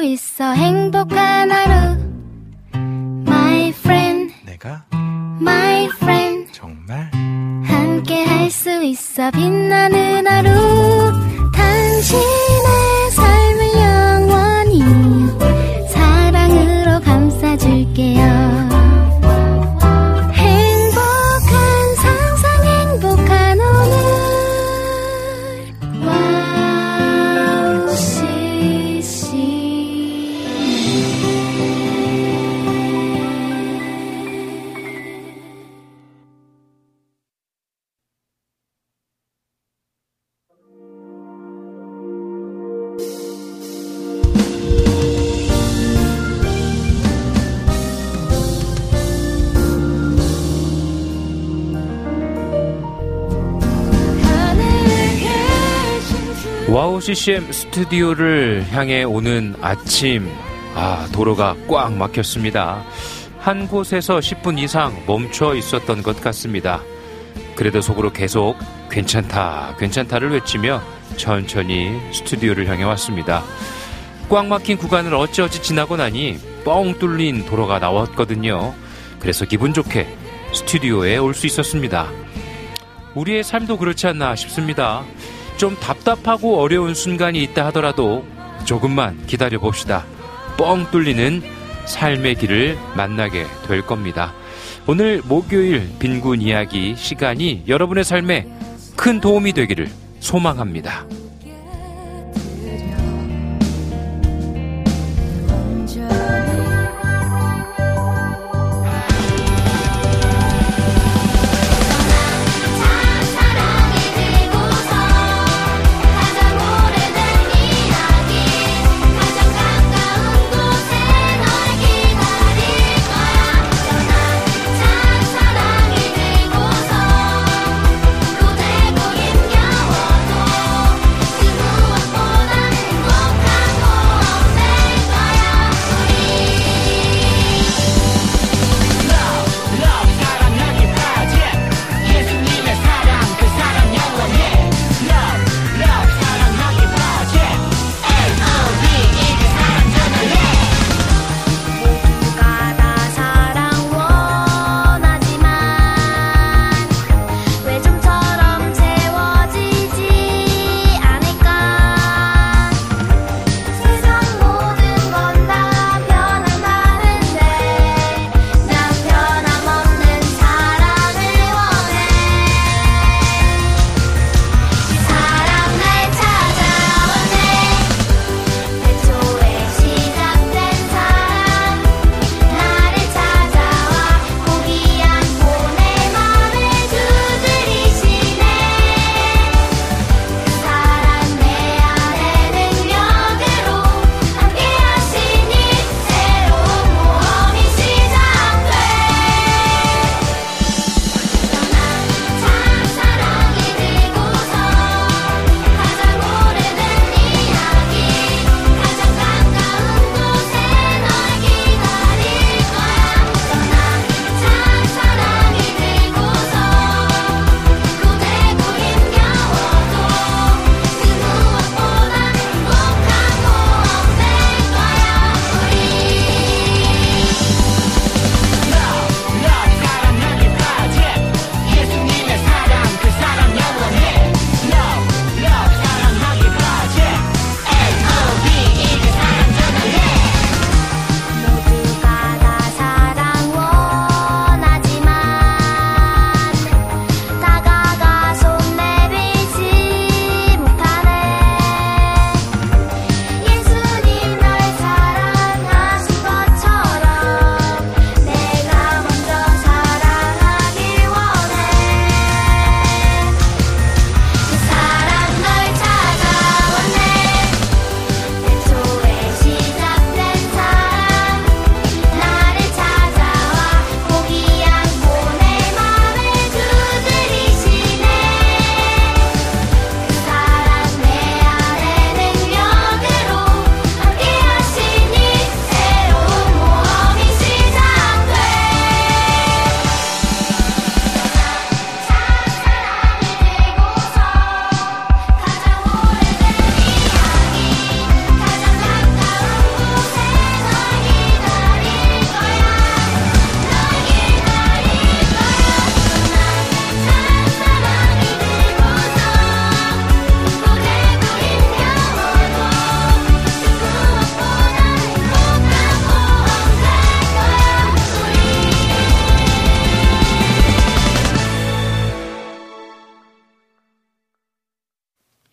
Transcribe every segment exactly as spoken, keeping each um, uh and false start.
있어 행복한 하루 My friend 내가 My friend 정말 함께 할 수 있어 빛나는 하루 당신의 삶을 영원히 사랑으로 감싸줄게요 와우 씨씨엠 스튜디오를 향해 오는 아침, 아, 도로가 꽉 막혔습니다. 한 곳에서 십 분 이상 멈춰 있었던 것 같습니다. 그래도 속으로 계속 괜찮다, 괜찮다를 외치며 천천히 스튜디오를 향해 왔습니다. 꽉 막힌 구간을 어찌어찌 지나고 나니 뻥 뚫린 도로가 나왔거든요. 그래서 기분 좋게 스튜디오에 올 수 있었습니다. 우리의 삶도 그렇지 않나 싶습니다. 좀 답답하고 어려운 순간이 있다 하더라도 조금만 기다려봅시다. 뻥 뚫리는 삶의 길을 만나게 될 겁니다. 오늘 목요일 빈곤 이야기 시간이 여러분의 삶에 큰 도움이 되기를 소망합니다.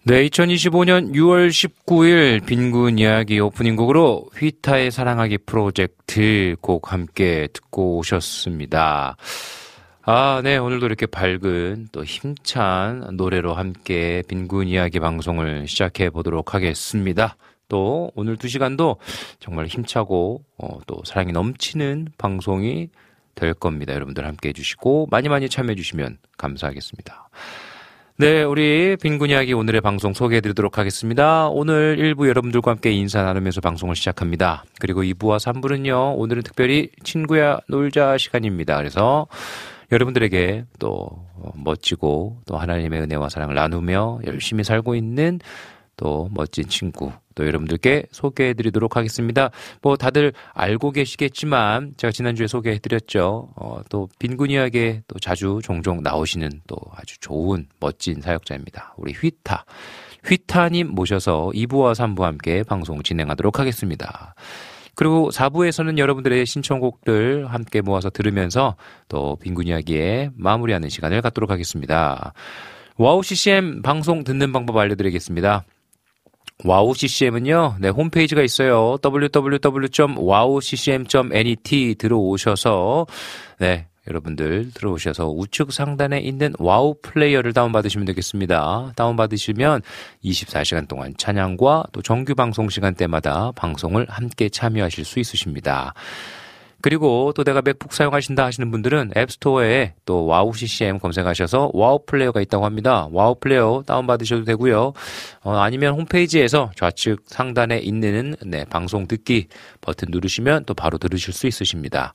네, 이천이십오년 유월 십구일 빈군 이야기 오프닝 곡으로 휘타의 사랑하기 프로젝트 곡 함께 듣고 오셨습니다. 아, 네, 오늘도 이렇게 밝은 또 힘찬 노래로 함께 빈군 이야기 방송을 시작해 보도록 하겠습니다. 또 오늘 두 시간도 정말 힘차고 어, 또 사랑이 넘치는 방송이 될 겁니다. 여러분들 함께 해주시고 많이 많이 참여해 주시면 감사하겠습니다. 네, 우리 빈군 이야기 오늘의 방송 소개해드리도록 하겠습니다. 오늘 일 부 여러분들과 함께 인사 나누면서 방송을 시작합니다. 그리고 이 부와 삼 부는요, 오늘은 특별히 친구야 놀자 시간입니다. 그래서 여러분들에게 또 멋지고 또 하나님의 은혜와 사랑을 나누며 열심히 살고 있는 또 멋진 친구 또 여러분들께 소개해드리도록 하겠습니다. 뭐 다들 알고 계시겠지만 제가 지난주에 소개해드렸죠. 어, 또 빈군 이야기에 또 자주 종종 나오시는 또 아주 좋은 멋진 사역자입니다. 우리 휘타 휘타님 모셔서 이 부와 삼 부와 함께 방송 진행하도록 하겠습니다. 그리고 사 부에서는 여러분들의 신청곡들 함께 모아서 들으면서 또 빈군 이야기에 마무리하는 시간을 갖도록 하겠습니다. 와우 씨씨엠 방송 듣는 방법 알려드리겠습니다. 와우 씨씨엠은요, 네, 홈페이지가 있어요. 더블유 더블유 더블유 점 와우 씨씨엠 점 넷 들어오셔서, 네, 여러분들 들어오셔서 우측 상단에 있는 와우 플레이어를 다운받으시면 되겠습니다. 다운받으시면 이십사 시간 동안 찬양과 또 정규 방송 시간대마다 방송을 함께 참여하실 수 있으십니다. 그리고 또 내가 맥북 사용하신다 하시는 분들은 앱스토어에 또 와우 씨씨엠 검색하셔서 와우 플레이어가 있다고 합니다. 와우 플레이어 다운받으셔도 되고요. 어, 아니면 홈페이지에서 좌측 상단에 있는 네, 방송 듣기 버튼 누르시면 또 바로 들으실 수 있으십니다.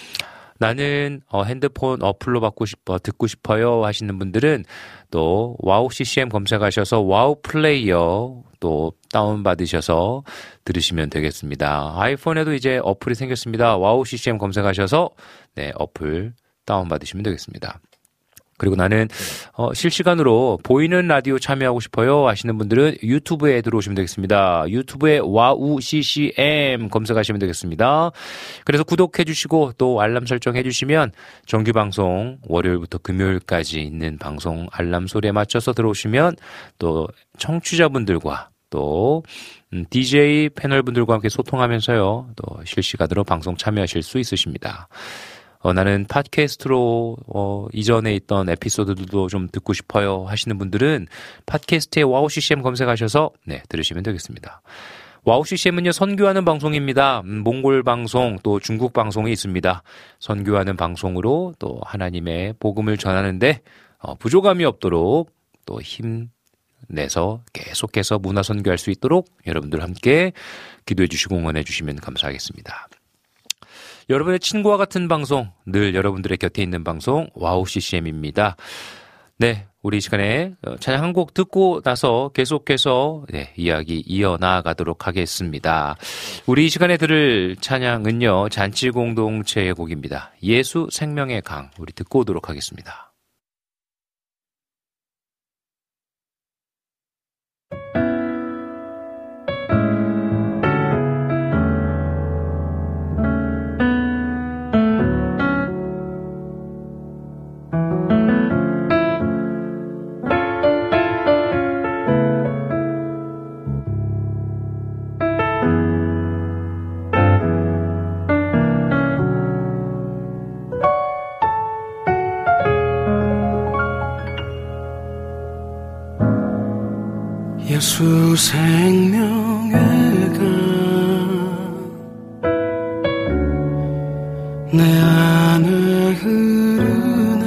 나는 어, 핸드폰 어플로 받고 싶어 듣고 싶어요 하시는 분들은 또 와우 씨씨엠 검색하셔서 와우 플레이어 또 다운받으셔서 들으시면 되겠습니다. 아이폰에도 이제 어플이 생겼습니다. 와우 씨씨엠 검색하셔서 네, 어플 다운받으시면 되겠습니다. 그리고 나는 어, 실시간으로 보이는 라디오 참여하고 싶어요 하시는 분들은 유튜브에 들어오시면 되겠습니다. 유튜브에 와우 씨씨엠 검색하시면 되겠습니다. 그래서 구독해 주시고 또 알람 설정해 주시면 정규 방송 월요일부터 금요일까지 있는 방송 알람 소리에 맞춰서 들어오시면 또 청취자분들과 또 음, 디제이 패널분들과 함께 소통하면서요. 또 실시간으로 방송 참여하실 수 있으십니다. 어, 나는 팟캐스트로 어, 이전에 있던 에피소드들도 좀 듣고 싶어요 하시는 분들은 팟캐스트에 와우 씨씨엠 검색하셔서 네, 들으시면 되겠습니다. 와우 씨씨엠은요, 선교하는 방송입니다. 음, 몽골 방송 또 중국 방송이 있습니다. 선교하는 방송으로 또 하나님의 복음을 전하는데 어, 부족함이 없도록 또 힘 내서 계속해서 문화 선교할 수 있도록 여러분들 함께 기도해 주시고 응원해 주시면 감사하겠습니다. 여러분의 친구와 같은 방송, 늘 여러분들의 곁에 있는 방송 와우 씨씨엠입니다. 네, 우리 이 시간에 찬양 한 곡 듣고 나서 계속해서 네, 이야기 이어나가도록 하겠습니다. 우리 이 시간에 들을 찬양은요, 잔치공동체의 곡입니다. 예수 생명의 강, 우리 듣고 오도록 하겠습니다. 예수 생명의 강 내 안에 흐르네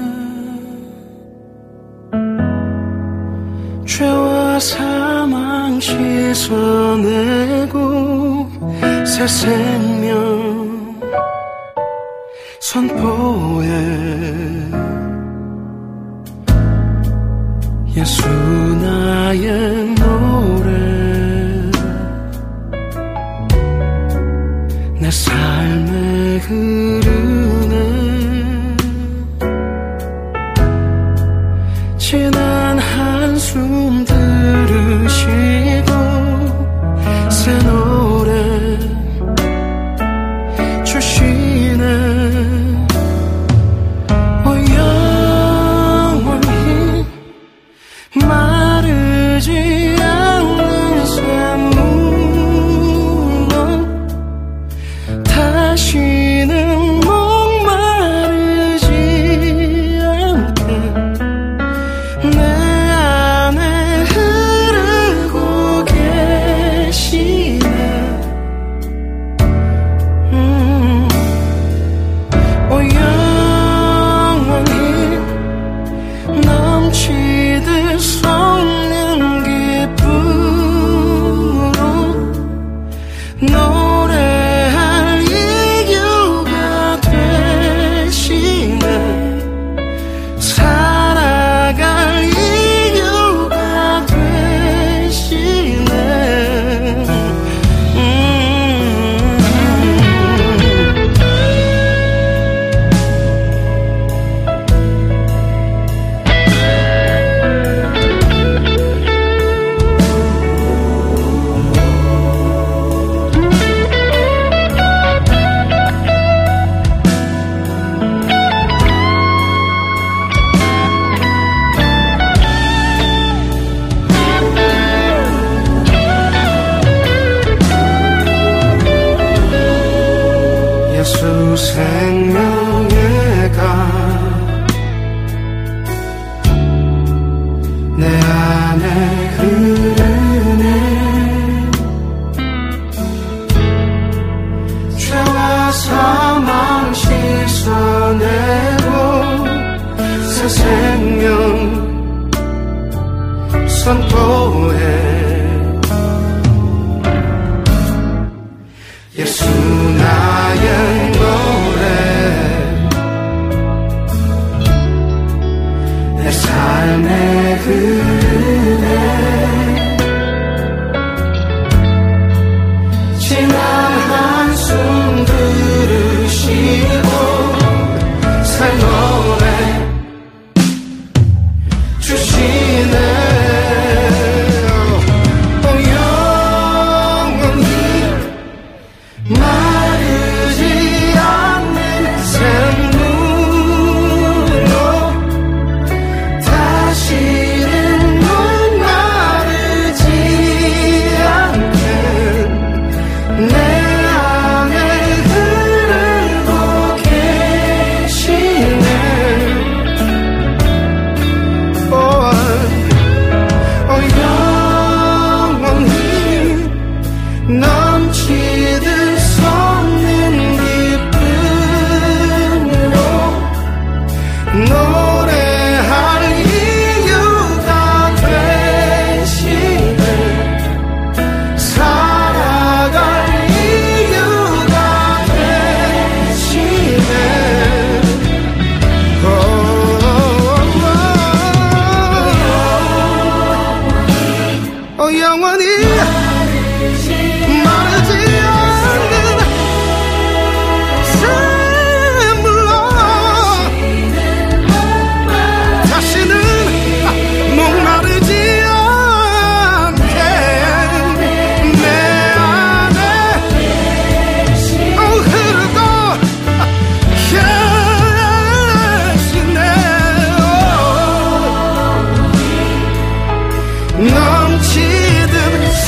죄와 사망 씻어내고 새 생명 선포해 예수 나의 노래 내 삶에 흐르네 지난 한숨 들으시고 새 노래 주시네 오 영원히 말을 마르지 않는 샘물로 다시는 목마르지 않게 내 안에 흐르고 계시네. 음. 오 영원히 넘치듯 솟는 기쁨으로 노래할 이유가 되시네. 살아갈 이유가 되시네. 음. 예수 생명의 강 내 안에 흐르네. 죄와 사망 씻어내고 새 생명 선포해. 예수 나의 노래 내 삶에 흐르네. 지난 한숨 들으시고 새 노래 주시네. 오 영원히 마르지 않는 샘물로 다시는 목마르지 않게 내 안에 흐르고 계시네. 오, 오 영원히 넘치듯 노래할 이유가 되시네. 살아갈 이유가 되시네. 오, 오, 오, 영원히 마르지 않는 샘물로 다시는 목마르지 않게 내 안에 어, 흐르고 계시네. 넘치듯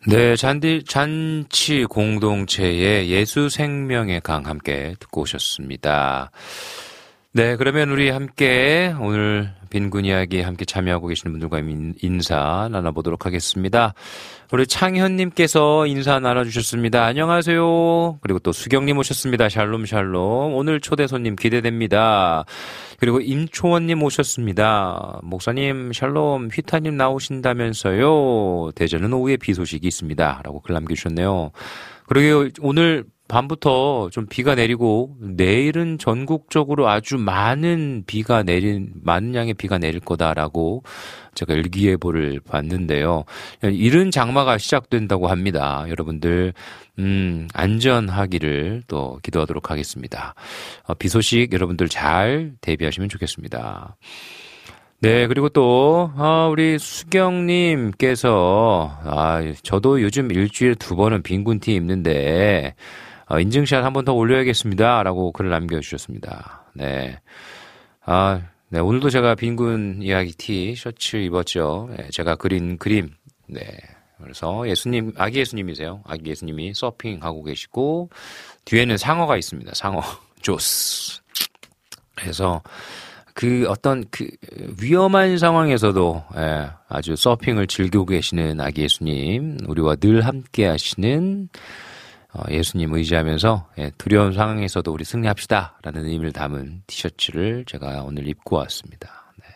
네, 잔디, 잔치 공동체의 예수 생명의 강 함께 듣고 오셨습니다. 네, 그러면 우리 함께 오늘 빈군 이야기 함께 참여하고 계시는 분들과 인사 나눠보도록 하겠습니다. 우리 창현님께서 인사 나눠주셨습니다. 안녕하세요. 그리고 또 수경님 오셨습니다. 샬롬 샬롬. 오늘 초대 손님 기대됩니다. 그리고 임초원님 오셨습니다. 목사님 샬롬 휘타님 나오신다면서요. 대전은 오후에 비 소식이 있습니다. 라고 글 남겨주셨네요. 그리고 오늘 밤부터 좀 비가 내리고 내일은 전국적으로 아주 많은 비가 내린 많은 양의 비가 내릴 거다라고 제가 일기예보를 봤는데요. 이른 장마가 시작된다고 합니다. 여러분들 음, 안전하기를 또 기도하도록 하겠습니다. 어, 비 소식 여러분들 잘 대비하시면 좋겠습니다. 네, 그리고 또, 아, 우리 수경님께서, 아, 저도 요즘 일주일에 두 번은 빈군티 입는데, 어, 인증샷 한 번 더 올려야겠습니다. 라고 글을 남겨주셨습니다. 네. 아, 네, 오늘도 제가 빈군 이야기 티 셔츠 입었죠. 네, 제가 그린 그림. 네. 그래서 예수님, 아기 예수님이세요. 아기 예수님이 서핑하고 계시고, 뒤에는 상어가 있습니다. 상어. 조스. 그래서, 그 어떤 그 위험한 상황에서도 예, 아주 서핑을 즐기고 계시는 아기 예수님, 우리와 늘 함께 하시는 어, 예수님 의지하면서 예, 두려운 상황에서도 우리 승리합시다라는 의미를 담은 티셔츠를 제가 오늘 입고 왔습니다. 네.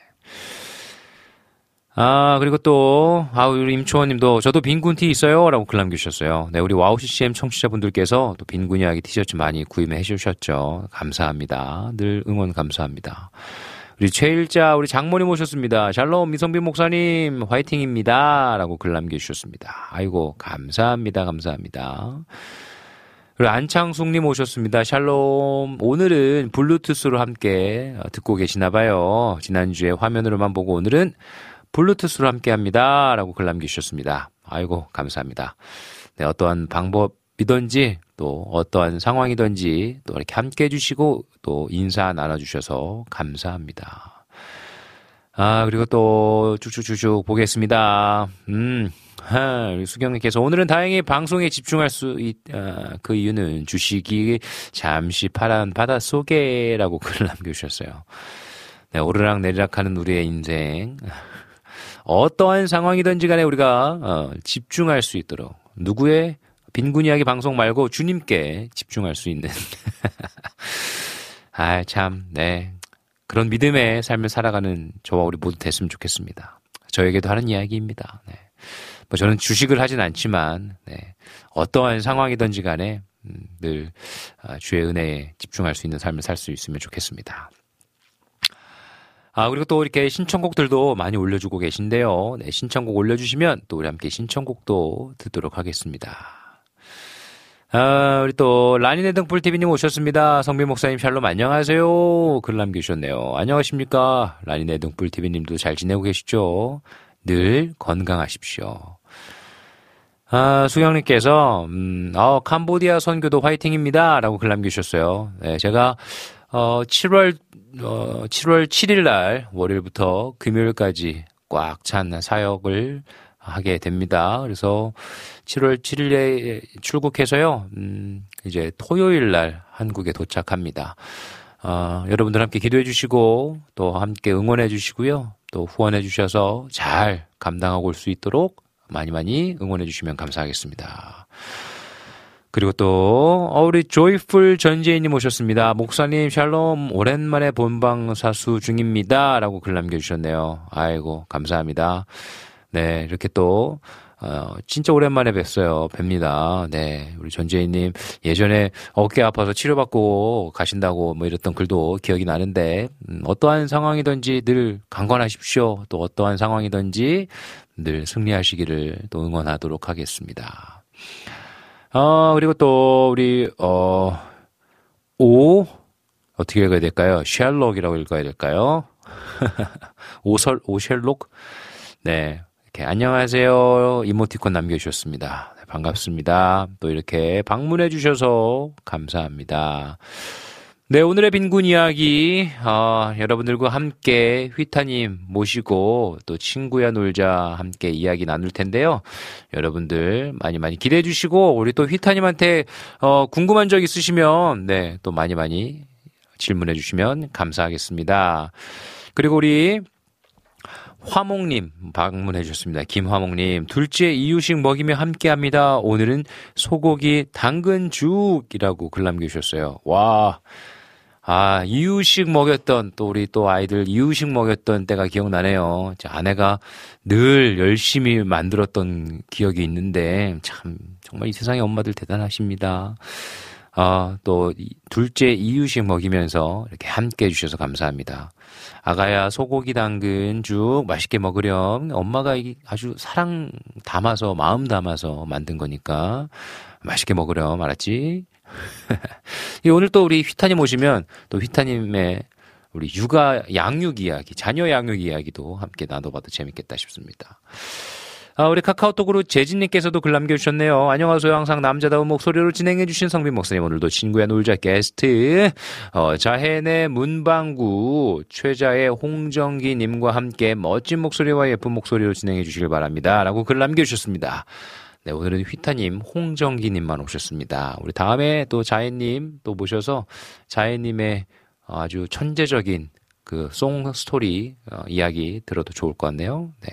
아, 그리고 또, 아, 우리 임초원님도 저도 빈군티 있어요? 라고 글 남겨주셨어요. 네, 우리 와우 씨씨엠 청취자분들께서 또 빈군 이야기 티셔츠 많이 구입해 주셨죠. 감사합니다. 늘 응원 감사합니다. 우리 최일자, 우리 장모님 오셨습니다. 샬롬, 미성빈 목사님, 화이팅입니다. 라고 글 남겨주셨습니다. 아이고, 감사합니다. 감사합니다. 그리고 안창숙님 오셨습니다. 샬롬, 오늘은 블루투스로 함께 듣고 계시나봐요. 지난주에 화면으로만 보고 오늘은 블루투스로 함께 합니다. 라고 글 남겨주셨습니다. 아이고, 감사합니다. 네, 어떠한 방법이든지 또 어떠한 상황이든지 또 이렇게 함께 해주시고 또 인사 나눠주셔서 감사합니다. 아, 그리고 또 쭉쭉쭉쭉 보겠습니다. 음, 하, 우리 수경님께서 오늘은 다행히 방송에 집중할 수 있, 아, 그 이유는 주식이 잠시 파란 바닷속에 라고 글을 남겨주셨어요. 네, 오르락 내리락 하는 우리의 인생. 어떠한 상황이든지 간에 우리가 어, 집중할 수 있도록 누구의 빈군 이야기 방송 말고 주님께 집중할 수 있는 아, 참, 네. 그런 믿음의 삶을 살아가는 저와 우리 모두 됐으면 좋겠습니다. 저에게도 하는 이야기입니다. 네. 뭐 저는 주식을 하진 않지만 네. 어떠한 상황이든지 간에 음, 늘 아, 주의 은혜에 집중할 수 있는 삶을 살 수 있으면 좋겠습니다. 아, 그리고 또 이렇게 신청곡들도 많이 올려주고 계신데요. 네, 신청곡 올려주시면 또 우리 함께 신청곡도 듣도록 하겠습니다. 아, 우리 또 라니네 등불티비님 오셨습니다. 성빈 목사님 샬롬 안녕하세요. 글 남겨주셨네요. 안녕하십니까. 라니네 등불티비님도 잘 지내고 계시죠? 늘 건강하십시오. 아, 수경님께서 음, 어, 캄보디아 선교도 화이팅입니다. 라고 글 남겨주셨어요. 네, 제가 어, 칠월 어, 칠월 칠일 날 월요일부터 금요일까지 꽉 찬 사역을 하게 됩니다. 그래서 칠월 칠일에 출국해서요, 음, 이제 토요일 날 한국에 도착합니다. 어, 여러분들 함께 기도해 주시고, 또 함께 응원해 주시고요, 또 후원해 주셔서 잘 감당하고 올 수 있도록 많이 많이 응원해 주시면 감사하겠습니다. 그리고 또 어, 우리 조이풀 전재인님 오셨습니다. 목사님 샬롬 오랜만에 본방사수 중입니다. 라고 글 남겨주셨네요. 아이고 감사합니다. 네, 이렇게 또 어, 진짜 오랜만에 뵀어요. 뵙니다. 네, 우리 전재인님 예전에 어깨 아파서 치료받고 가신다고 뭐 이랬던 글도 기억이 나는데 음, 어떠한 상황이든지 늘 강건하십시오. 또 어떠한 상황이든지 늘 승리하시기를 또 응원하도록 하겠습니다. 어, 그리고 또, 우리, 어, 오, 어떻게 읽어야 될까요? 셜록이라고 읽어야 될까요? 오설, 오셜록? 네. 이렇게, 안녕하세요. 이모티콘 남겨주셨습니다. 네, 반갑습니다. 또 이렇게 방문해 주셔서 감사합니다. 네, 오늘의 빈곤 이야기, 어, 여러분들과 함께 휘타님 모시고 또 친구야 놀자 함께 이야기 나눌 텐데요. 여러분들 많이 많이 기대해 주시고, 우리 또 휘타님한테, 어, 궁금한 적 있으시면, 네, 또 많이 많이 질문해 주시면 감사하겠습니다. 그리고 우리 화목님 방문해 주셨습니다. 김화목님, 둘째 이유식 먹이며 함께 합니다. 오늘은 소고기 당근죽이라고 글 남겨주셨어요. 와. 아, 이유식 먹였던, 또 우리 또 아이들 이유식 먹였던 때가 기억나네요. 아내가 늘 열심히 만들었던 기억이 있는데, 참, 정말 이 세상의 엄마들 대단하십니다. 아, 또, 둘째 이유식 먹이면서 이렇게 함께 해주셔서 감사합니다. 아가야, 소고기 당근죽 맛있게 먹으렴. 엄마가 아주 사랑 담아서, 마음 담아서 만든 거니까 맛있게 먹으렴. 알았지? 오늘 또 우리 휘타님 오시면 또 휘타님의 우리 육아 양육 이야기, 자녀 양육 이야기도 함께 나눠봐도 재밌겠다 싶습니다. 아, 우리 카카오톡으로 재진님께서도 글 남겨주셨네요. 안녕하세요. 항상 남자다운 목소리로 진행해주신 성빈 목사님, 오늘도 친구야 놀자 게스트 어, 자해의 문방구 최자의 홍정기님과 함께 멋진 목소리와 예쁜 목소리로 진행해주시길 바랍니다. 라고 글 남겨주셨습니다. 네, 오늘은 휘타님, 홍정기님만 오셨습니다. 우리 다음에 또 자해님 또 모셔서 자해님의 아주 천재적인 그 송 스토리 어, 이야기 들어도 좋을 것 같네요. 네.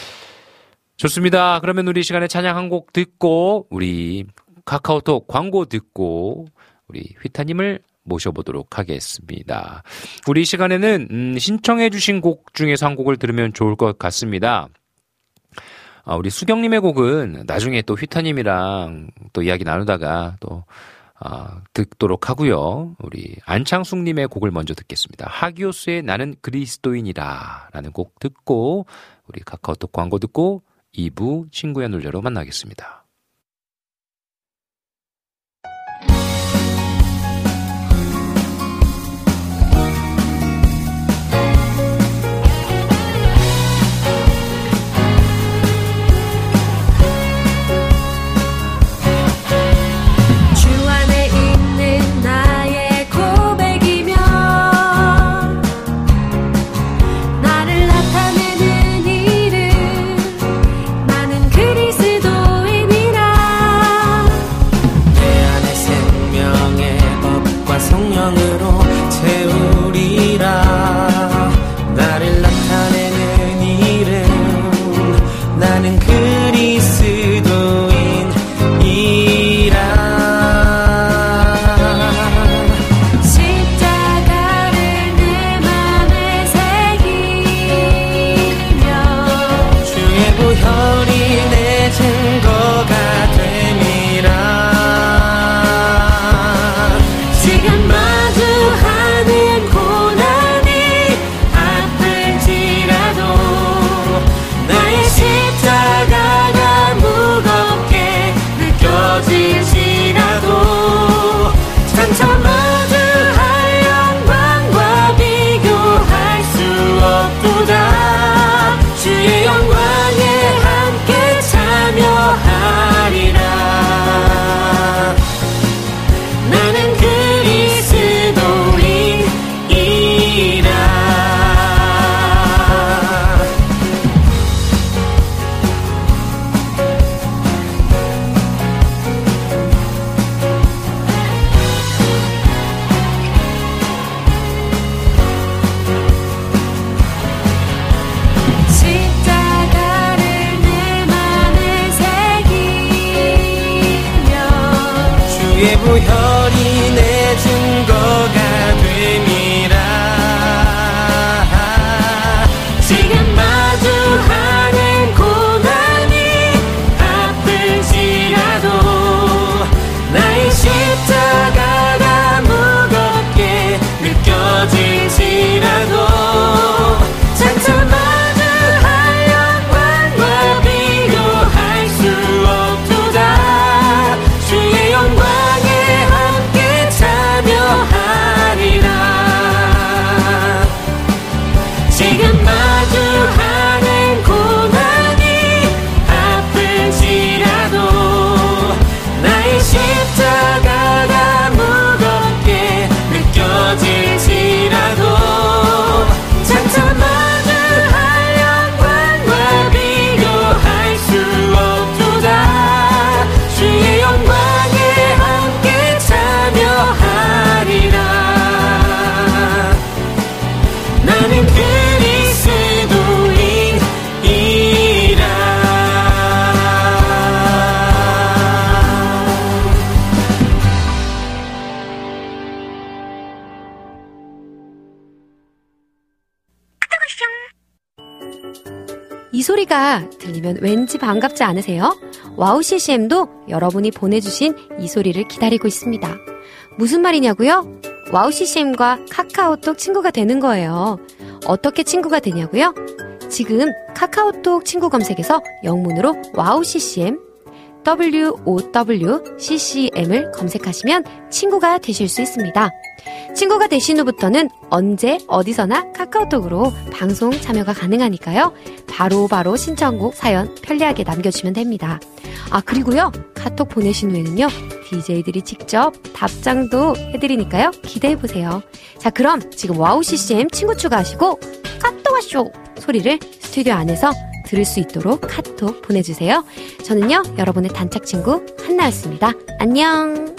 좋습니다. 그러면 우리 시간에 찬양 한 곡 듣고, 우리 카카오톡 광고 듣고, 우리 휘타님을 모셔보도록 하겠습니다. 우리 시간에는, 음, 신청해주신 곡 중에서 한 곡을 들으면 좋을 것 같습니다. 아, 우리 수경님의 곡은 나중에 또 휘타님이랑 또 이야기 나누다가 또, 아, 듣도록 하고요. 우리 안창숙님의 곡을 먼저 듣겠습니다. 하기오스의 나는 그리스도인이라 라는 곡 듣고, 우리 카카오톡 광고 듣고, 이 부 친구야 놀자로 만나겠습니다. 부혈이 내 증거가 됨이라. 지금 마주하는 고난이 아플지라도 나의 십자가가 무겁게 느껴질지라도 장차 마주할 영광과 비교할 수 없도다. 주의 영광에 함께 이 소리가 들리면 왠지 반갑지 않으세요? 와우 씨씨엠도 여러분이 보내주신 이 소리를 기다리고 있습니다. 무슨 말이냐고요? 와우 씨씨엠과 카카오톡 친구가 되는 거예요. 어떻게 친구가 되냐고요? 지금 카카오톡 친구 검색에서 영문으로 와우 씨씨엠 워우씨씨엠을 검색하시면 친구가 되실 수 있습니다. 친구가 되신 후부터는 언제 어디서나 카카오톡으로 방송 참여가 가능하니까요. 바로바로 바로 신청곡 사연 편리하게 남겨주시면 됩니다. 아 그리고요 카톡 보내신 후에는요 디제이들이 직접 답장도 해드리니까요 기대해보세요. 자 그럼 지금 와우 씨씨엠 친구 추가하시고 카톡 와쇼 소리를 스튜디오 안에서 들을 수 있도록 카톡 보내주세요. 저는요 여러분의 단짝 친구 한나였습니다. 안녕.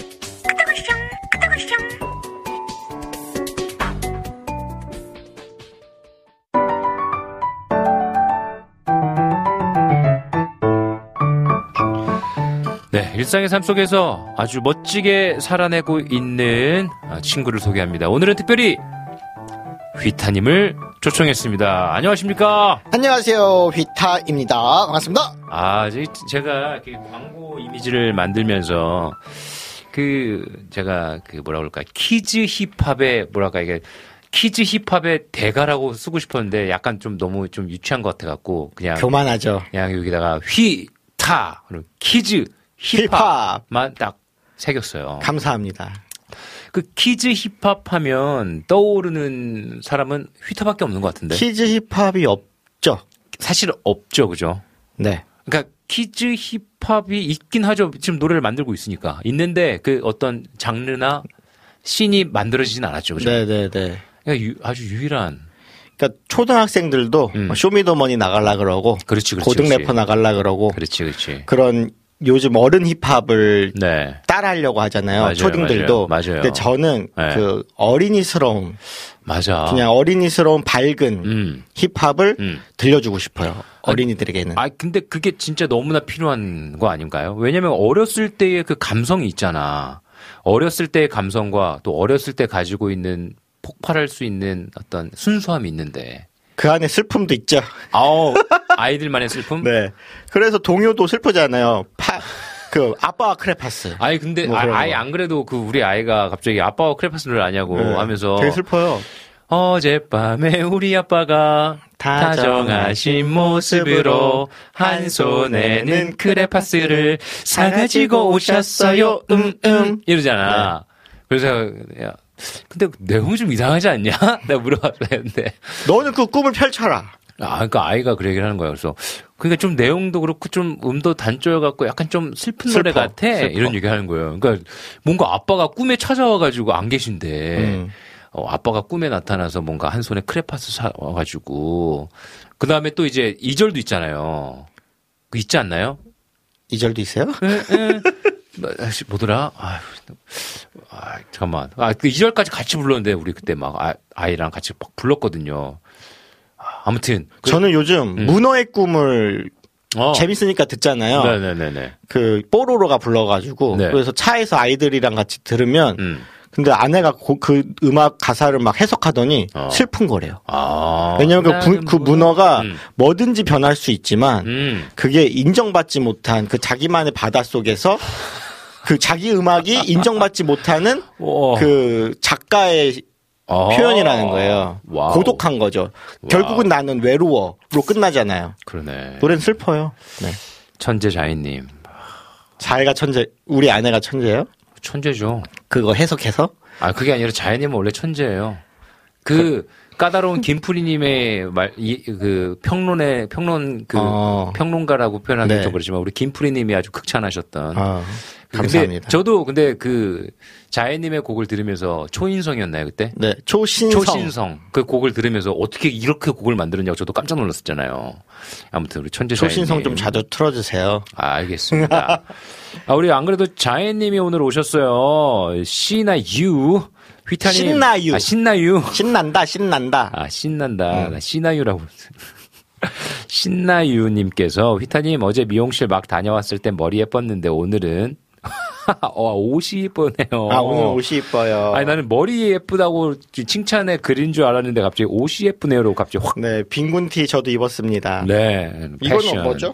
네, 일상의 삶 속에서 아주 멋지게 살아내고 있는 친구를 소개합니다. 오늘은 특별히 휘타님을 초청했습니다. 안녕하십니까? 안녕하세요. 휘타입니다. 반갑습니다. 아, 제가 광고 이미지를 만들면서 그 제가 그 뭐라 그럴까 키즈 힙합의 뭐랄까 이게 키즈 힙합의 대가라고 쓰고 싶었는데 약간 좀 너무 좀 유치한 것 같아갖고 그냥 교만하죠. 그냥 여기다가 휘타 키즈 힙합만 딱 새겼어요. 감사합니다. 그 키즈 힙합 하면 떠오르는 사람은 휘타밖에 없는 것 같은데. 키즈 힙합이 없죠. 사실 없죠, 그죠? 네. 그러니까 키즈 힙합이 있긴 하죠. 지금 노래를 만들고 있으니까 있는데 그 어떤 장르나 씬이 만들어지진 않았죠, 그죠? 네네네. 그러니까 유, 아주 유일한. 그러니까 초등학생들도 음. 쇼미더머니 나가려 그러고, 그렇지, 그렇지, 고등 그렇지. 래퍼 나가려 그러고, 그렇지, 그렇지. 그런 요즘 어른 힙합을 네. 따라하려고 하잖아요. 맞아요, 초딩들도. 맞아요. 맞아요. 근데 저는 네. 그 어린이스러운, 맞아. 그냥 어린이스러운 밝은 음. 힙합을 음. 들려주고 싶어요. 어린이들에게는. 아, 근데 그게 진짜 너무나 필요한 거 아닌가요? 왜냐면 어렸을 때의 그 감성이 있잖아. 어렸을 때의 감성과 또 어렸을 때 가지고 있는 폭발할 수 있는 어떤 순수함이 있는데. 그 안에 슬픔도 있죠. 아우, 아이들만의 슬픔? 네. 그래서 동요도 슬프잖아요. 파, 그, 아빠와 크레파스. 아니, 근데, 뭐 아, 그런 아예 거. 안 그래도 그 우리 아이가 갑자기 아빠와 크레파스를 아냐고 네. 하면서. 되게 슬퍼요. 어젯밤에 우리 아빠가 다정하신 모습으로 한 손에는 크레파스를 사가지고 오셨어요. 음, 음. 이러잖아. 그래서, 야, 근데 내용이 좀 이상하지 않냐? 내가 물어봤는데. 너는 그 꿈을 펼쳐라. 아, 그러니까 아이가 그 얘기를 하는 거야. 그래서 그러니까 좀 내용도 그렇고 좀 음도 단조해갖고 약간 좀 슬픈 슬퍼, 노래 같아. 슬퍼. 이런 얘기 하는 거예요. 그러니까 뭔가 아빠가 꿈에 찾아와가지고 안 계신데 음. 어, 아빠가 꿈에 나타나서 뭔가 한 손에 크레파스 사와가지고 그 다음에 또 이제 이 절도 있잖아요. 그 있지 않나요? 이 절도 있어요? 아씨 뭐더라? 아휴, 아 잠깐만. 아, 그 이 절까지 같이 불렀는데 우리 그때 막 아, 아이랑 같이 막 불렀거든요. 아무튼 그, 저는 요즘 음. 문어의 꿈을 어. 재밌으니까 듣잖아요. 네네네네. 그 뽀로로가 불러가지고 네. 그래서 차에서 아이들이랑 같이 들으면 음. 근데 아내가 고, 그 음악 가사를 막 해석하더니 어. 슬픈 거래요. 아. 왜냐면 그, 부, 그 문어가 음. 뭐든지 변할 수 있지만 음. 그게 인정받지 못한 그 자기만의 바다 속에서 그 자기 음악이 인정받지 못하는 오. 그 작가의 아. 표현이라는 거예요. 와우. 고독한 거죠. 결국은 나는 외로워로 끝나잖아요. 그러네. 노래는 슬퍼요. 네. 천재 자인님. 자기가 천재, 우리 아내가 천재예요? 천재죠. 그거 해석해서? 아, 그게 아니라 자인님은 원래 천재예요. 그, 까다로운 김프리님의 말, 이, 그, 평론의, 평론, 그, 어. 평론가라고 표현하기 네. 좀 그렇지만, 우리 김프리님이 아주 극찬하셨던. 어, 근데 감사합니다. 저도 근데 그, 자인님의 곡을 들으면서 초인성이었나요, 그때? 네, 초신성. 초신성. 그 곡을 들으면서 어떻게 이렇게 곡을 만들었냐고 저도 깜짝 놀랐었잖아요. 아무튼 우리 천재 자인님. 초신성 좀 자주 틀어주세요. 아, 알겠습니다. 아, 우리 안 그래도 자연님이 오늘 오셨어요. 시나 유. 휘타님. 신나유. 아, 신나유. 신난다, 신난다. 아, 신난다. 나 시나유라고. 신나유님께서 휘타님 어제 미용실 막 다녀왔을 땐 머리 예뻤는데 오늘은 어, 옷이 예쁘네요. 아, 오늘 옷이 이뻐요. 아니, 나는 머리 예쁘다고 칭찬에 그린 줄 알았는데 갑자기 옷이 예쁘네요로 갑자기 확. 네, 빈군티 저도 입었습니다. 네. 이거는 패션. 뭐죠?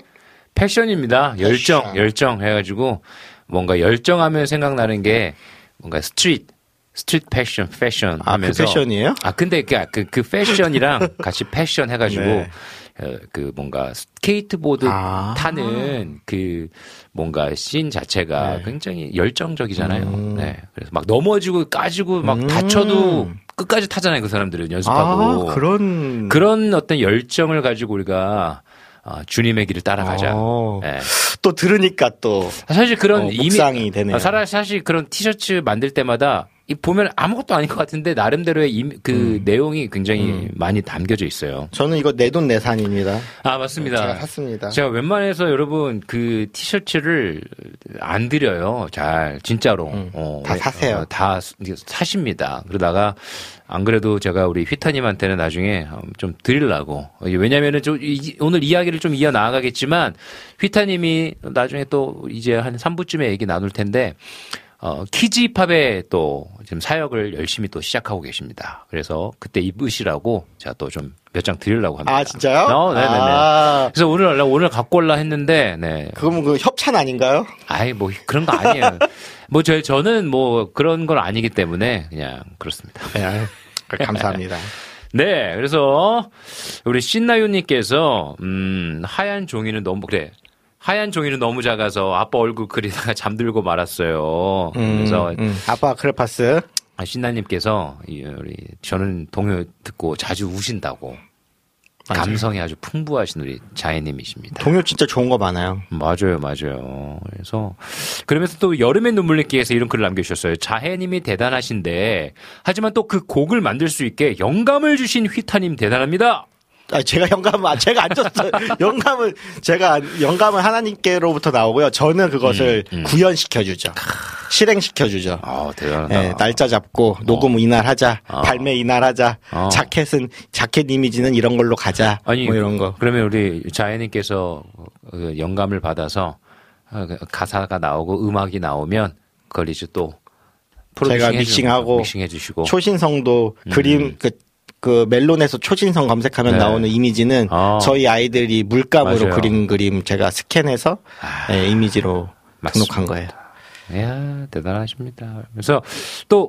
패션입니다. 열정, 패션. 열정 해가지고 뭔가 열정하면 생각나는 게 뭔가 스트릿, 스트릿 패션, 패션 아, 하면서. 그 패션이에요? 아, 근데 그, 그, 그 패션이랑 같이 패션 해가지고 네. 어, 그 뭔가 스케이트보드 아. 타는 그 뭔가 씬 자체가 네. 굉장히 열정적이잖아요. 음. 네. 그래서 막 넘어지고 까지고 막 음. 다쳐도 끝까지 타잖아요. 그 사람들은 연습하고. 아, 그런. 그런 어떤 열정을 가지고 우리가 어, 주님의 길을 따라가자. 어. 네. 또 들으니까 또. 사실 그런 어, 이미 묵상이 되네요. 아, 사실 사실 그런 티셔츠 만들 때마다 이 보면 아무것도 아닌 것 같은데 나름대로의 이미 그 음. 내용이 굉장히 음. 많이 담겨져 있어요. 저는 이거 내돈내산입니다. 아 맞습니다. 제가 샀습니다. 제가 웬만해서 여러분 그 티셔츠를 안 드려요. 잘 진짜로 음, 어, 다 왜- 사세요. 어, 다 사십니다. 그러다가 안 그래도 제가 우리 휘타님한테는 나중에 좀 드리려고. 왜냐면은 좀 이- 오늘 이야기를 좀 이어 나아가겠지만 휘타님이 나중에 또 이제 한 삼 부쯤에 얘기 나눌 텐데 어, 키즈힙합에 또 지금 사역을 열심히 또 시작하고 계십니다. 그래서 그때 입으시라고 제가 또 좀 몇 장 드리려고 합니다. 아, 진짜요? 어, 네네네. 아, 그래서 오늘, 오늘 갖고 올라 했는데, 네. 그러면 그 협찬 아닌가요? 아이, 뭐, 그런 거 아니에요. 뭐, 저, 저는 뭐, 그런 건 아니기 때문에, 그냥, 그렇습니다. 네, 아유, 감사합니다. 네, 그래서, 우리 신나유님께서, 음, 하얀 종이는 너무, 그래. 하얀 종이는 너무 작아서 아빠 얼굴 그리다가 잠들고 말았어요. 음, 그래서, 음, 아빠 크레파스. 아, 신나님께서, 이, 우리, 저는 동요 듣고 자주 우신다고. 맞아요. 감성이 아주 풍부하신 우리 자애님이십니다. 동요 진짜 좋은 거 많아요. 맞아요, 맞아요. 그래서 그러면서 또 여름의 눈물님께서 이런 글을 남겨주셨어요. 자해님이 대단하신데 하지만 또 그 곡을 만들 수 있게 영감을 주신 휘타님 대단합니다. 아, 제가 영감을, 아, 제가 안 줬어요. 영감은, 제가, 영감은 하나님께로부터 나오고요. 저는 그것을 음, 음. 구현시켜주죠. 실행시켜주죠. 아 대단하다. 네, 날짜 잡고, 녹음 이날 하자, 어. 발매 이날 하자, 어. 자켓은, 자켓 이미지는 이런 걸로 가자. 아니 뭐 이런 거. 그러면 우리 자해님께서 그 영감을 받아서 가사가 나오고 음악이 나오면 그걸 이제 또 제가 프로듀싱 믹싱하고, 믹싱해 주시고 초신성도 음. 그림, 그, 그 멜론에서 초신성 검색하면 네. 나오는 이미지는 어. 저희 아이들이 물감으로 맞아요. 그린 그림 제가 스캔해서 아, 네, 이미지로 맞습니다. 등록한 거예요. 이야, 대단하십니다. 그래서 또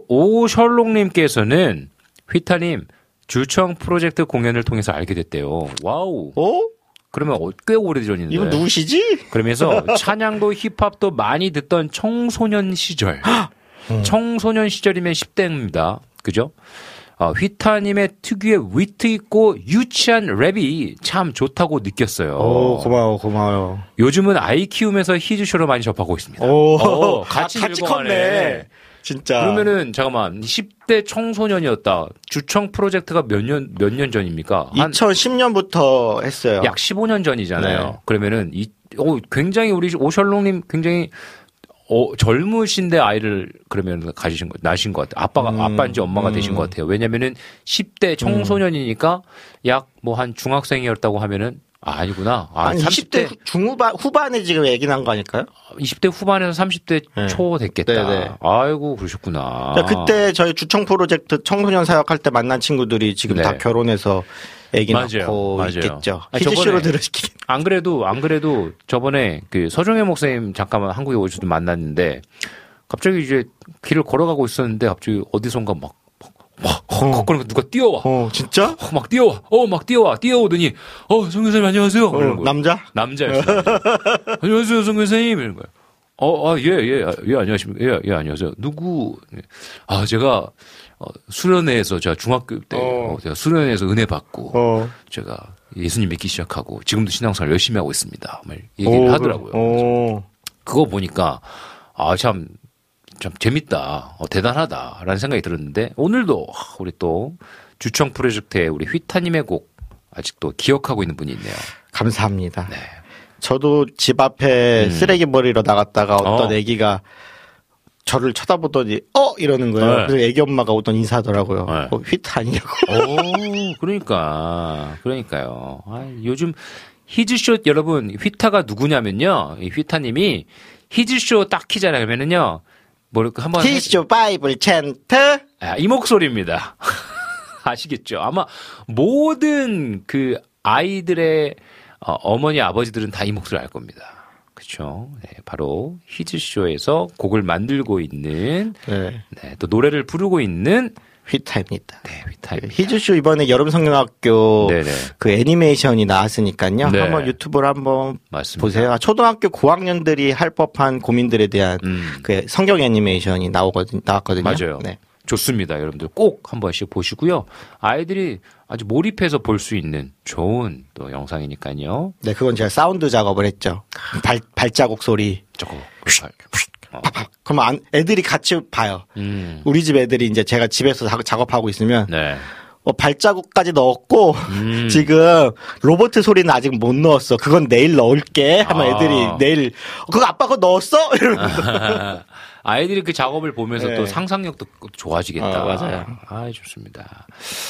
오셜록님께서는 휘타님 주청 프로젝트 공연을 통해서 알게 됐대요. 와우. 어? 그러면 어, 꽤 오래전인데. 이분 누구시지? 그러면서 찬양도 힙합도 많이 듣던 청소년 시절. 청소년 시절이면 십 대입니다. 그죠? 어, 휘타님의 특유의 위트 있고 유치한 랩이 참 좋다고 느꼈어요. 오, 고마워, 고마워요. 요즘은 아이 키우면서 히즈쇼로 많이 접하고 있습니다. 오, 어, 같이, 아, 같이 늙어가네. 컸네. 진짜. 그러면은 잠깐만 십 대 청소년이었다. 주청 프로젝트가 몇 년 몇 년 전입니까? 한 이천십 년부터 했어요. 약 십오 년 전이잖아요. 네. 그러면은 이 오, 굉장히 우리 오셜롱님 굉장히 어, 젊으신데 아이를 그러면 가지신 거, 나신 것 같아요. 아빠가, 음, 아빠인지 엄마가 음. 되신 것 같아요. 왜냐면은 십 대 청소년이니까 약 뭐 한 중학생이었다고 하면은 아, 아니구나. 아, 아니, 삼십 대, 이십 대 중후반, 후반에 지금 얘기 난 거 아닐까요? 이십 대 후반에서 삼십 대 네. 초 됐겠다. 네, 네. 아이고, 그러셨구나. 그때 저희 주청 프로젝트 청소년 사역할 때 만난 친구들이 지금 네. 다 결혼해서 애기 맞아요. 낳고 맞아요. 있겠죠. 아니, 히즈쇼로 저번에- 들으시기. 안 그래도, 안 그래도 저번에 그 서정혜 목사님 잠깐만 한국에 오셔도 만났는데 갑자기 이제 길을 걸어가고 있었는데 갑자기 어디선가 막, 막, 막, 헉, 헉, 누가 뛰어와. 어, 진짜? 어, 막 뛰어와. 어, 막 뛰어와. 뛰어오더니, 어, 성 교사님 안녕하세요. 어, 이러는 거예요. 남자? 남자였어요. 남자. 안녕하세요, 성 교사님. 이러는 거예요. 어, 아, 예, 예, 아, 예, 안녕하십니까. 예, 예, 안녕하세요. 누구, 아, 제가, 어, 수련회에서 제가 중학교 때, 어. 어, 제가 수련회에서 은혜 받고, 어. 제가 예수님 믿기 시작하고, 지금도 신앙생활 열심히 하고 있습니다. 막 얘기를 오, 하더라고요. 어. 그거 보니까, 아, 참, 참 재밌다. 어, 대단하다. 라는 생각이 들었는데, 오늘도 우리 또 주청 프로젝트의 우리 휘타님의 곡 아직도 기억하고 있는 분이 있네요. 감사합니다. 네. 저도 집 앞에 음. 쓰레기 버리러 나갔다가 어떤 어. 애기가 저를 쳐다보더니 어 이러는 거예요. 네. 그래서 애기 엄마가 오던 인사하더라고요. 네. 어, 휘트 아니냐고. 오, 그러니까, 그러니까요. 아, 요즘 히즈쇼 여러분 휘타가 누구냐면요. 이 휘타님이 히즈쇼 딱 키잖아요. 그러면은요. 뭐 한번 히즈쇼 바이블 챈트. 아, 이 목소리입니다. 아시겠죠? 아마 모든 그 아이들의 어, 어머니 아버지들은 다 이 목소리 알 겁니다. 그렇죠? 네, 바로 히즈쇼에서 곡을 만들고 있는 네. 네, 또 노래를 부르고 있는 휘타입니다. 네, 휘타입니다. 히즈쇼 이번에 여름성경학교 네네. 그 애니메이션이 나왔으니까요. 네. 한번 유튜브를 한번 맞습니다. 보세요. 초등학교 고학년들이 할 법한 고민들에 대한 음. 그 성경 애니메이션이 나오거든 나왔거든요. 맞아요. 네. 좋습니다. 여러분들 꼭 한 번씩 보시고요. 아이들이 아주 몰입해서 볼 수 있는 좋은 또 영상이니까요. 네, 그건 제가 사운드 작업을 했죠. 발, 발자국 소리. 저거. 어. 그럼 안, 애들이 같이 봐요. 음. 우리 집 애들이 이제 제가 집에서 작- 작업하고 있으면 네. 어, 발자국까지 넣었고 음. 지금 로봇 소리는 아직 못 넣었어. 그건 내일 넣을게. 하면 아. 애들이 내일 어, 그거 아빠 그거 넣었어? 이러면서 아이들이 그 작업을 보면서 네. 또 상상력도 좋아지겠다. 아, 맞아요. 아, 좋습니다.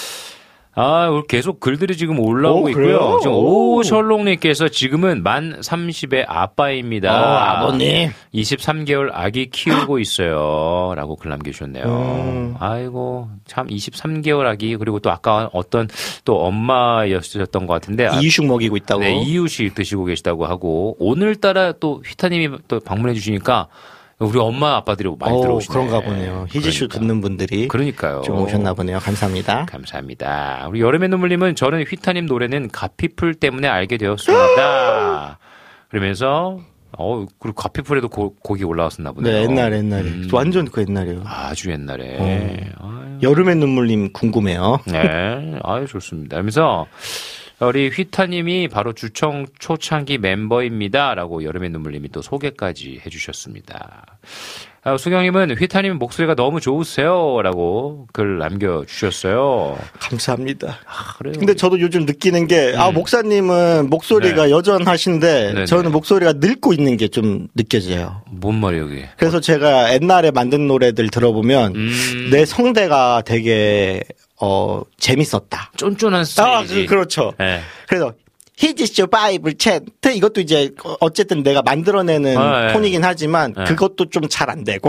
아, 오늘 계속 글들이 지금 올라오고 오, 있고요. 그래요? 지금 오. 오셜롱님께서 지금은 만 삼십의 아빠입니다. 어, 아버님. 이십삼 개월 아기 키우고 있어요. 라고 글 남겨주셨네요. 음. 아이고, 참 이십삼 개월 아기, 그리고 또 아까 어떤 또 엄마였었던 것 같은데. 이유식 먹이고 있다고. 네, 이유식 드시고 계시다고 하고, 오늘따라 또 휘타님이 또 방문해 주시니까 우리 엄마 아빠들이 많이 오, 들어오시네. 그런가 보네요. 희지쇼 그러니까. 듣는 분들이 그러니까요. 좀 오셨나 보네요. 감사합니다. 감사합니다. 우리 여름의 눈물님은 저는 휘타님 노래는 가피풀 때문에 알게 되었습니다. 그러면서 어 그리고 가피풀에도 고, 곡이 올라왔었나 보네요. 네, 옛날에 옛날에 음. 완전 그 옛날이에요. 아주 옛날에. 어. 아유. 여름의 눈물님 궁금해요. 네, 아유 좋습니다. 그러면서 우리 휘타님이 바로 주청 초창기 멤버입니다라고 여름의 눈물님이 또 소개까지 해주셨습니다. 아, 수경님은 휘타님 목소리가 너무 좋으세요라고 글 남겨주셨어요. 감사합니다. 아, 그래요. 근데 저도 요즘 느끼는 게, 아, 음. 목사님은 목소리가 네. 여전하신데, 네네. 저는 목소리가 늙고 있는 게 좀 느껴져요. 뭔 말이에요, 이게? 그래서 제가 옛날에 만든 노래들 들어보면, 음. 내 성대가 되게, 어, 재밌었다. 쫀쫀한 아, 스타일이지. 그, 그렇죠. 네. 그래서, 히지쇼 바이블 챗 이것도 이제 어쨌든 내가 만들어내는 아, 예. 톤이긴 하지만 예. 그것도 좀 잘 안 되고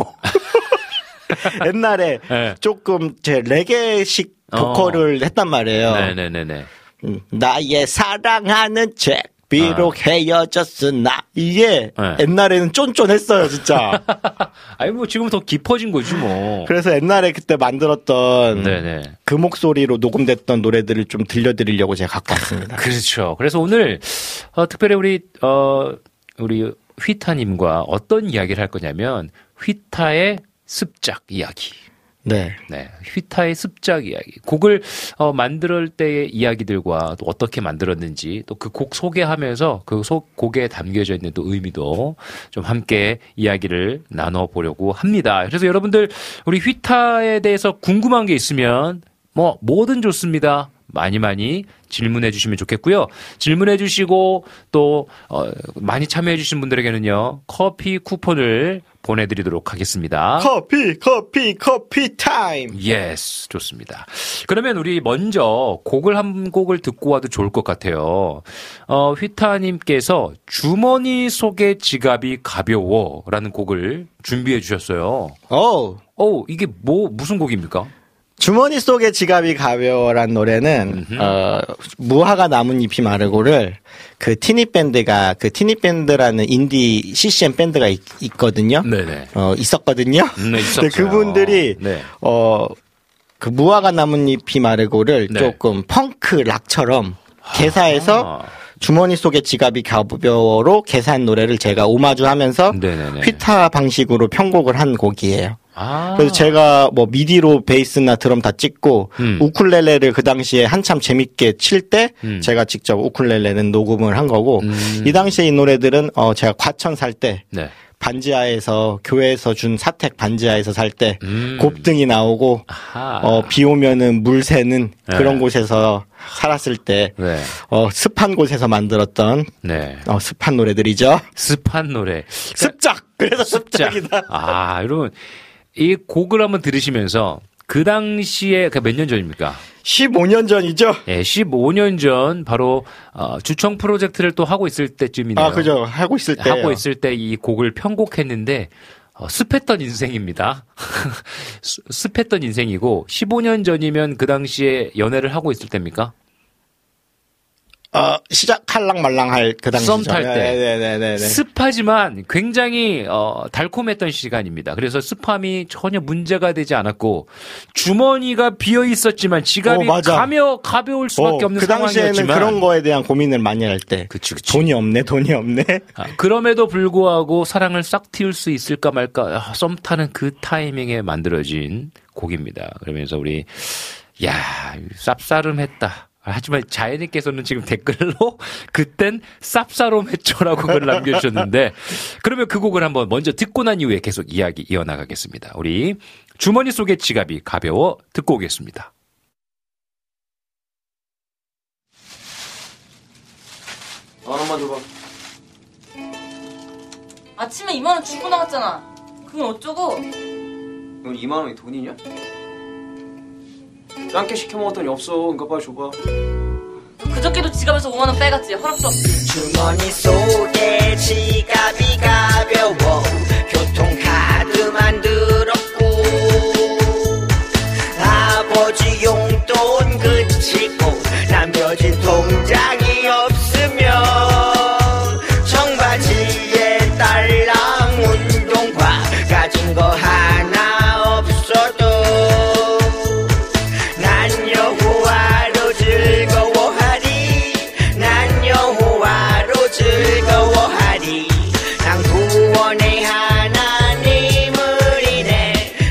옛날에 예. 조금 제 레게식 보컬을 했단 말이에요. 네네네네. 음, 나의 사랑하는 책 비록 헤어졌으나 이게 네. 옛날에는 쫀쫀했어요 진짜. 아니 뭐 지금 더 깊어진 거지 뭐. 그래서 옛날에 그때 만들었던 네네. 그 목소리로 녹음됐던 노래들을 좀 들려드리려고 제가 갖고 왔습니다. 그렇죠. 그래서 오늘 어, 특별히 우리 어 우리 휘타님과 어떤 이야기를 할 거냐면 휘타의 습작 이야기. 네. 네, 휘타의 습작 이야기. 곡을 어, 만들 때의 이야기들과 또 어떻게 만들었는지 또 그 곡 소개하면서 그 속 곡에 담겨져 있는 또 의미도 좀 함께 이야기를 나눠 보려고 합니다. 그래서 여러분들 우리 휘타에 대해서 궁금한 게 있으면 뭐 뭐든 좋습니다. 많이 많이 질문해 주시면 좋겠고요. 질문해 주시고 또 어, 많이 참여해 주신 분들에게는요. 커피 쿠폰을 보내드리도록 하겠습니다. 커피 커피 커피 타임. 예스, 좋습니다. 그러면 우리 먼저 곡을 한 곡을 듣고 와도 좋을 것 같아요. 어, 휘타님께서 주머니 속의 지갑이 가벼워라는 곡을 준비해 주셨어요. 오. 어, 이게 뭐 무슨 곡입니까? 주머니 속의 지갑이 가벼워란 노래는 어, 무화과 나뭇잎이 마르고를 그 티니 밴드가 그 티니 밴드라는 인디 씨씨엠 밴드가 있, 있거든요. 네네. 어 있었거든요. 음, 네, 있었어요. 근데 그분들이 네. 어 그 무화과 나뭇잎이 마르고를 네. 조금 펑크 락처럼 개사해서 아. 주머니 속의 지갑이 가벼워로 개사한 노래를 제가 오마주하면서 네네네. 휘타 방식으로 편곡을 한 곡이에요. 아. 그래서 제가 뭐 미디로 베이스나 드럼 다 찍고 음. 우쿨렐레를 그 당시에 한참 재밌게 칠 때 음. 제가 직접 우쿨렐레는 녹음을 한 거고 음. 이 당시에 이 노래들은 어 제가 과천 살 때 네. 반지하에서 교회에서 준 사택 반지하에서 살 때 음. 곱등이 나오고 아하. 어 비 오면은 물 새는 네. 그런 곳에서 살았을 때 네. 어 습한 곳에서 만들었던 네. 어 습한 노래들이죠. 습한 노래. 습작. 그래서 습작이다. 아, 여러분. 이 곡을 한번 들으시면서 그 당시에 몇 년 전입니까? 십오 년 전이죠? 예, 십오 년 전 바로 어, 주청 프로젝트를 또 하고 있을 때쯤이네요. 아, 그죠. 하고 있을 때. 하고 있을 때 이 곡을 편곡했는데 어, 습했던 인생입니다. 습했던 인생이고 십오 년 전이면 그 당시에 연애를 하고 있을 때입니까? 어, 시작할랑 말랑할 그 당시죠. 썸 탈 때. 네네네네. 습하지만 굉장히 어, 달콤했던 시간입니다. 그래서 습함이 전혀 문제가 되지 않았고 주머니가 비어 있었지만 지갑이 어, 가며 가벼울 수밖에 어, 없는 그 당시에는 상황이었지만 그런 거에 대한 고민을 많이 할 때. 그치, 그치. 돈이 없네, 돈이 없네. 아, 그럼에도 불구하고 사랑을 싹 틔울 수 있을까 말까 아, 썸 타는 그 타이밍에 만들어진 곡입니다. 그러면서 우리 야 쌉싸름했다. 하지만 자연님께서는 지금 댓글로 그땐 쌉싸름했죠라고 글을 남겨주셨는데 그러면 그 곡을 한번 먼저 듣고 난 이후에 계속 이야기 이어나가겠습니다. 우리 주머니 속의 지갑이 가벼워 듣고 오겠습니다. 하나만 줘봐. 아침에 이만 원 주고 나갔잖아. 그건 어쩌고? 넌 이만 원이 돈이냐? 짱깨 시켜 먹었더니 없어. 그러니까 빨리 줘봐. 그저께도 지갑에서 오만 원 빼갔지. 허락도 없이. 주머니 속에 지갑이 가벼워 교통카드만 들었고 아버지 용돈 그치고 남겨진 통장이 없으면 청바지에 딸랑 운동화 가진 거 하나 없어도 난 여호와로 즐거워하리 난 여호와로 즐거워하리 난 구원의 하나님을 인해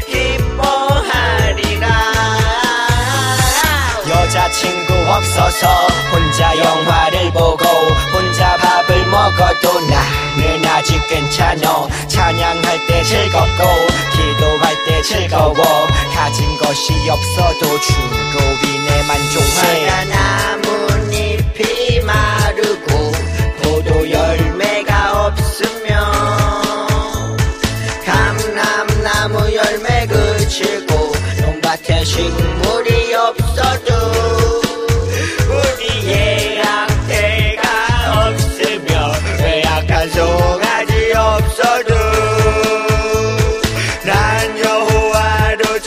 기뻐하리라 여자친구 없어서 혼자 영화를 보고 혼자 밥을 먹어도 나는 아직 괜찮어 찬양할 때 즐겁고 기도할 때 즐거워 가진 것이 없어도 주로 인해 만족해 나뭇잎이 마르고 포도 열매가 없으면 감람나무 열매 그치고 논밭에 식물이 없어도 우리의 양떼가 없으며 외약한 송아지 없어도 난 여호와로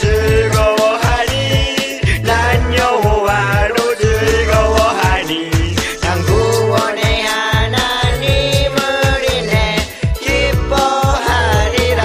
즐거워하리 난 여호와로 즐거워하리 난 구원의 하나님을 인해 기뻐하리라.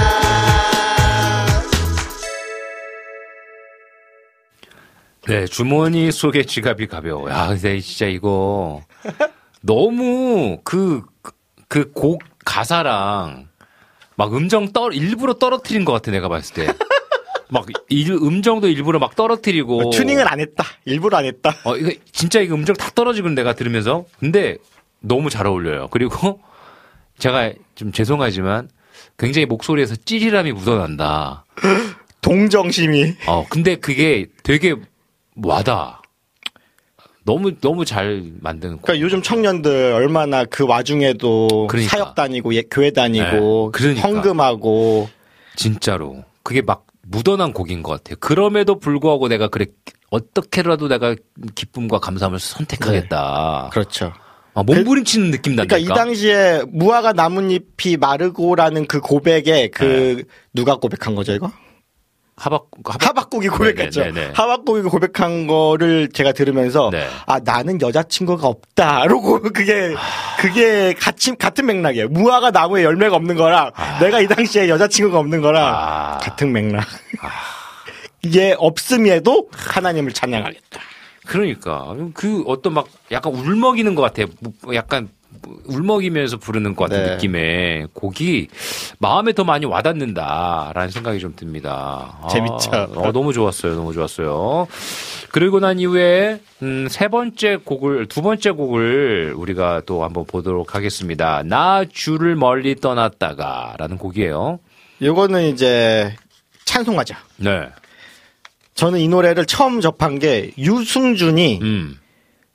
네, 주머니 속에 지갑이 가벼워. 야, 근데 진짜 이거 너무 그, 그 곡 가사랑 막 음정 떨, 일부러 떨어뜨린 것 같아, 내가 봤을 때. 막 일, 음정도 일부러 막 떨어뜨리고. 튜닝을 안 했다. 일부러 안 했다. 어, 이거 진짜 이거 음정 다 떨어지고 내가 들으면서. 근데 너무 잘 어울려요. 그리고 제가 좀 죄송하지만 굉장히 목소리에서 찌질함이 묻어난다. 동정심이. 어, 근데 그게 되게 와닿아. 너무, 너무 잘 만든. 그러니까 요즘 청년들 얼마나 그 와중에도 그러니까. 사역 다니고 예, 교회 다니고 네, 그러니까. 헌금하고 진짜로. 그게 막 묻어난 곡인 것 같아요. 그럼에도 불구하고 내가 그래, 어떻게라도 내가 기쁨과 감사함을 선택하겠다. 그렇죠. 아, 몸부림치는 느낌 난다. 그러니까 이 당시에 무화과 나뭇잎이 마르고라는 그 고백에 그 네. 누가 고백한 거죠 이거? 하박, 하박, 하박국이 고백했죠. 네네네. 하박국이 고백한 거를 제가 들으면서 네. 아 나는 여자친구가 없다라고 그게 그게 같이 같은 맥락이에요. 무화과 나무에 열매가 없는 거랑 아. 내가 이 당시에 여자친구가 없는 거랑 아. 같은 맥락. 이게 없음에도 하나님을 찬양하겠다. 그러니까. 그 어떤 막 약간 울먹이는 것 같아요. 약간 울먹이면서 부르는 것 같은 네. 느낌의 곡이 마음에 더 많이 와닿는다라는 생각이 좀 듭니다. 아, 재밌죠. 어, 너무 좋았어요. 너무 좋았어요. 그리고 난 이후에 음, 세 번째 곡을 두 번째 곡을 우리가 또 한번 보도록 하겠습니다. 나 주를 멀리 떠났다가라는 곡이에요. 요거는 이제 찬송가죠. 네. 저는 이 노래를 처음 접한 게 유승준이 음.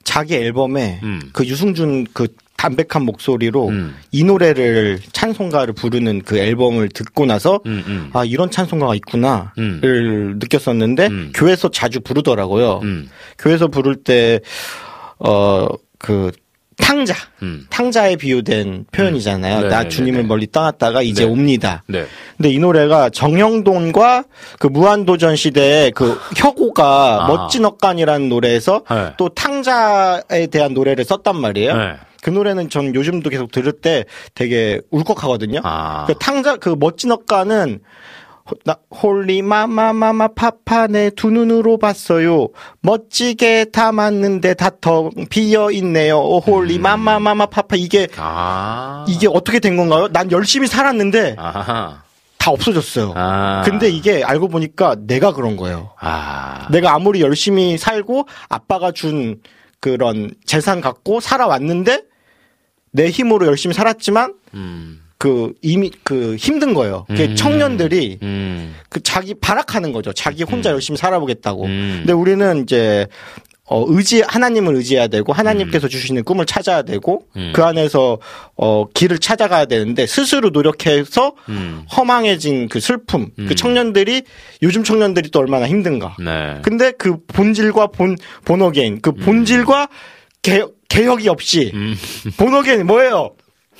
자기 앨범에 음. 그 유승준 그 담백한 목소리로 음. 이 노래를 찬송가를 부르는 그 앨범을 듣고 나서 음, 음. 아 이런 찬송가가 있구나를 음. 느꼈었는데 음. 교회에서 자주 부르더라고요. 음. 교회에서 부를 때 어 그 탕자 음. 탕자에 비유된 표현이잖아요. 음. 나 네네네네. 주님을 멀리 떠났다가 이제 네. 옵니다. 네. 근데 이 노래가 정형돈과 그 무한도전 시대의 그 혁오가 아. 멋진 엇간이라는 노래에서 네. 또 탕자에 대한 노래를 썼단 말이에요. 네. 그 노래는 전 요즘도 계속 들을 때 되게 울컥하거든요. 아. 그 탕자 그 멋진 엇간은 나 홀리 마마마마 파파 내 두 눈으로 봤어요. 멋지게 담았는데 다 텅 비어 있네요. 오, 홀리 음. 마마마마 파파 이게 아. 이게 어떻게 된 건가요? 난 열심히 살았는데 아하. 다 없어졌어요. 아. 근데 이게 알고 보니까 내가 그런 거예요. 아. 내가 아무리 열심히 살고 아빠가 준 그런 재산 갖고 살아왔는데 내 힘으로 열심히 살았지만 음. 그 이미 그 힘든 거예요. 그 음. 청년들이 음. 그 자기 발악하는 거죠. 자기 혼자 음. 열심히 살아보겠다고. 음. 근데 우리는 이제 어 의지 하나님을 의지해야 되고 하나님께서 주시는 꿈을 찾아야 되고 음. 그 안에서 어 길을 찾아가야 되는데 스스로 노력해서 음. 허망해진 그 슬픔. 음. 그 청년들이 요즘 청년들이 또 얼마나 힘든가. 네. 근데 그 본질과 본 본어게인 그 본질과 개혁, 개혁이 없이 음. 본어게인 뭐예요?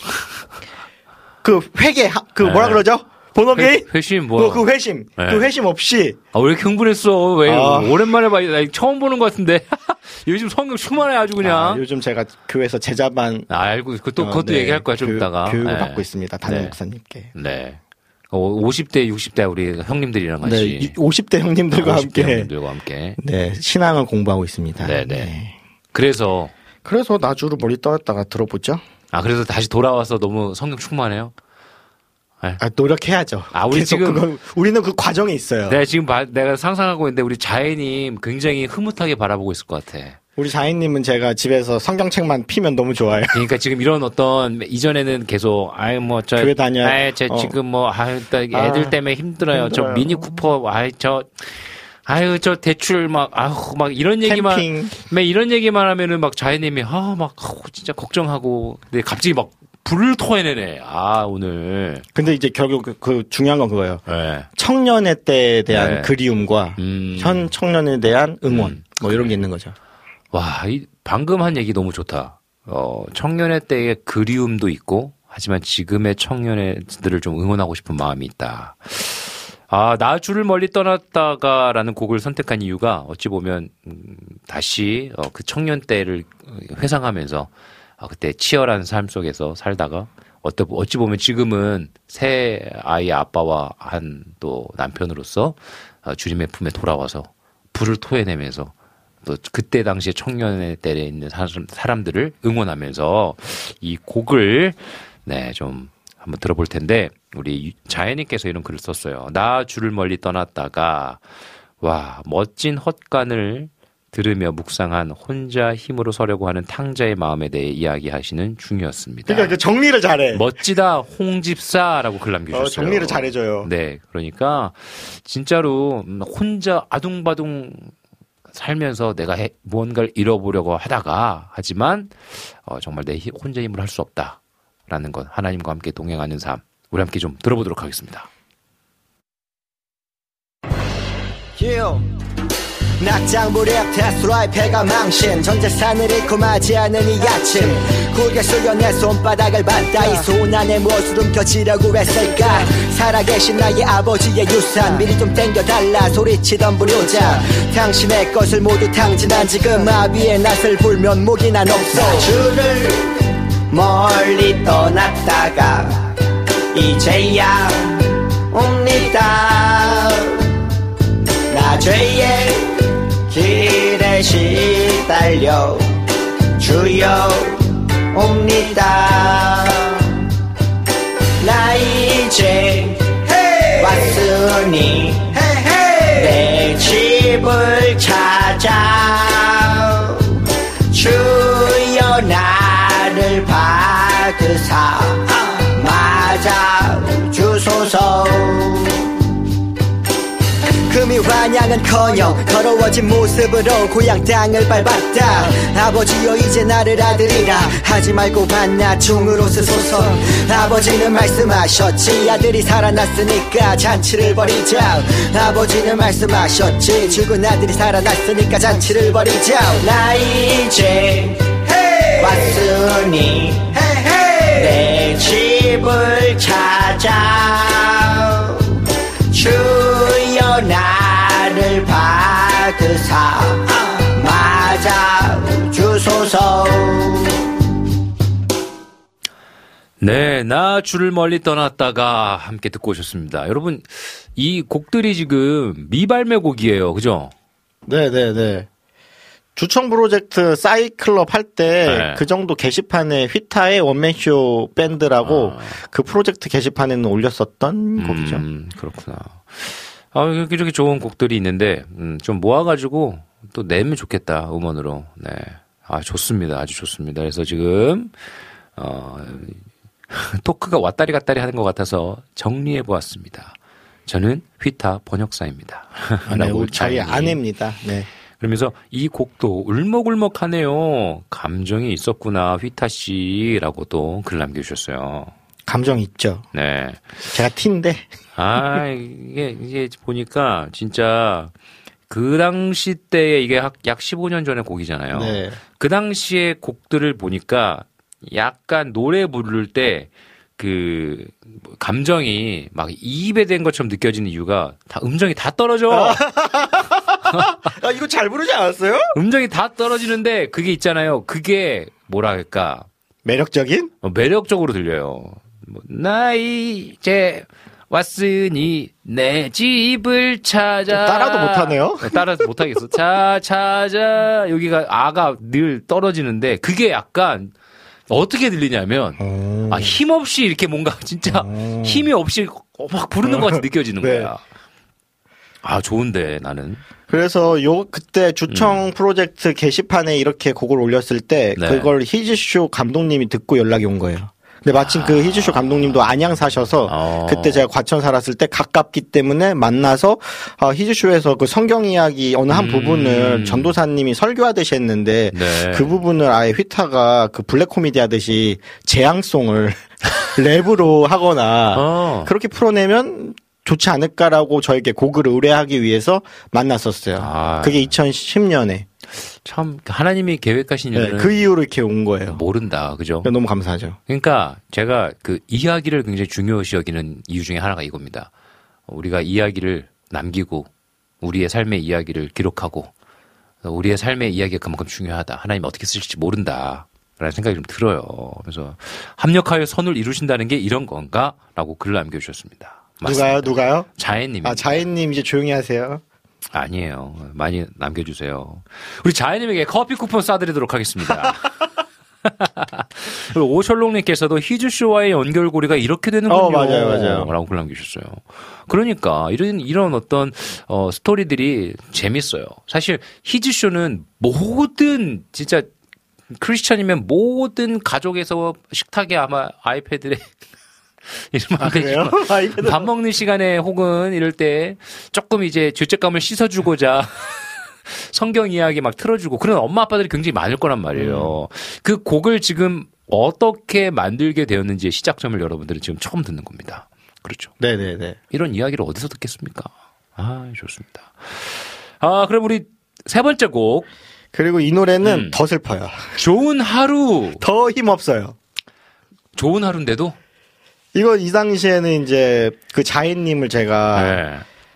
그 회개 하- 그 뭐라 네. 그러죠? 본어게인? 회- 회심 뭐야? 그, 그 회심. 네. 그 회심 없이 아, 왜 이렇게 흥분했어? 왜 아. 오랜만에 봐? 나 처음 보는 것 같은데. 요즘 성경 충만해 아주 그냥. 아, 요즘 제가 교회에서 제자반 아, 알고 그것도 어, 그것도 네, 얘기할 거야 좀 교- 이따가. 교육을 네. 받고 있습니다. 담임 네. 목사님께. 네. 어, 오십 대, 육십 대 우리 형님들이랑 네, 같이. 이- 오십 대 형님들과 오십 대 함께 형님들과 함께. 네, 신앙을 공부하고 있습니다. 네네. 그래서 그래서 나주를 멀리 떠났다가 들어보죠. 아 그래서 다시 돌아와서 너무 성경 충만해요. 아, 노력해야죠. 아, 우리 계속 지금- 그거, 우리는 그 과정에 있어요. 내가 지금 봐- 내가 상상하고 있는데 우리 자애님 굉장히 흐뭇하게 바라보고 있을 것 같아. 우리 자인님은 제가 집에서 성경책만 피면 너무 좋아요. 그러니까 지금 이런 어떤 이전에는 계속 아이 뭐저 교회 다녀. 아이 저 어. 지금 뭐 아유 애들 아, 때문에 힘들어요. 저 힘들어요. 미니 쿠퍼 아이 저 아유 저 대출 막 아우 막 이런 얘기만 캠핑. 막 이런 얘기만 하면은 막 자애님이 아막 진짜 걱정하고 근데 갑자기 막 불을 토해내네. 아 오늘. 근데 이제 결국 그, 그 중요한 건 그거예요. 네. 청년의 때에 대한 네. 그리움과 음. 현 청년에 대한 응원 음. 뭐 이런 게 있는 거죠. 와, 이 방금 한 얘기 너무 좋다. 어, 청년의 때의 그리움도 있고, 하지만 지금의 청년들을 좀 응원하고 싶은 마음이 있다. 아, 나 주를 멀리 떠났다가라는 곡을 선택한 이유가 어찌 보면, 음, 다시, 어, 그 청년 때를 회상하면서, 어, 그때 치열한 삶 속에서 살다가, 어떠, 어찌 보면 지금은 새 아이의 아빠와 한 또 남편으로서, 어, 주님의 품에 돌아와서 불을 토해내면서, 또 그때 당시에 청년의 때에 있는 사람, 사람들을 응원하면서 이 곡을 네, 좀 한번 들어볼 텐데 우리 자연님께서 이런 글을 썼어요. 나 주를 멀리 떠났다가 와 멋진 헛간을 들으며 묵상한 혼자 힘으로 서려고 하는 탕자의 마음에 대해 이야기하시는 중이었습니다. 그러니까 그 정리를 잘해. 멋지다 홍집사라고 글 남겨주셨어요. 어, 정리를 잘해줘요. 네, 그러니까 진짜로 혼자 아둥바둥 살면서 내가 해, 무언가를 잃어보려고 하다가 하지만 어, 정말 내 히, 혼자 힘으로 할 수 없다라는 것 하나님과 함께 동행하는 삶 우리 함께 좀 들어보도록 하겠습니다. Yeah. 낙장불입 테스트라이 폐가 망신 전 재산을 잃고 맞이하는 이 아침 굵게 숙여 내 손바닥을 받다 이 손안에 무엇을 움켜쥐려고 했을까 살아계신 나의 아버지의 유산 미리 좀 땡겨달라 소리치던 불효자 당신의 것을 모두 탕진한 지금 마비의 낯을 불면 목이 난 없어 주를 멀리 떠났다가 이제야 옵니다 나 죄의 길에 시달려 주여 옵니다 나 이제 hey! 왔으니 hey, hey! 내 집을 찾아 주여 나를 받으사 맞아 주소서 금이 환양은 커녕 더러워진 모습으로 고향 땅을 밟았다. 아버지여 이제 나를 아들이라 하지 말고 반나 중으로 쓰소서. 아버지는 말씀하셨지 아들이 살아났으니까 잔치를 벌이자. 아버지는 말씀하셨지 죽은 아들이 살아났으니까 잔치를 벌이자. 나 이제 hey! 왔으니 hey, hey! 내 집을 찾아 주여 나를 받으사 맞아 주소서. 네, 나 주를 멀리 떠났다가 함께 듣고 오셨습니다. 여러분, 이 곡들이 지금 미발매 곡이에요. 그죠? 네네네. 주청 프로젝트 싸이클럽 할 때 그 네. 정도 게시판에 휘타의 원맨쇼 밴드라고 아. 그 프로젝트 게시판에는 올렸었던 음, 곡이죠. 그렇구나. 아, 이렇게, 이렇게 좋은 곡들이 있는데, 음, 좀 모아가지고 또 내면 좋겠다, 음원으로. 네. 아, 좋습니다. 아주 좋습니다. 그래서 지금, 어, 토크가 왔다리 갔다리 하는 것 같아서 정리해 보았습니다. 저는 휘타 번역사입니다. 아, 네, 라고 자기 자인이. 아내입니다. 네. 그러면서 이 곡도 울먹울먹하네요. 감정이 있었구나, 휘타 씨라고 또 글 남겨주셨어요. 감정 있죠. 네. 제가 T인데. 아, 이게, 이게 보니까 진짜 그 당시 때에 이게 약 십오 년 전의 곡이잖아요. 네. 그 당시의 곡들을 보니까 약간 노래 부를 때 그 감정이 막 이입에 된 것처럼 느껴지는 이유가 다 음정이 다 떨어져. 아, 이거 잘 부르지 않았어요? 음정이 다 떨어지는데 그게 있잖아요. 그게 뭐라 할까? 매력적인? 어, 매력적으로 들려요. 뭐, 나 이제 왔으니 내 집을 찾아. 따라도 못하네요. 따라도 못하겠어. 자, 찾아. 여기가 아가 늘 떨어지는데 그게 약간 어떻게 들리냐면 오. 아, 힘없이 이렇게 뭔가 진짜 오. 힘이 없이 막 부르는 것 같이 느껴지는 네. 거야. 아, 좋은데 나는. 그래서 요 그때 주청 음. 프로젝트 게시판에 이렇게 곡을 올렸을 때 네. 그걸 히즈쇼 감독님이 듣고 연락이 온 거예요. 근데 마침 아. 그 히즈쇼 감독님도 안양 사셔서 어. 그때 제가 과천 살았을 때 가깝기 때문에 만나서 아, 히즈쇼에서 그 성경 이야기 어느 한 음. 부분을 전도사님이 설교하듯이 했는데 네. 그 부분을 아예 휘타가 그 블랙 코미디 하듯이 재앙송을 랩으로 하거나 어. 그렇게 풀어내면 좋지 않을까라고 저에게 곡을 의뢰하기 위해서 만났었어요. 아. 그게 이천십 년에. 참 하나님이 계획하신 일은 네, 그 이후로 이렇게 온 거예요. 모른다. 그죠? 너무 감사하죠. 그러니까 제가 그 이야기를 굉장히 중요시 여기는 이유 중에 하나가 이겁니다. 우리가 이야기를 남기고 우리의 삶의 이야기를 기록하고 우리의 삶의 이야기가 그만큼 중요하다. 하나님 어떻게 쓰실지 모른다. 라는 생각이 좀 들어요. 그래서 합력하여 선을 이루신다는 게 이런 건가? 라고 글을 남겨주셨습니다. 맞습니다. 누가요? 누가요? 자애님. 아, 자인님 이제 조용히 하세요. 아니에요. 많이 남겨주세요. 우리 자애님에게 커피 쿠폰 쏴드리도록 하겠습니다. 그리고 오철롱님께서도 히즈쇼와의 연결고리가 이렇게 되는군요. 어, 맞아요, 맞아요. 라고 글 남겨주셨어요. 그러니까 이런 이런 어떤 어, 스토리들이 재밌어요. 사실 히즈쇼는 모든 진짜 크리스천이면 모든 가족에서 식탁에 아마 아이패드에 이러면 안 되지만 그래요? 아이패드. 밥 먹는 시간에 혹은 이럴 때 조금 이제 죄책감을 씻어주고자 성경 이야기 막 틀어주고 그런 엄마 아빠들이 굉장히 많을 거란 말이에요. 음. 그 곡을 지금 어떻게 만들게 되었는지의 시작점을 여러분들은 지금 처음 듣는 겁니다. 그렇죠. 네네네. 이런 이야기를 어디서 듣겠습니까? 아, 좋습니다. 아, 그럼 우리 세 번째 곡. 그리고 이 노래는 음. 더 슬퍼요. 좋은 하루. 더 힘없어요. 좋은 하루인데도? 이거 이 당시에는 이제 그 자인님을 제가 네.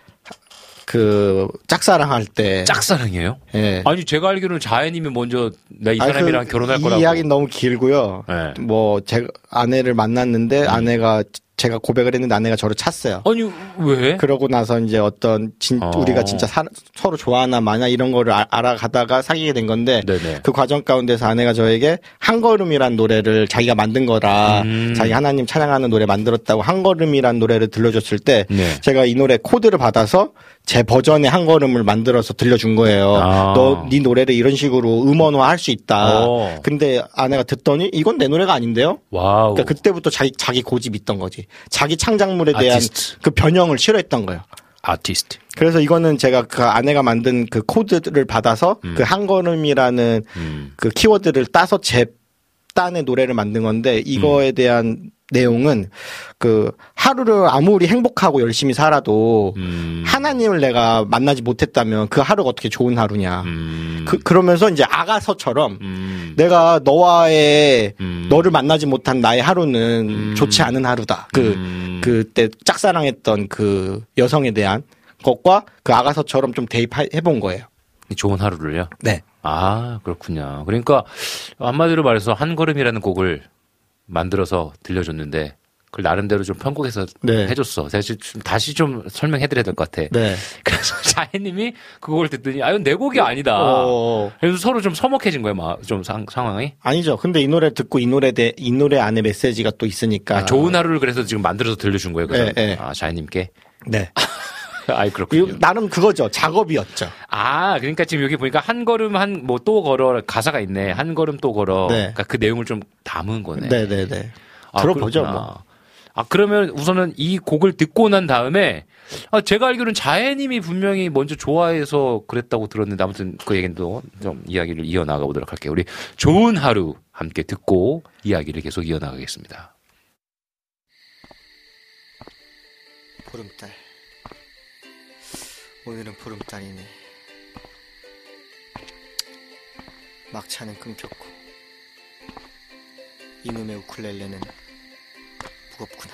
그 짝사랑할 때 짝사랑이에요? 예. 아니 제가 알기로는 자애님이 먼저 나 이 아니, 사람이랑 그, 결혼할 이 거라고. 이야기는 너무 길고요. 네. 뭐 제가 아내를 만났는데 음. 아내가 제가 고백을 했는데 아내가 저를 찼어요. 아니 왜? 그러고 나서 이제 어떤 진, 어. 우리가 진짜 사, 서로 좋아하나 마나 이런 거를 아, 알아가다가 사귀게 된 건데 네네. 그 과정 가운데서 아내가 저에게 한 걸음이란 노래를 자기가 만든 거라 음. 자기 하나님 찬양하는 노래 만들었다고 한 걸음이란 노래를 들려줬을 때 네. 제가 이 노래 코드를 받아서 제 버전의 한 걸음을 만들어서 들려준 거예요. 아. 너 네 노래를 이런 식으로 음원화 할 수 있다. 오. 근데 아내가 듣더니 이건 내 노래가 아닌데요? 와우. 그러니까 그때부터 자기 자기 고집이 있던 거지. 자기 창작물에 대한 아티스트. 그 변형을 싫어했던 거예요. 아티스트. 그래서 이거는 제가 그 아내가 만든 그 코드를 받아서 음. 그 한 걸음이라는 음. 그 키워드를 따서 제 딴의 노래를 만든 건데 이거에 음. 대한 내용은 그 하루를 아무리 행복하고 열심히 살아도 음. 하나님을 내가 만나지 못했다면 그 하루가 어떻게 좋은 하루냐. 음. 그, 그러면서 이제 아가서처럼 음. 내가 너와의 음. 너를 만나지 못한 나의 하루는 음. 좋지 않은 하루다. 그 음. 그때 짝사랑했던 그 여성에 대한 것과 그 아가서처럼 좀 대입해 본 거예요. 좋은 하루를요? 네. 아, 그렇군요. 그러니까 한마디로 말해서 한 걸음이라는 곡을 만들어서 들려줬는데 그걸 나름대로 좀 편곡해서 네. 해줬어. 다시 좀, 다시 좀 설명해드려야 될 것 같아. 네. 그래서 자혜님이 그걸 듣더니 아, 이건 내 곡이 아니다. 어... 그래서 서로 좀 서먹해진 거예요, 막 좀 상황이. 아니죠. 근데 이 노래 듣고 이 노래 대, 이 노래 안에 메시지가 또 있으니까. 아, 좋은 하루를 그래서 지금 만들어서 들려준 거예요, 그래서. 네, 네. 아, 자혜님께. 네. 아이, 그렇군요. 나름 그거죠. 작업이었죠. 아, 그러니까 지금 여기 보니까 한 걸음 한 뭐 또 걸어 가사가 있네. 한 걸음 또 걸어. 네. 그러니까 그 내용을 좀 담은 거네. 네, 네, 네. 아, 들어보죠, 그렇구나. 뭐. 아, 그러면 우선은 이 곡을 듣고 난 다음에 아, 제가 알기로는 자혜님이 분명히 먼저 좋아해서 그랬다고 들었는데 아무튼 그 얘기는 또 좀 이야기를 이어나가 보도록 할게요. 우리 좋은 하루 함께 듣고 이야기를 계속 이어나가겠습니다. 보름달. 오늘은 보름달이네. 막차는 끊겼고 이놈의 우쿨렐레는 무겁구나.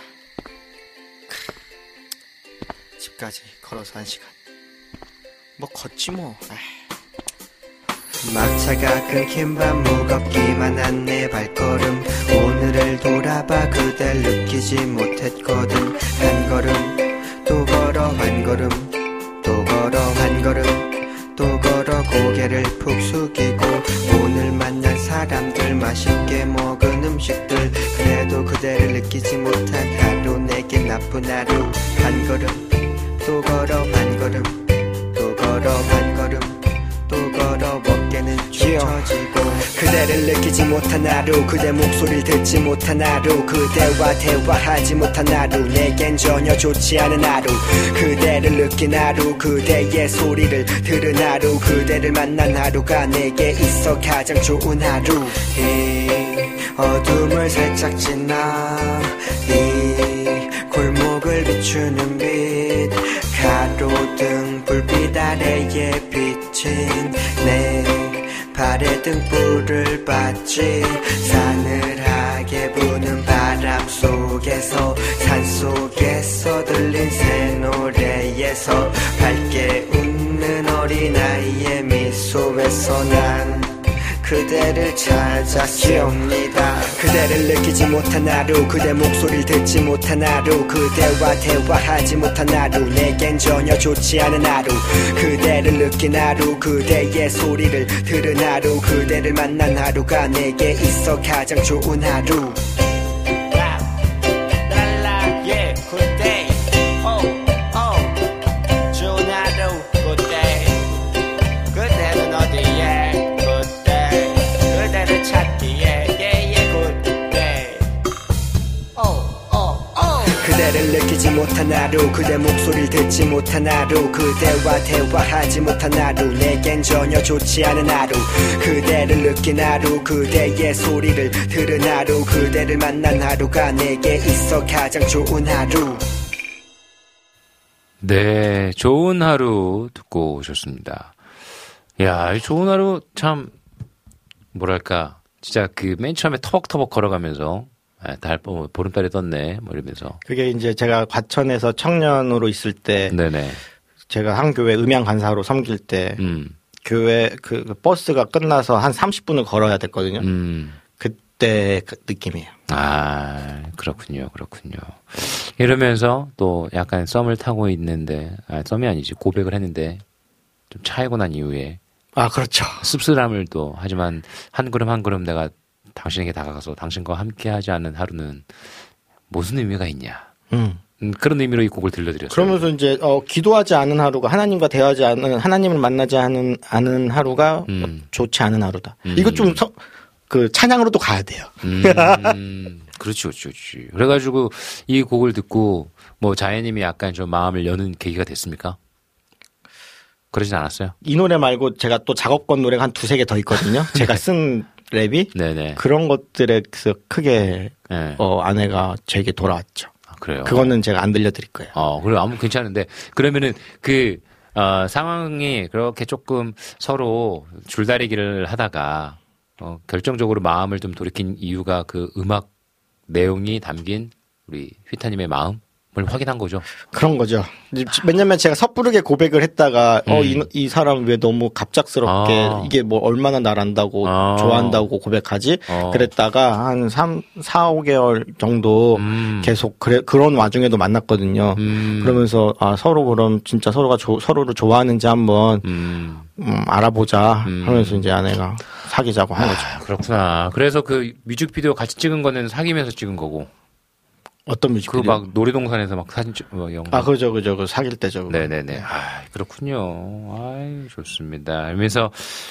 크. 집까지 걸어서 한 시간. 뭐 걷지 뭐. 에이. 막차가 끊긴 밤 무겁기만 한 내 발걸음. 오늘을 돌아봐 그댈 느끼지 못했거든. 한 걸음 또 걸어 한 걸음 또 걸어 한 걸음 또 걸어 고개를 푹 숙이고 오늘 만난 사람들 맛있게 먹은 음식들 그래도 그대를 느끼지 못한 하루 내겐 나쁜 하루. 한 걸음 또 걸어 한 걸음 또 걸어 한 걸음 또 걸어 어깨는 축 처지고 그대를 느끼지 못한 하루 그대 목소리를 듣지 못한 하루 그대와 대화하지 못한 하루 내겐 전혀 좋지 않은 하루 그대를 느낀 하루 그대의 소리를 들은 하루 그대를 만난 하루가 내게 있어 가장 좋은 하루. 이 어둠을 살짝 지나 이 골목을 비추는 빛 가로등 불빛 아래에 비친 내 발에 등불을 받지 싸늘하게 부는 바람 속에서 산속에서 들린 새 노래에서 밝게 웃는 어린아이의 미소에서 난 그대를 찾았습니다. 그대를 느끼지 못한 하루 그대 목소리를 듣지 못한 하루 그대와 대화하지 못한 하루 내겐 전혀 좋지 않은 하루 그대를 느낀 하루 그대의 소리를 들은 하루 그대를 만난 하루가 내게 있어 가장 좋은 하루. 그대를 느끼지 못한 하루 그대 목소리를 듣지 못한 하루 그대와 대화하지 못한 하루 내겐 전혀 좋지 않은 하루 그대를 느낀 하루 그대의 소리를 들은 하루 그대를 만난 하루가 내게 있어 가장 좋은 하루. 네, 좋은 하루 듣고 오셨습니다. 야, 이 좋은 하루 참 뭐랄까 진짜 그 맨 처음에 터벅터벅 걸어가면서 아, 달 보름달이 떴네 뭐 이러면서 그게 이제 제가 과천에서 청년으로 있을 때 네네. 제가 한 교회 음향 간사로 섬길 때 음. 교회 그, 그 버스가 끝나서 한 삼십 분을 걸어야 됐거든요. 음. 그때 그 느낌이에요. 아, 그렇군요, 그렇군요. 이러면서 또 약간 썸을 타고 있는데, 아, 썸이 아니지, 고백을 했는데, 좀 차이고 난 이후에. 아, 그렇죠. 씁쓸함을 또, 하지만 한 걸음 한 걸음 내가 당신에게 다가가서 당신과 함께 하지 않는 하루는 무슨 의미가 있냐. 음. 음, 그런 의미로 이 곡을 들려드렸어요. 그러면서 이제, 어, 기도하지 않은 하루가, 하나님과 대화하지 않은, 하나님을 만나지 않은, 않은 하루가 음. 좋지 않은 하루다. 음. 이거 좀, 서, 그, 찬양으로도 가야 돼요. 음, 그렇지, 그렇지, 그렇지. 그래가지고 이 곡을 듣고 뭐 자연님이 약간 좀 마음을 여는 계기가 됐습니까? 그러진 않았어요? 이 노래 말고 제가 또 작업권 노래가 한 두세 개 더 있거든요. 제가 쓴 랩이. 네네. 그런 것들에서 크게, 네. 어, 아내가 제게 돌아왔죠. 아, 그래요? 그거는 제가 안 들려드릴 거예요. 어, 그래, 아무 괜찮은데. 그러면은 그, 어, 상황이 그렇게 조금 서로 줄다리기를 하다가, 어, 결정적으로 마음을 좀 돌이킨 이유가 그 음악 내용이 담긴 우리 휘타님의 마음을 확인한 거죠. 그런 거죠. 왜냐면 제가 섣부르게 고백을 했다가, 음. 어, 이, 이 사람 왜 너무 갑작스럽게, 아. 이게 뭐 얼마나 날 안다고, 아. 좋아한다고 고백하지? 어. 그랬다가 한 삼, 사, 오 개월 정도 음. 계속 그래, 그런 와중에도 만났거든요. 음. 그러면서, 아, 서로 그럼 진짜 서로가 조, 서로를 좋아하는지 한번, 음. 음, 알아보자 음. 하면서 이제 아내가 사귀자고 한 거죠. 아, 그렇구나. 그래서 그 뮤직비디오 같이 찍은 거는 사귀면서 찍은 거고. 어떤 뮤직비디오? 그 막 놀이동산에서 막 사진 찍, 뭐 영상. 아, 그죠, 그죠. 그 사귈 때죠. 그거. 네네네. 아, 그렇군요. 아이, 좋습니다. 그러면서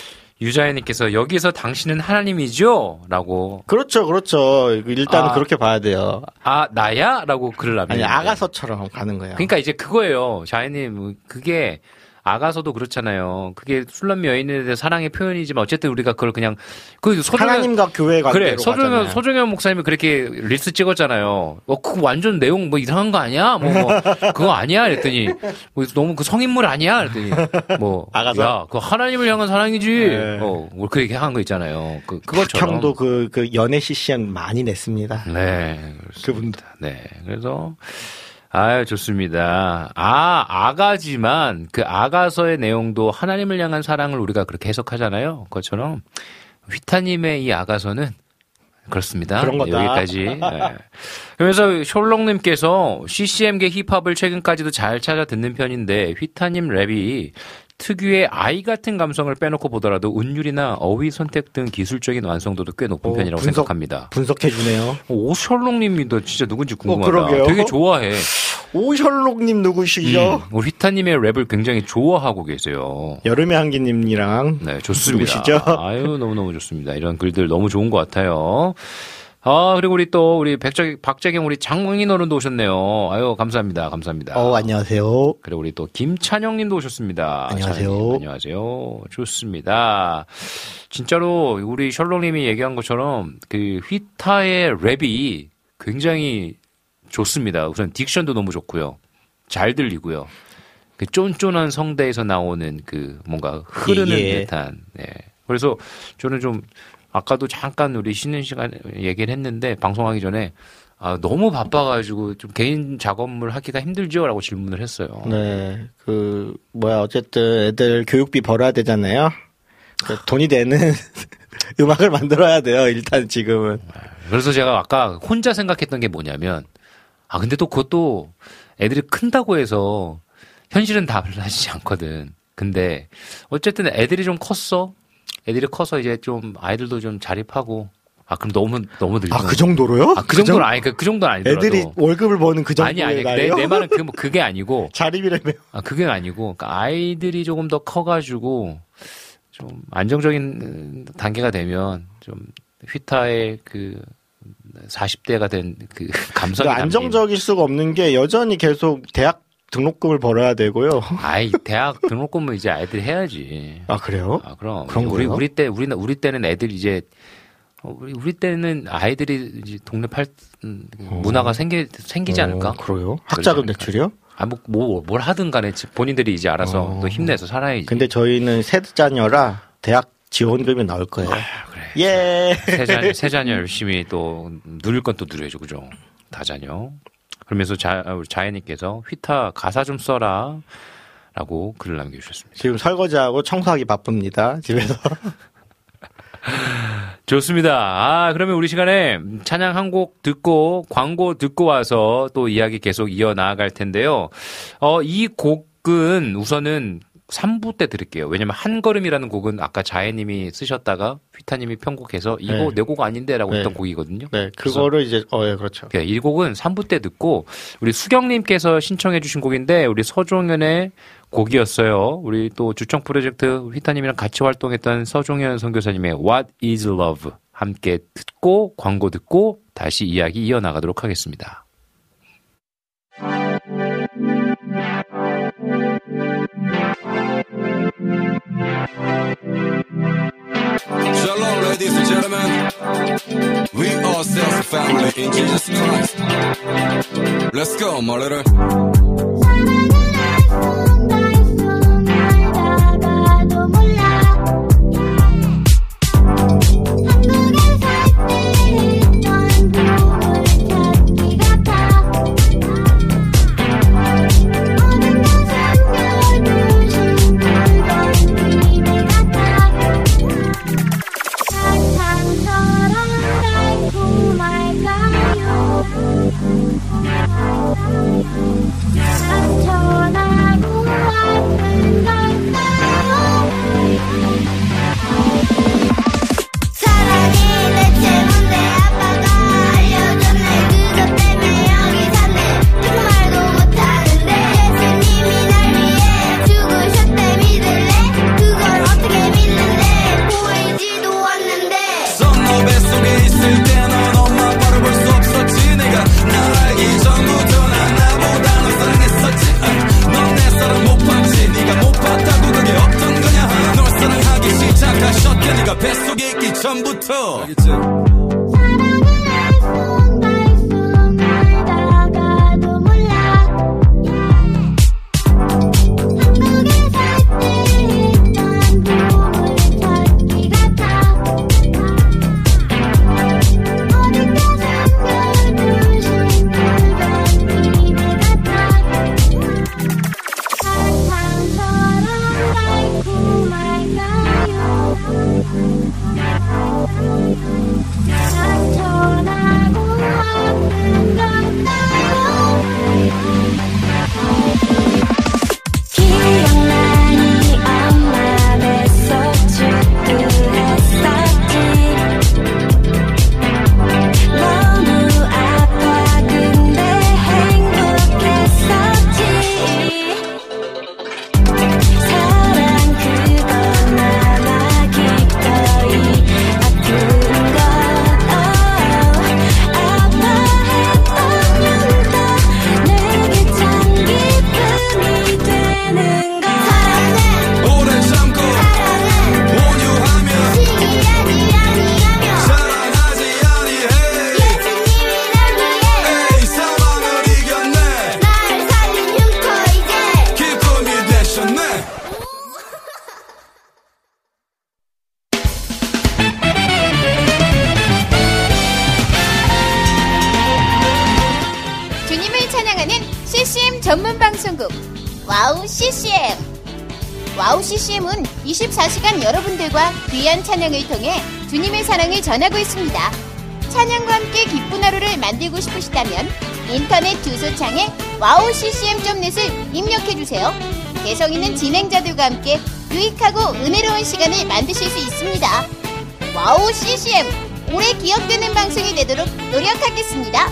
유자연님께서 여기서 당신은 하나님이죠? 라고. 그렇죠, 그렇죠. 일단은 아, 그렇게 봐야 돼요. 아, 나야? 라고 글을 남겼는데. 아니, 아가서처럼 가는 거예요. 그러니까 이제 그거예요. 자연님, 그게 아가서도 그렇잖아요. 그게 술람미 여인에 대해 사랑의 표현이지만 어쨌든 우리가 그걸 그냥 그 소중현, 하나님과 교회 관계로 그래 소중현 소중현 목사님이 그렇게 릴스 찍었잖아요. 어, 그 완전 내용 뭐 이상한 거 아니야? 뭐, 뭐 그거 아니야? 그랬더니 뭐 너무 그 성인물 아니야? 그랬더니 뭐 아가서? 야, 그 하나님을 향한 사랑이지. 네. 어, 뭐 그렇게 한 거 있잖아요. 그 그것처럼. 형도 그, 그 연애 씨씨엠 많이 냈습니다. 네, 그분도. 네, 그래서. 아유, 좋습니다. 아, 아가지만 그 아가서의 내용도 하나님을 향한 사랑을 우리가 그렇게 해석하잖아요. 그것처럼 휘타님의 이 아가서는 그렇습니다. 그런 거다. 여기까지. 네. 그러면서 셜록님께서 씨씨엠계 힙합을 최근까지도 잘 찾아 듣는 편인데 휘타님 랩이 특유의 아이 같은 감성을 빼놓고 보더라도 운율이나 어휘 선택 등 기술적인 완성도도 꽤 높은 오, 편이라고 분석, 생각합니다. 분석해주네요. 오셜록님이 너 진짜 누군지 궁금하다. 어, 그러게요. 되게 좋아해. 오셜록님 누구시죠? 음, 우리 휘타님의 랩을 굉장히 좋아하고 계세요. 여름의 한기님이랑 네, 좋습니다. 누구시죠? 아유, 너무너무 좋습니다. 이런 글들 너무 좋은 것 같아요. 아, 그리고 우리 또, 우리 백정, 박재경 우리 장광인 어른도 오셨네요. 아유, 감사합니다. 감사합니다. 어, 안녕하세요. 그리고 우리 또 김찬영 님도 오셨습니다. 안녕하세요. 찬영님, 안녕하세요. 좋습니다. 진짜로 우리 셜록 님이 얘기한 것처럼 그 휘타의 랩이 굉장히 좋습니다. 우선 딕션도 너무 좋고요. 잘 들리고요. 그 쫀쫀한 성대에서 나오는 그 뭔가 흐르는 예. 듯한, 네. 그래서 저는 좀 아까도 잠깐 우리 쉬는 시간 얘기를 했는데 방송하기 전에 아, 너무 바빠가지고 좀 개인 작업을 하기가 힘들죠라고 질문을 했어요. 네, 그 뭐야 어쨌든 애들 교육비 벌어야 되잖아요. 그 돈이 되는 음악을 만들어야 돼요. 일단 지금은. 그래서 제가 아까 혼자 생각했던 게 뭐냐면 아 근데 또 그것도 애들이 큰다고 해서 현실은 다 달라지지 않거든. 근데 어쨌든 애들이 좀 컸어. 애들이 커서 이제 좀 아이들도 좀 자립하고 아 그럼 너무 너무 늘지. 아 그 정도로요? 아 그 정도는 아니 그, 그 정도는 아니더라도 애들이 월급을 버는 그 정도의 아니 아니 내, 내 말은 그 뭐 그게 아니고 자립이라며. 아 그게 아니고 그러니까 아이들이 조금 더 커가지고 좀 안정적인 단계가 되면 좀 휘타의 그 사십 대가 된 그 감성이 안정적일 수가 없는 게 여전히 계속 대학 등록금을 벌어야 되고요. 아이, 대학 등록금은 이제 아이들이 해야지. 아, 그래요? 아, 그럼. 그런 우리, 거예요? 우리 때, 우리, 우리 때는 애들 이제, 우리, 우리 때는 아이들이 이제 동네 팔, 음, 문화가 생기, 생기지 않을까? 어, 그래요? 학자금 대출이요? 아, 뭐, 뭐, 뭘 하든 간에 본인들이 이제 알아서 어. 또 힘내서 살아야지. 근데 저희는 세 자녀라 대학 지원금이 나올 거예요. 아, 그래. 예. 세 자녀, 세 자녀 열심히 또 누릴 건 또 누려야죠. 그죠? 다자녀. 그러면서 자, 자연님께서 휘타 가사 좀 써라 라고 글을 남겨주셨습니다. 지금 설거지하고 청소하기 바쁩니다. 집에서. 좋습니다. 아, 그러면 우리 시간에 찬양 한 곡 듣고 광고 듣고 와서 또 이야기 계속 이어나갈 텐데요. 어, 이 곡은 우선은 삼 부 때 들을게요. 왜냐면 한 걸음이라는 곡은 아까 자혜님이 쓰셨다가 휘타님이 편곡해서 이거 네. 내 곡 아닌데라고 네. 했던 곡이거든요. 네, 그거를 이제 어, 예, 그렇죠. 네, 이 곡은 삼 부 때 듣고 우리 수경님께서 신청해주신 곡인데 우리 서종현의 곡이었어요. 우리 또 주청 프로젝트 휘타님이랑 같이 활동했던 서종현 선교사님의 What is Love 함께 듣고 광고 듣고 다시 이야기 이어나가도록 하겠습니다. Shalom, ladies and gentlemen. We are self family in Jesus Christ. Let's go, my little. 뱃속에 있기 전부터 전문 방송국 와우 씨씨엠. 와우 씨씨엠은 이십사 시간 여러분들과 귀한 찬양을 통해 주님의 사랑을 전하고 있습니다. 찬양과 함께 기쁜 하루를 만들고 싶으시다면 인터넷 주소창에 와우 씨씨엠 닷 넷을 입력해주세요. 개성 있는 진행자들과 함께 유익하고 은혜로운 시간을 만드실 수 있습니다. 와우 씨씨엠, 오래 기억되는 방송이 되도록 노력하겠습니다.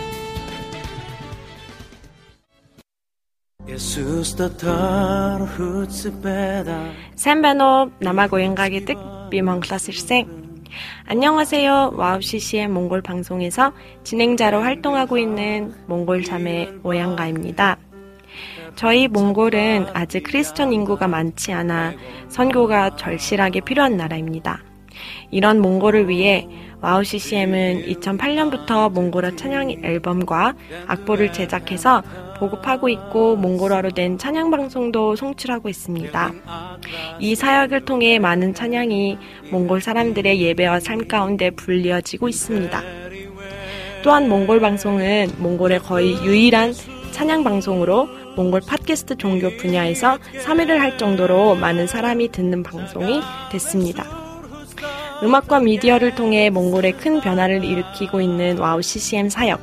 Сайн байна уу? Намайг Уянга гэдэг. Би Монголоос ирсэн. 안녕하세요. 와우 씨씨엠 몽골 방송에서 진행자로 활동하고 있는 몽골 자매 오양가입니다. 저희 몽골은 아직 크리스천 인구가 많지 않아 선교가 절실하게 필요한 나라입니다. 이런 몽골을 위해 와우 씨씨엠은 이천팔 년부터 몽골어 찬양 앨범과 악보를 제작해서 보급하고 있고 몽골어로 된 찬양 방송도 송출하고 있습니다. 이 사역을 통해 많은 찬양이 몽골 사람들의 예배와 삶 가운데 불리어지고 있습니다. 또한 몽골 방송은 몽골의 거의 유일한 찬양 방송으로 몽골 팟캐스트 종교 분야에서 삼 위를 할 정도로 많은 사람이 듣는 방송이 됐습니다. 음악과 미디어를 통해 몽골에 큰 변화를 일으키고 있는 와우 씨씨엠 사역.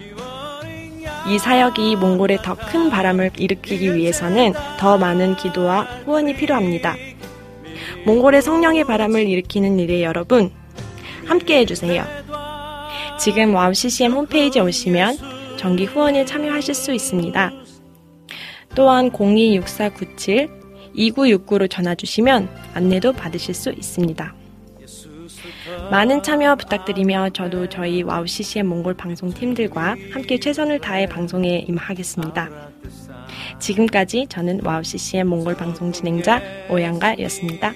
이 사역이 몽골에 더 큰 바람을 일으키기 위해서는 더 많은 기도와 후원이 필요합니다. 몽골의 성령의 바람을 일으키는 일에 여러분, 함께 해주세요. 지금 와우 씨씨엠 홈페이지에 오시면 정기 후원에 참여하실 수 있습니다. 또한 공이 육사 구칠 이구육구로 전화주시면 안내도 받으실 수 있습니다. 많은 참여 부탁드리며 저도 저희 와우 씨씨엠 몽골 방송 팀들과 함께 최선을 다해 방송에 임하겠습니다. 지금까지 저는 와우 씨씨엠 몽골 방송 진행자 오양가였습니다.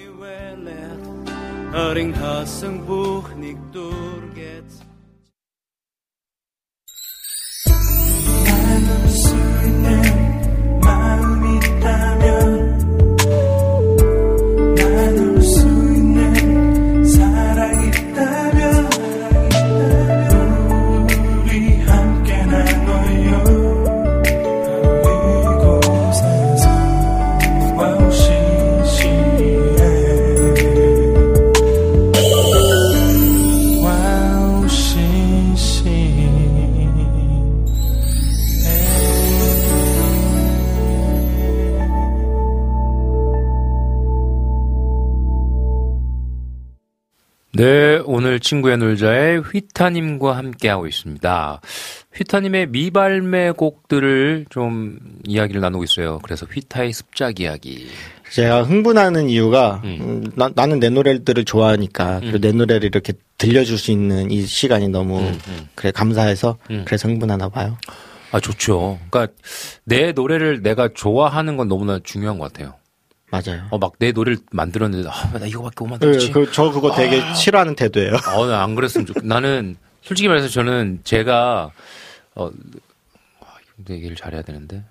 나눌 수 있는 마음이 있다면 나눌 수 있는 사랑이 있다면 우리 함께 나눠요 이곳에서 와우 씨씨엠 와우 씨씨엠 네, 오늘 친구의 놀자의 휘타님과 함께하고 있습니다. 휘타님의 미발매곡들을 좀 이야기를 나누고 있어요. 그래서 휘타의 습작 이야기. 제가 흥분하는 이유가 음. 음, 나, 나는 내 노래들을 좋아하니까 음. 내 노래를 이렇게 들려줄 수 있는 이 시간이 너무 음, 음. 그래 감사해서 음. 그래서 흥분하나 봐요. 아 좋죠. 그러니까 내 노래를 내가 좋아하는 건 너무나 중요한 것 같아요. 맞아요. 어, 막 내 노래를 만들었는데, 아, 나 이거밖에 못 만들었지. 네, 그, 저 그거 되게 아. 싫어하는 태도예요. 어, 나 안 그랬으면 좋겠 나는, 솔직히 말해서 저는 제가, 어, 근데 얘기를 잘해야 되는데.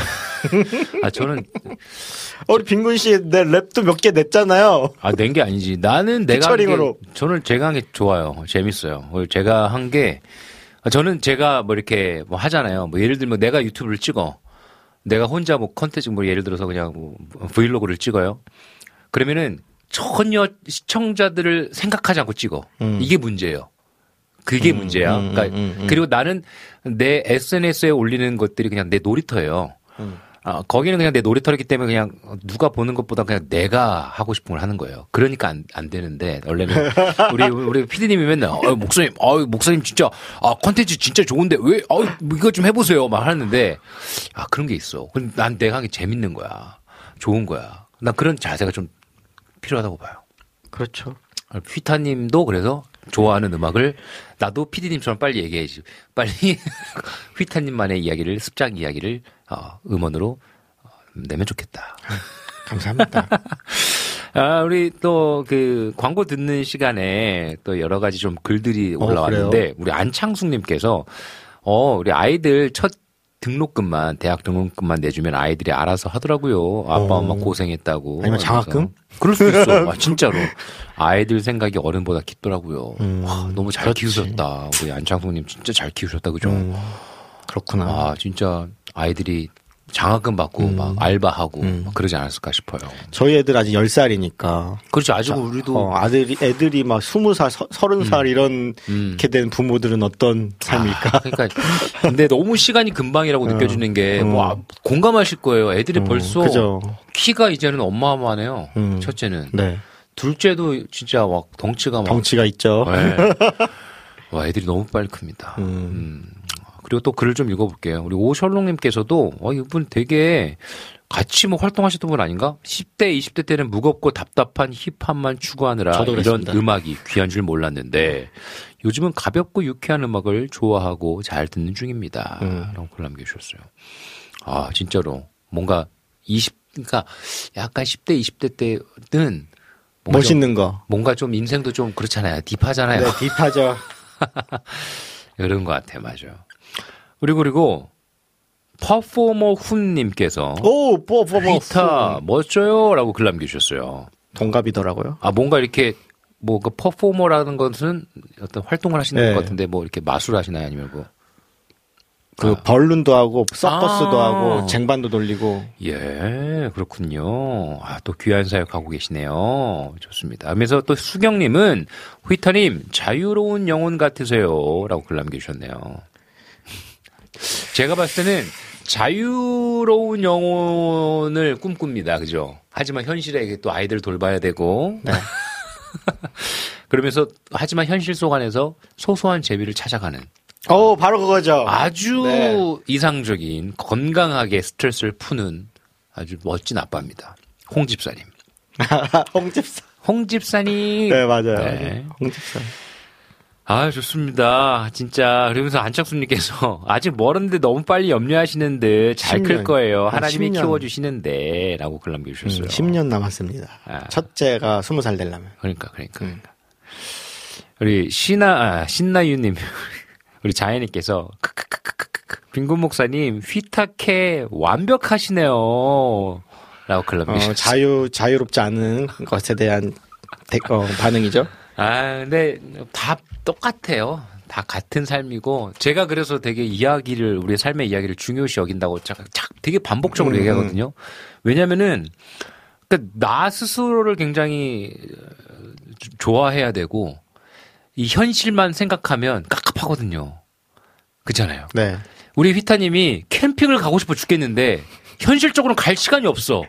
아, 저는. 어, 우리 빈군 씨, 내 랩도 몇 개 냈잖아요. 아, 낸 게 아니지. 나는 내가. 한 게, 저는 제가 한 게 좋아요. 재밌어요. 제가 한 게, 저는 제가 뭐 이렇게 뭐 하잖아요. 뭐 예를 들면 내가 유튜브를 찍어. 내가 혼자 뭐 컨텐츠 뭐 예를 들어서 그냥 뭐 브이로그를 찍어요. 그러면은 전혀 시청자들을 생각하지 않고 찍어. 음. 이게 문제예요. 그게 음, 문제야. 음, 그러니까 음, 음, 그리고 나는 내 에스엔에스에 올리는 것들이 그냥 내 놀이터예요. 음. 아, 거기는 그냥 내 놀이터이기 때문에 그냥 누가 보는 것보다 그냥 내가 하고 싶은 걸 하는 거예요. 그러니까 안, 안 되는데, 원래는 우리, 우리 피디님이 맨날, 어, 목사님, 어, 목사님 진짜, 아, 컨텐츠 진짜 좋은데 왜, 어, 이거 좀 해보세요. 막 하는데, 아, 그런 게 있어. 근데 난 내가 하는 게 재밌는 거야. 좋은 거야. 난 그런 자세가 좀 필요하다고 봐요. 그렇죠. 휘타님도 그래서 좋아하는 음악을 나도 피디님처럼 빨리 얘기해야지. 빨리 휘타님만의 이야기를, 습작 이야기를 어, 음원으로 어, 내면 좋겠다. 감사합니다. 아, 우리 또 그 광고 듣는 시간에 또 여러 가지 좀 글들이 올라왔는데 어, 우리 안창숙님께서 어, 우리 아이들 첫 등록금만 대학 등록금만 내주면 아이들이 알아서 하더라고요. 아빠 엄마 고생했다고. 아니면 장학금? 그럴 수 있어. 아, 진짜로. 아이들 생각이 어른보다 깊더라고요. 음, 와, 너무 잘 그렇지. 키우셨다. 우리 안창숙님 진짜 잘 키우셨다. 그죠? 음, 그렇구나. 아, 진짜 아이들이 장학금 받고 음. 막 알바하고 음. 막 그러지 않았을까 싶어요. 저희 애들 아직 열 살이니까. 그렇죠. 아직 우리도. 어, 아들이, 애들이 막 스무 살, 서른 살 음. 이런, 음. 이렇게 된 부모들은 어떤 삶일까? 아, 그러니까. 근데 너무 시간이 금방이라고 어. 느껴지는 게, 어. 와, 공감하실 거예요. 애들이 어. 벌써. 그죠. 키가 이제는 어마어마하네요. 음. 첫째는. 네. 둘째도 진짜 막 덩치가 막. 덩치가 있죠. 네. 와, 애들이 너무 빨리 큽니다. 음. 음. 그리고 또 글을 좀 읽어볼게요. 우리 오셜롱님께서도 어, 이분 되게 같이 뭐 활동하셨던 분 아닌가? 십 대, 이십 대 때는 무겁고 답답한 힙합만 추구하느라 이런 그랬습니다. 음악이 귀한 줄 몰랐는데 요즘은 가볍고 유쾌한 음악을 좋아하고 잘 듣는 중입니다. 음. 라고 글 남겨주셨어요. 아, 진짜로 뭔가 이십, 그러니까 약간 십 대, 이십 대 때는 멋있는 좀, 거. 뭔가 좀 인생도 좀 그렇잖아요. 딥하잖아요. 네, 딥하죠. 이런 것 같아요. 맞아요. 그리고 그리고 퍼포머 훈님께서 오 퍼포머 휘타 멋져요라고 글 남겨주셨어요. 동갑이더라고요. 아 뭔가 이렇게 뭐 그 퍼포머라는 것은 어떤 활동을 하시는 네. 것 같은데 뭐 이렇게 마술 하시나요 아니면 뭐 그 아. 벌룬도 하고 서커스도 아. 하고 쟁반도 돌리고. 예 그렇군요. 아 또 귀한 사역하고 계시네요. 좋습니다. 하면서 또 수경님은 휘타님 자유로운 영혼 같으세요라고 글 남겨주셨네요. 제가 봤을 때는 자유로운 영혼을 꿈꿉니다. 그죠? 하지만 현실에 또 아이들 돌봐야 되고. 네. 그러면서, 하지만 현실 속 안에서 소소한 재미를 찾아가는. 오, 바로 그거죠. 아주 네. 이상적인, 건강하게 스트레스를 푸는 아주 멋진 아빠입니다. 홍 집사님. 홍 집사. 홍집사님. 네, 맞아요. 네. 홍집사. 아, 좋습니다. 진짜. 그러면서 안착수님께서 아직 멀었는데 너무 빨리 염려하시는데 잘 클 거예요. 하나님이 십 년. 키워주시는데. 라고 글 남겨주셨어요. 음, 십 년 남았습니다. 아. 첫째가 스무 살 되려면. 그러니까, 그러니까. 음. 우리 신나, 아, 신나유님. 우리 자연님께서 빈곤 목사님 휘탁해 완벽하시네요. 라고 글 남겨주셨어요. 어, 자유, 자유롭지 않은 것에 대한 대, 어, 반응이죠. 아, 근데 다 똑같아요. 다 같은 삶이고 제가 그래서 되게 이야기를 우리의 삶의 이야기를 중요시 여긴다고 자, 자, 되게 반복적으로 음. 얘기하거든요. 왜냐면은 그러니까 나 스스로를 굉장히 좋아해야 되고 이 현실만 생각하면 깝깝하거든요. 그렇잖아요. 네. 우리 휘타님이 캠핑을 가고 싶어 죽겠는데 현실적으로는 갈 시간이 없어.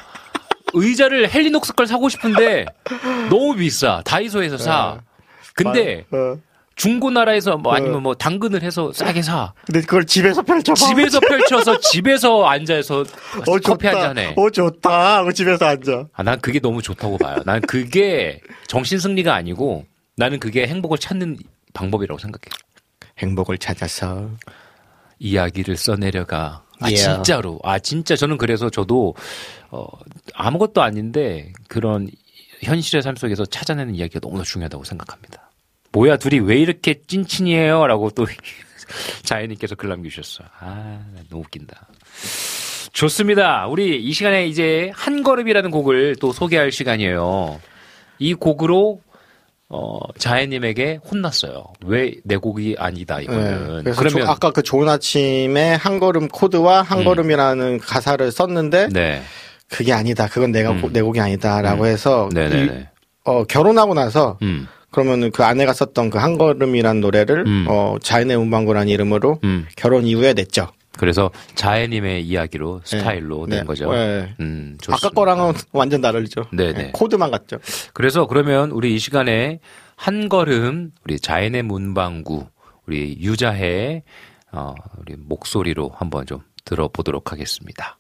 의자를 헬리녹스 걸 사고 싶은데 너무 비싸. 다이소에서 사. 근데 중고나라에서 뭐 아니면 뭐 당근을 해서 싸게 사. 근데 그걸 집에서 펼쳐. 집에서 펼쳐서 집에서 앉아서 어, 커피 좋다. 한잔 해. 어, 좋다. 하고 집에서 앉아. 아, 난 그게 너무 좋다고 봐요. 난 그게 정신승리가 아니고 나는 그게 행복을 찾는 방법이라고 생각해. 행복을 찾아서 이야기를 써내려가. 아, Yeah. 진짜로. 아, 진짜 저는 그래서 저도, 어, 아무것도 아닌데 그런 현실의 삶 속에서 찾아내는 이야기가 너무나 중요하다고 생각합니다. 뭐야, 둘이 왜 이렇게 찐친이에요? 라고 또 자연님께서 글 남겨주셨어. 아, 너무 웃긴다. 좋습니다. 우리 이 시간에 이제 한 걸음이라는 곡을 또 소개할 시간이에요. 이 곡으로 어, 자해님에게 혼났어요. 왜 내 곡이 아니다, 이거는. 네, 그래서 그러면. 조, 아까 그 좋은 아침에 한 걸음 코드와 한 음. 걸음이라는 가사를 썼는데, 네. 그게 아니다. 그건 내가 음. 고- 내 곡이 아니다라고 음. 해서, 네네네. 이, 어, 결혼하고 나서, 음. 그러면은 그 아내가 썼던 그 한 걸음이라는 노래를, 음. 어, 자연의 문방구라는 이름으로 음. 결혼 이후에 냈죠. 그래서 자해님의 이야기로 스타일로 네. 낸 거죠. 네. 음, 좋습니다. 아까 거랑은 완전 다르죠. 네네. 네, 코드만 같죠. 그래서 그러면 우리 이 시간에 한 걸음 우리 자연의 문방구 우리 유자해의 어, 우리 목소리로 한번 좀 들어보도록 하겠습니다.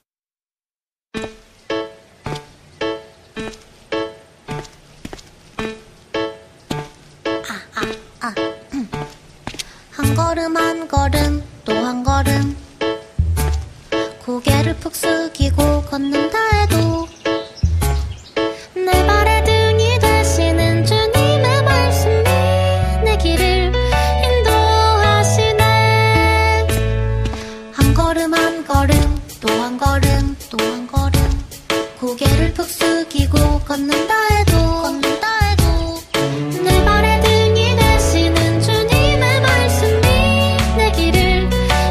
한 걸음 한 걸음 또 한 걸음 고개를 푹 숙이고 걷는다 해도 내 발의 등이 되시는 주님의 말씀이 내 길을 인도하시네. 한 걸음 한 걸음 또 한 걸음 또 한 걸음 고개를 푹 숙이고 걷는다 해도 걷는다 해도 내 발의 등이 되시는 주님의 말씀이 내 길을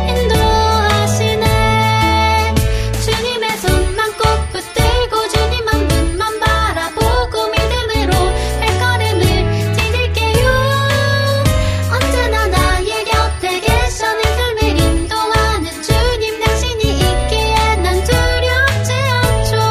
인도하시네. 주님의 손만 꼭 붙들고 주님 한 분만 바라보고 믿음으로 발걸음을 디딜게요. 언제나 나의 곁에 계셔 내 삶을 인도하는 주님 당신이 있기에 난 두렵지 않죠.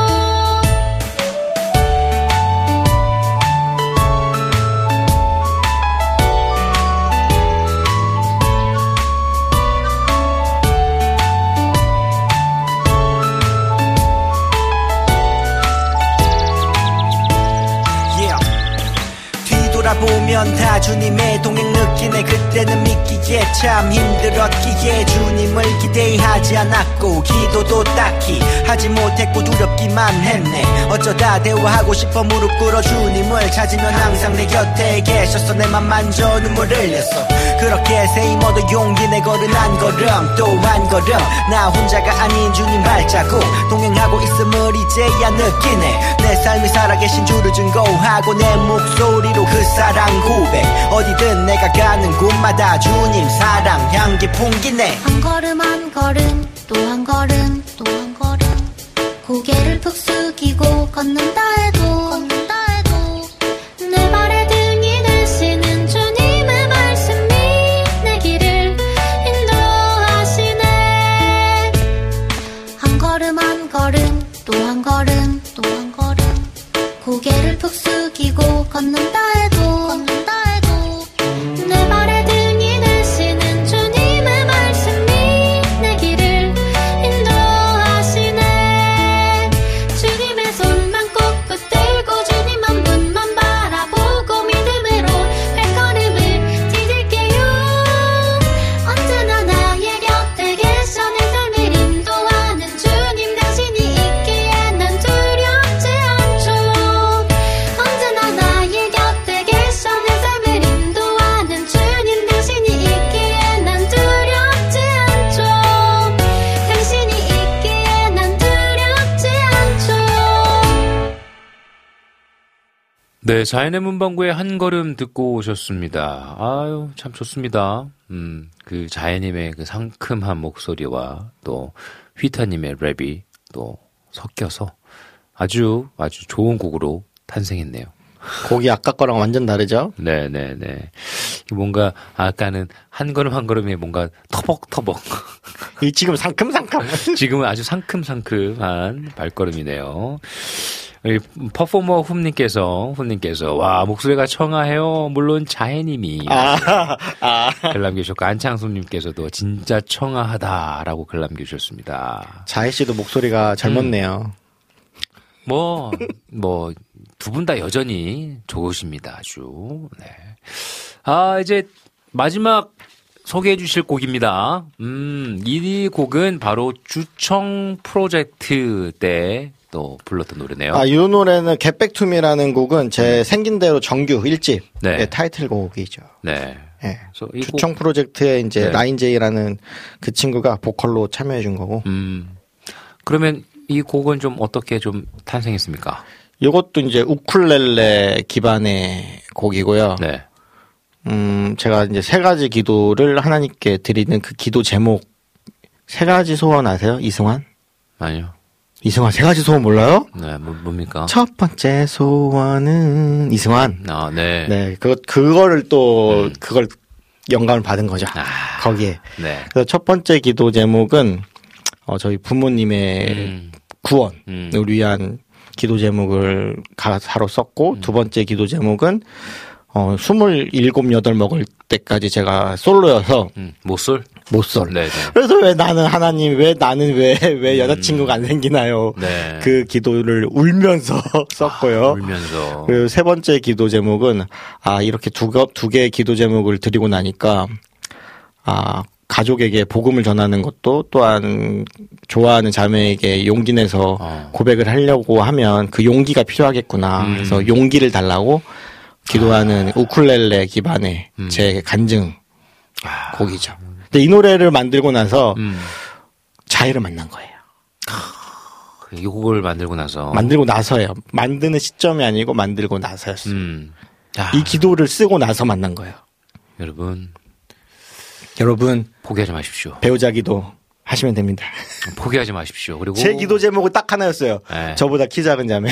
Yeah. 뒤돌아보면 다 주님의 동행 느끼네. 그때는 믿기에 참 힘들었기에 주님을 기대하지 않았고 기도도 딱히 하지 못했고 두렵기만 했네. 어쩌다 대화하고 싶어 무릎 꿇어 주님을 찾으면 항상 내 곁에 계셔서 내 맘 만져 눈물 흘렸어. 그렇게 세임 얻어 용기 내 걸은 한 걸음 또 한 걸음 나 혼자가 아닌 주님 발자국 동행하고 있음을 이제야 느끼네. 내 삶이 살아계신 주를 증거하고 내 목소리로 그 사랑 고백 어디든 내가 가는 곳마다 주님 사랑 향기 풍기네. 한 걸음 한 걸음 또 한 걸음 또 한 걸음 고개를 푹 숙이고 걷는다 해도 걷는다 해도 내 발의 등이 되시는 주님의 말씀이 내 길을 인도하시네. 한 걸음 한 걸음 또 한 걸음 또 한 걸음 고개를 푹 숙이고 걷는다 해도 걷는다 해도 내 발의 등이 되시는 주님의 말씀이 내 길을 인도하시네. 주님의 손만 꼭 붙들고 네, 자연의 문방구에 한 걸음 듣고 오셨습니다. 아유, 참 좋습니다. 음, 그 자연님의 그 상큼한 목소리와 또 휘타님의 랩이 또 섞여서 아주 아주 좋은 곡으로 탄생했네요. 곡이 아까 거랑 완전 다르죠? 네네네. 뭔가 아까는 한 걸음 한 걸음에 뭔가 터벅터벅. 이 지금 상큼상큼. 지금은 아주 상큼상큼한 발걸음이네요. 우리 퍼포머 훔님께서 훔님께서 와 목소리가 청아해요. 물론 자해님이 아, 아. 글 남겨주셨고 안창수님께서도 진짜 청아하다라고 글 남겨주셨습니다. 자해 씨도 목소리가 젊었네요. 음. 뭐 뭐 두 분 다 여전히 좋으십니다. 아주. 네. 아 이제 마지막 소개해 주실 곡입니다. 음, 이 곡은 바로 주청 프로젝트 때 또 불렀던 노래네요. 아, 이 노래는 Get Back to Me라는 곡은 제 생긴 대로 정규 일 집의 네. 타이틀곡이죠. 네. 네. 이 주청 곡... 프로젝트에 이제 네. 라인제이라는 그 친구가 보컬로 참여해 준 거고. 음. 그러면 이 곡은 좀 어떻게 좀 탄생했습니까? 이것도 이제 우쿨렐레 기반의 곡이고요. 네. 음, 제가 이제 세 가지 기도를 하나님께 드리는 그 기도 제목, 세 가지 소원 아세요? 이승환? 아니요. 이승환 세 가지 소원 몰라요? 네, 뭐, 뭡니까? 첫 번째 소원은 이승환. 아, 네. 네, 그, 그거를 또, 음. 그걸 영감을 받은 거죠. 아, 거기에. 네. 그래서 첫 번째 기도 제목은, 어, 저희 부모님의 음. 구원을 음. 위한 기도 제목을 가사로 썼고, 음. 두 번째 기도 제목은, 어, 스물일곱, 여덟 먹을 때까지 제가 솔로여서. 음, 못솔? 못솔. 네네. 그래서 왜 나는 하나님, 왜 나는 왜, 왜 여자친구가 안 생기나요? 네. 그 기도를 울면서 썼고요. 아, 울면서. 그리고 세 번째 기도 제목은, 아, 이렇게 두, 두 개의 기도 제목을 드리고 나니까, 아, 가족에게 복음을 전하는 것도 또한 좋아하는 자매에게 용기 내서 어. 고백을 하려고 하면 그 용기가 필요하겠구나. 음. 그래서 용기를 달라고 기도하는 아. 우쿨렐레 기반의 음. 제 간증 아. 곡이죠. 근데 이 노래를 만들고 나서 음. 자해를 만난 거예요. 이 곡을 만들고 나서. 만들고 나서예요. 만드는 시점이 아니고 만들고 나서였어요. 음. 아. 이 기도를 쓰고 나서 만난 거예요. 여러분. 여러분. 포기하지 마십시오. 배우자 기도 하시면 됩니다. 포기하지 마십시오. 그리고. 제 기도 제목은 딱 하나였어요. 네. 저보다 키 작은 자매.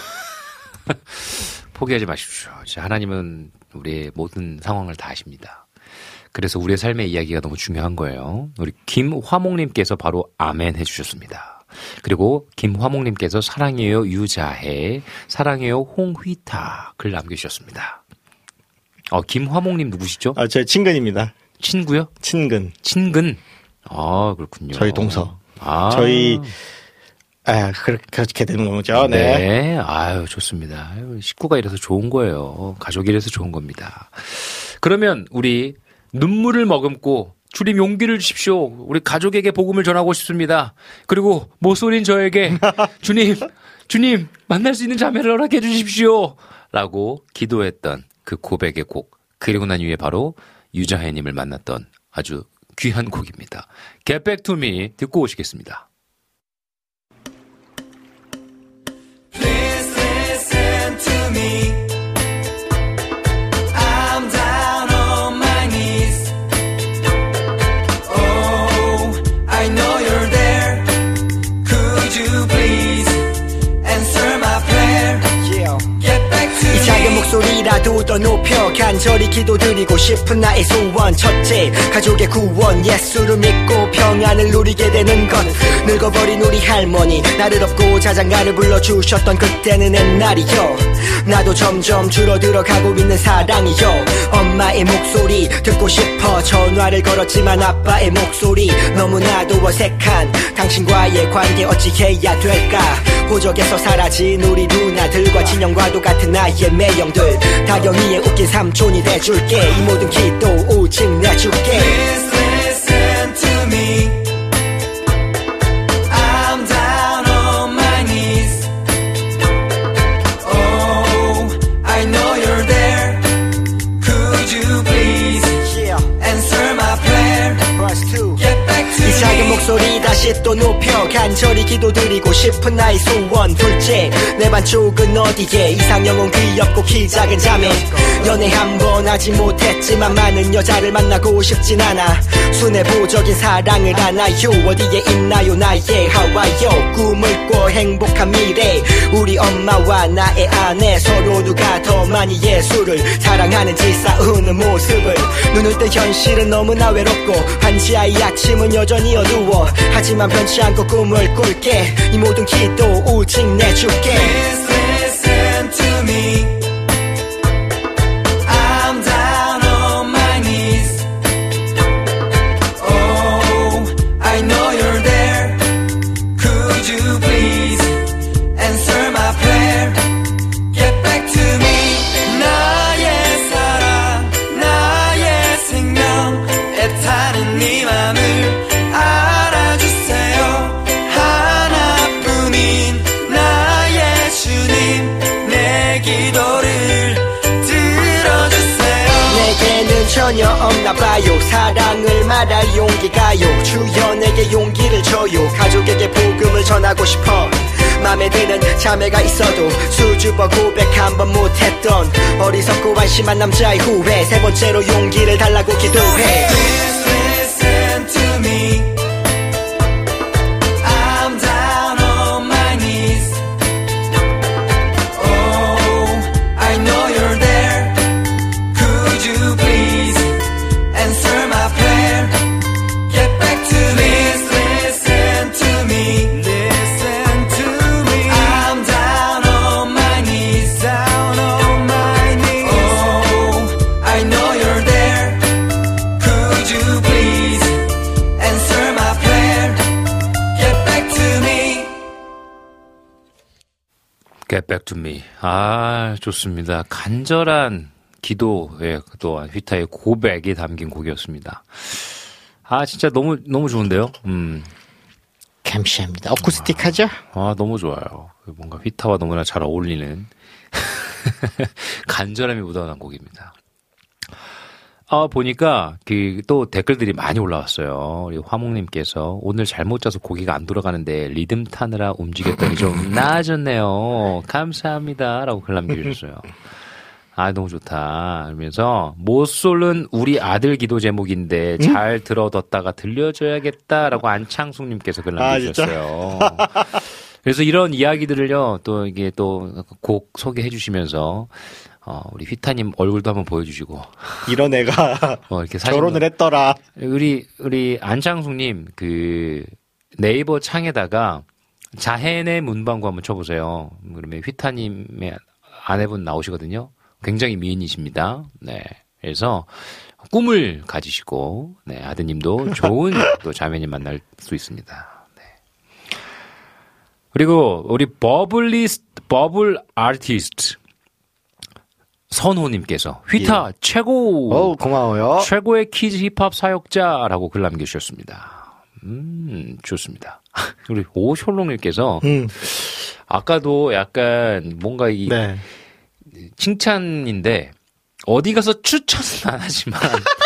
포기하지 마십시오. 하나님은 우리의 모든 상황을 다 아십니다. 그래서 우리의 삶의 이야기가 너무 중요한 거예요. 우리 김화목님께서 바로 아멘 해주셨습니다. 그리고 김화목님께서 사랑해요 유자해, 사랑해요 홍휘타 글 남겨주셨습니다. 어, 김화목님 누구시죠? 아, 제 친근입니다. 친구요? 친근. 친근. 아, 그렇군요. 저희 동서. 아. 저희, 아, 그렇게 되는 거죠. 네. 네. 아유, 좋습니다. 아유, 식구가 이래서 좋은 거예요. 가족이 이래서 좋은 겁니다. 그러면 우리 눈물을 머금고 주님 용기를 주십시오. 우리 가족에게 복음을 전하고 싶습니다. 그리고 모쏠인 저에게 주님, 주님 만날 수 있는 자매를 허락해 주십시오. 라고 기도했던 그 고백의 곡. 그리고 난 이후에 바로 유자혜님을 만났던 아주 귀한 곡입니다. Get Back to Me 듣고 오시겠습니다. Please listen to me. I'm down on my knees. Oh, I know you're there. Could you please answer my prayer? Get back to me. 이 작은 목소리라도 더 높여 간절히 기도드리고 싶은 나의 소원. 첫째, 가족의 구원. 예수를 믿고 평안을 누리게 되는 것. 늙어버린 우리 할머니 나를 업고 자장가를 불러주셨던 그때는 옛날이요. 나도 점점 줄어들어가고 있는 사랑이요. 엄마의 목소리 듣고 싶어 전화를 걸었지만 아빠의 목소리 너무나도 어색한 당신과의 관계 어찌 해야 될까. 호적에서 사라진 우리 누나들과 친형과도 같은 나의 매형들. 다경이의 웃긴 삼촌이 돼줄게. 이 모든 기도 오직 내줄게. Please listen to me. I'm down on my knees. Oh, I know you're there. Could you please answer my prayer? Get back to me. 이 작은 목소리 다시 다시 또 높여 간절히 기도드리고 싶은 나의 소원. 둘째, 내 반쪽은 어디에 이상형은 귀엽고 키 작은 자매. 연애 한 번 하지 못했지만 많은 여자를 만나고 싶진 않아. 순애보적인 사랑을 하나요? 어디에 있나요 나의 하와요? 꿈을 꿔 행복한 미래. 우리 엄마와 나의 아내 서로 누가 더 많이 예술을 사랑하는지 싸우는 모습을. 눈을 뜬 현실은 너무나 외롭고 환지하의 아침은 여전히 어두워. 하지만 변치 않고 꿈을 꿀게. 이 모든 기도 오직 내줄게. Please listen to me. I'm down on my knees. Oh, I know you're there. Could you please answer my prayer? Get back to me. 나의 사랑, 나의 생명, 애타는 네 맘을 알아주세요. 하나뿐인 나의 주님, 내 기도를 들어주세요. 내게는 전혀 없나봐요. 사랑을 말할 용기가요. 주여 내게 용기를 줘요. 가족에게 복음을 전하고 싶어. 맘에 드는 자매가 있어도 수줍어 고백 한 번 못했던 어리석고 한심한 남자의 후회. 세 번째로 용기를 달라고 기도해. Please listen to me. I'm down on my knees. Oh, I know you're there. Could you please answer my prayer? Get back to me. Please listen to me. Listen to me. I'm down on my knees. Down on my knees. Oh, I know you're there. Could you please answer my prayer? Get back to me. Get back to me. 아, 좋습니다. 간절한 기도에 또한 휘타의 고백이 담긴 곡이었습니다. 아, 진짜 너무, 너무 좋은데요? 음. 감사합니다. 어쿠스틱하죠? 아, 너무 좋아요. 뭔가 휘타와 너무나 잘 어울리는 간절함이 묻어난 곡입니다. 아, 보니까 그 또 댓글들이 많이 올라왔어요. 우리 화목님께서 오늘 잘못 짜서 고기가 안 돌아가는데 리듬 타느라 움직였더니 좀 나아졌네요. 감사합니다. 라고 글 남겨주셨어요. 아, 너무 좋다. 그러면서 모쏠은 우리 아들 기도 제목인데 잘 들어뒀다가 들려줘야겠다라고 안창숙님께서 글 남겨주셨어요. 아, 그래서 이런 이야기들을요, 또 이게 또 곡 소개해 주시면서 어, 우리 휘타님 얼굴도 한번 보여주시고. 이런 애가 어, 이렇게 결혼을 했더라. 우리, 우리 안창숙님, 그, 네이버 창에다가 자hen의 문방구 한번 쳐보세요. 그러면 휘타님의 아내분 나오시거든요. 굉장히 미인이십니다. 네. 그래서 꿈을 가지시고, 네. 아드님도 좋은 또 자매님 만날 수 있습니다. 네. 그리고 우리 버블리스트, 버블 아티스트. 선호님께서 휘타 예. 최고. 오, 고마워요. 최고의 키즈 힙합 사역자라고 글 남겨주셨습니다. 음, 좋습니다. 우리 오쇼롱님께서 음. 아까도 약간 뭔가 이 네. 칭찬인데 어디 가서 추천은 안 하지만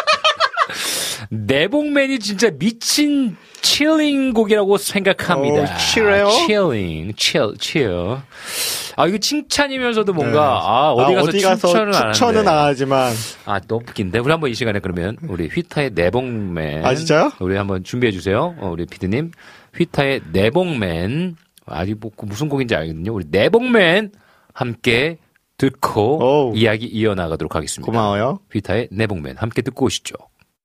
내복맨이 진짜 미친 칠링 곡이라고 생각합니다. 오, 칠해요? 칠링, 칠, 칠. 아, 이거 칭찬이면서도 뭔가, 네. 아, 어디 가서, 아, 어디 가서 추천은 안 추천은 안 하지만. 아, 너무 웃긴데. 우리 한번 이 시간에 그러면, 우리 휘타의 내복맨. 아, 진짜요? 우리 한번 준비해주세요. 어, 우리 피디님. 휘타의 내복맨. 아직 뭐, 무슨 곡인지 알거든요. 우리 내복맨 함께 듣고 오우. 이야기 이어나가도록 하겠습니다. 고마워요. 휘타의 내복맨 함께 듣고 오시죠.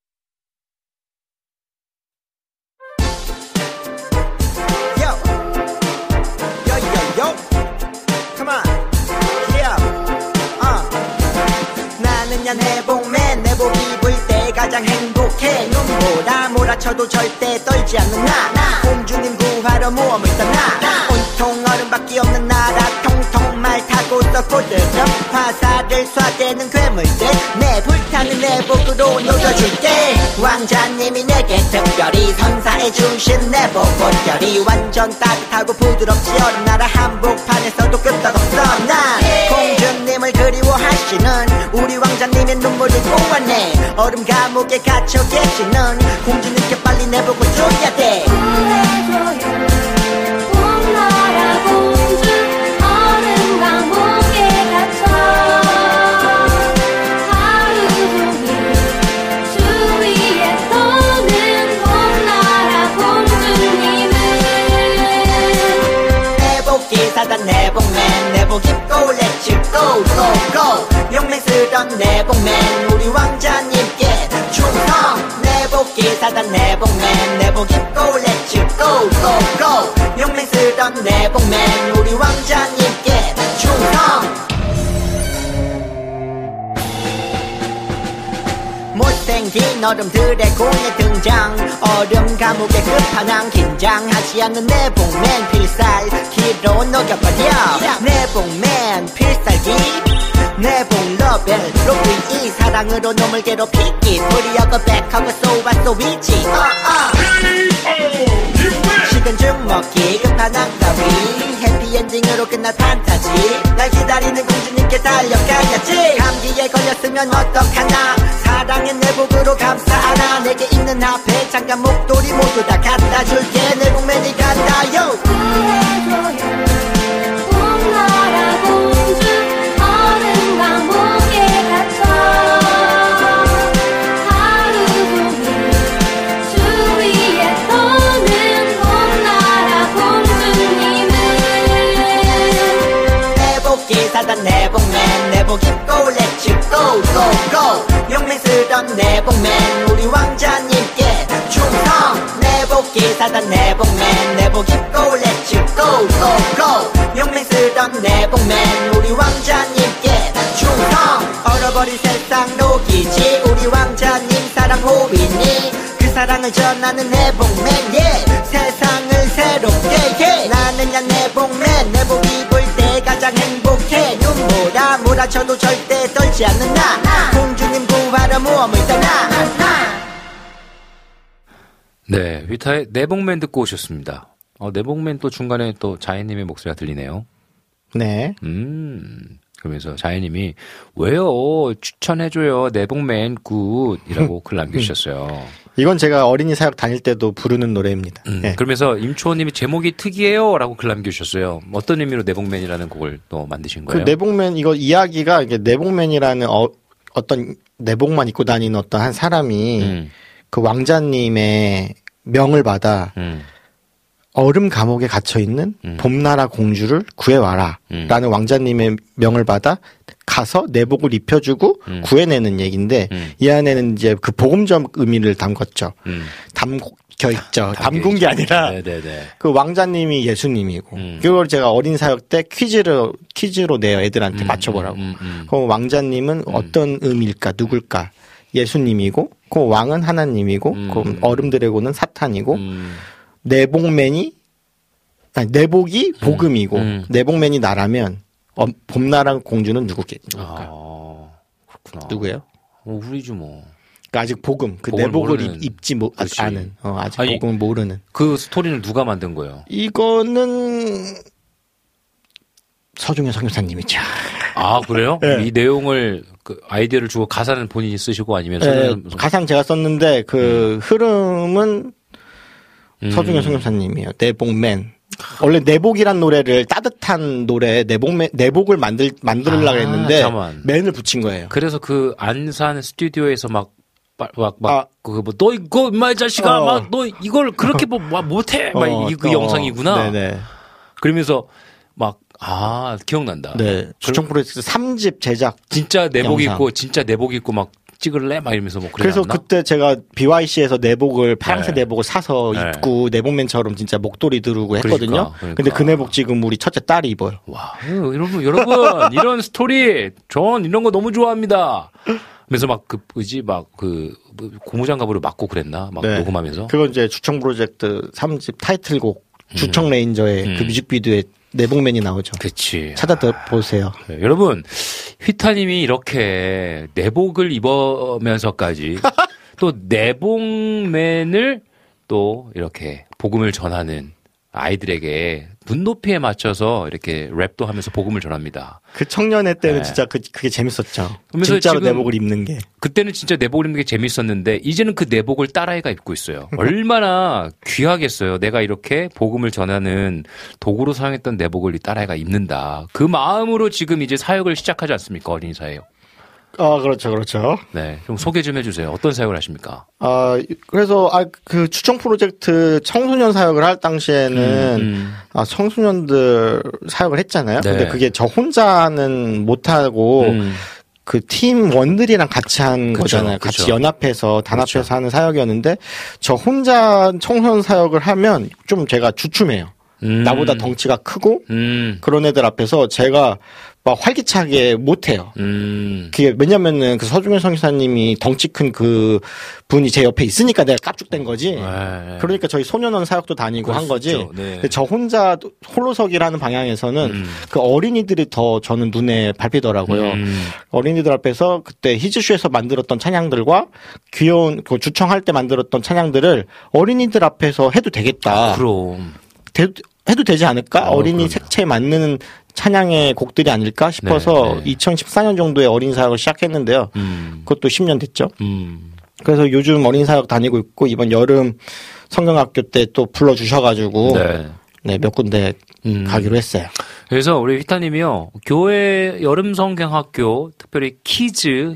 내복맨 내복 입을 때 가장 행복해. 눈보라 몰아쳐도 절대 떨지 않는 나 공주님 구하러 모험을 떠나. 온통 얼음밖에 없는 나라 통통 말 타고 썩고들어 화살을 쏴대는 괴물들 내 불타는 내복으로 녹여줄게. 왕자님이 내게 특별히 선사해주신 내복 옷결이 완전 따뜻하고 부드럽지. 어린 나라 한복판에서도 끄떡없어. 난 공주님을 그리워하시 계시는 우리 왕자님의 눈물을 보았네. 얼음 감옥에 갇혀 계시는 공주님께 빨리 내보고 줘야 돼. 구해줘요 봄나라 공주 얼음 감옥에 갇혀 하루 종일 주위에 도는 봄나라 공주님은 내복 기사단 내복맨 내복 입고 렛츠 고고고 용맹스런 내복맨 우리 왕자님께 충성. 내복 기사단 내복맨 내복 입고 렛츠 고고고 용맹스런 내복맨 우리 왕자님께 충성. 못생긴 얼음들의 공에 등장. 얼음 감옥의 끝판왕 긴장하지 않는 내복맨 필살기로 녹여버려. 내복맨 필살기 내복 러벨 로그이 사랑으로 놈을 괴롭히기 불이하고 백하고 쏘아 쏘이지 어어 식은 죽 먹기 끝판왕 따위 해피엔딩으로 끝날 판타지. 날 기다리는 공주님께 달려가야지. 감기에 걸렸으면 어떡하나 사랑의 내복으로 감싸안아. 내게 있는 앞에 장갑 목도리 모두 다 갖다 줄게. 내복맨이 간다요. 구해줘요 봄나라 공주 얼음 감옥에 갇혀 하루 종일 주위에 도는 봄나라 공주님은 내복 기사단 내복맨 내복 입고 렛츠 고고고 용맹스런 내복맨 우리 왕자님께 충성. 내복 기사단 내복맨 내복 입고 렛츠 고고고 용맹스런 내복맨 우리 왕자님께 충성. 얼어버린 세상 녹이지 우리 왕자님 사랑 호빈이 그 사랑을 전하는 내복맨 yeah. 세상을 새롭게 해. 나는야 내복맨 내복 입을 때 가장 행복해. 눈보라 몰아쳐도 절대 떨지 않는 나 공주님 구하러 모험을 떠나. 네, 휘타의 내복맨 듣고 오셨습니다. 어, 내복맨 또 중간에 또 자혜님의 목소리가 들리네요. 네. 음, 그러면서 자혜님이 왜요? 추천해줘요. 내복맨 굿이라고 글 남겨주셨어요. 이건 제가 어린이 사역 다닐 때도 부르는 노래입니다. 음, 네. 그러면서 임초원님이 제목이 특이해요. 라고 글 남겨주셨어요. 어떤 의미로 내복맨이라는 곡을 또 만드신 거예요? 그 내복맨, 이거 이야기가 이게 내복맨이라는 어, 어떤 내복만 입고 다니는 어떤 한 사람이 음. 그 왕자님의 명을 받아 음. 얼음 감옥에 갇혀 있는 음. 봄나라 공주를 구해와라 음. 라는 왕자님의 명을 받아 가서 내복을 입혀주고 음. 구해내는 얘기인데 음. 이 안에는 이제 그 복음적 의미를 담궜죠. 음. 담겨 있죠. 담근 게 아니라 네네네. 그 왕자님이 예수님이고 음. 그걸 제가 어린 사역 때 퀴즈로 퀴즈로 내요. 애들한테 음. 맞춰보라고. 음. 음. 그 왕자님은 음. 어떤 의미일까? 누굴까? 예수님이고 그 왕은 하나님이고 음. 그 얼음 드래곤은 사탄이고 음. 내복맨이 아니 내복이 복음이고 음. 음. 내복맨이 나라면 어, 봄나라 공주는 누구겠습니까? 아, 그렇구나. 누구예요? 어, 우리죠 뭐. 그러니까 아직 복음 그 내복을 모르는. 입지 못 아는 어, 아직 아니, 복음을 모르는. 그 스토리는 누가 만든 거예요? 이거는 서중현 선교사님이죠. 아 그래요? 네. 이 내용을 그 아이디어를 주고 가사는 본인이 쓰시고 아니면 네, 가사는 제가 썼는데 그 음. 흐름은 음. 서중현 선교사님이에요. 내복맨. 원래 내복이란 노래를 따뜻한 노래 내복맨 내복을 만들 만들려고 아, 했는데 잠깐만. 맨을 붙인 거예요. 그래서 그 안산 스튜디오에서 막 막 막 그 뭐 너 이거 인마 자식아 어. 막 너 이걸 그렇게 뭐 못해 막 이 그 어, 영상이구나. 네네. 그러면서 막 아 기억난다. 네. 주청 프로젝트 삼 집 제작 진짜 내복 영상. 입고 진짜 내복 입고 막 찍을래 막 이러면서 뭐 그래서 않나? 그때 제가 비와이씨에서 내복을 파란색 네. 내복을 사서 네. 입고 내복맨처럼 진짜 목도리 두르고 했거든요. 그러니까, 그러니까. 근데 그 내복 지금 우리 첫째 딸이 입어요. 와 여러분 여러분 이런 스토리 전 이런 거 너무 좋아합니다. 그래서 막 그 뭐지 막 그 고무장갑으로 맞고 그랬나 막 네. 녹음하면서. 그건 이제 주청 프로젝트 삼 집 타이틀곡 주청 레인저의 음. 그 뮤직비디오에 내복맨이 나오죠. 그치. 찾아보세요. 네, 여러분, 휘타님이 이렇게 내복을 입으면서까지 또 내복맨을 또 이렇게 복음을 전하는 아이들에게 눈높이에 맞춰서 이렇게 랩도 하면서 복음을 전합니다. 그 청년회 때는 네. 진짜 그, 그게 재밌었죠. 그러면서 진짜로 지금 내복을 입는 게. 그때는 진짜 내복을 입는 게 재밌었는데 이제는 그 내복을 딸아이가 입고 있어요. 얼마나 귀하겠어요. 내가 이렇게 복음을 전하는 도구로 사용했던 내복을 이 딸아이가 입는다. 그 마음으로 지금 이제 사역을 시작하지 않습니까? 어린이 사역. 아, 그렇죠, 그렇죠. 네, 좀 소개 좀 해주세요. 어떤 사역을 하십니까? 아, 그래서, 아, 그 추청 프로젝트 청소년 사역을 할 당시에는, 음, 음. 아, 청소년들 사역을 했잖아요. 네. 근데 그게 저 혼자는 못하고, 음. 그 팀원들이랑 같이 한 그쵸, 거잖아요. 그쵸. 같이 연합해서, 단합해서 그쵸. 하는 사역이었는데, 저 혼자 청소년 사역을 하면 좀 제가 주춤해요. 음. 나보다 덩치가 크고, 음. 그런 애들 앞에서 제가 막 활기차게 못해요. 음. 그게 왜냐면은 그 서중현 성기사님이 덩치 큰 그 분이 제 옆에 있으니까 내가 깝죽된 거지. 네. 그러니까 저희 소년원 사역도 다니고 그럴 한 수 거지. 있죠. 네. 근데 저 혼자 홀로서기라는 방향에서는 음. 그 어린이들이 더 저는 눈에 밟히더라고요. 음. 어린이들 앞에서 그때 히즈쇼에서 만들었던 찬양들과 귀여운 그 주청할 때 만들었던 찬양들을 어린이들 앞에서 해도 되겠다. 그럼. 되, 해도 되지 않을까? 어, 어린이 그럼요. 색채에 맞는 찬양의 곡들이 아닐까 싶어서 네, 네. 이천십사 년 정도에 어린 사역을 시작했는데요. 음. 그것도 십 년 됐죠. 음. 그래서 요즘 어린 사역 다니고 있고 이번 여름 성경학교 때 또 불러주셔가지고 네. 네, 몇 군데 음. 가기로 했어요. 그래서 우리 휘타님이요, 교회 여름 성경학교, 특별히 키즈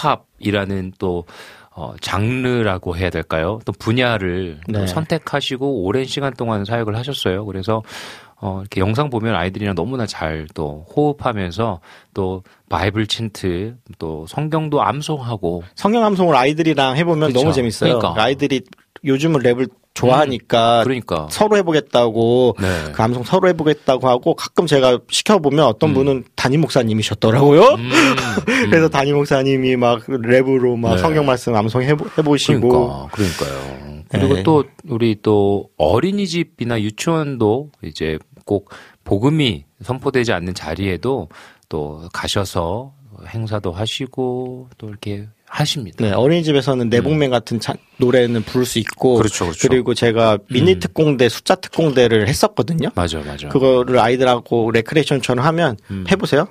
힙합이라는 또 어, 장르라고 해야 될까요? 또 분야를 또 네. 선택하시고 오랜 시간 동안 사역을 하셨어요. 그래서 어, 이렇게 영상 보면 아이들이랑 너무나 잘 또 호흡하면서 또 바이블 챈트, 또 성경도 암송하고. 성경 암송을 아이들이랑 해보면 그쵸. 너무 재밌어요. 그러니까. 아이들이 요즘은 랩을 좋아하니까 음, 그러니까. 서로 해보겠다고 네. 그 암송 서로 해보겠다고 하고 가끔 제가 시켜보면 어떤 음. 분은 담임 목사님이셨더라고요. 음, 그래서 담임 목사님이 막 랩으로 막 네. 성경 말씀 암송 해보, 해보시고 그러니까, 그러니까요. 그리고 네. 또 우리 또 어린이집이나 유치원도 이제 꼭 복음이 선포되지 않는 자리에도 또 가셔서 행사도 하시고 또 이렇게 하십니다. 네, 어린이집에서는 내복맨 같은 차, 노래는 부를 수 있고 그렇죠, 그렇죠. 그리고 제가 미니 음. 특공대 숫자 특공대를 했었거든요. 맞아, 맞아. 그거를 아이들하고 레크레이션처럼 하면 음. 해보세요.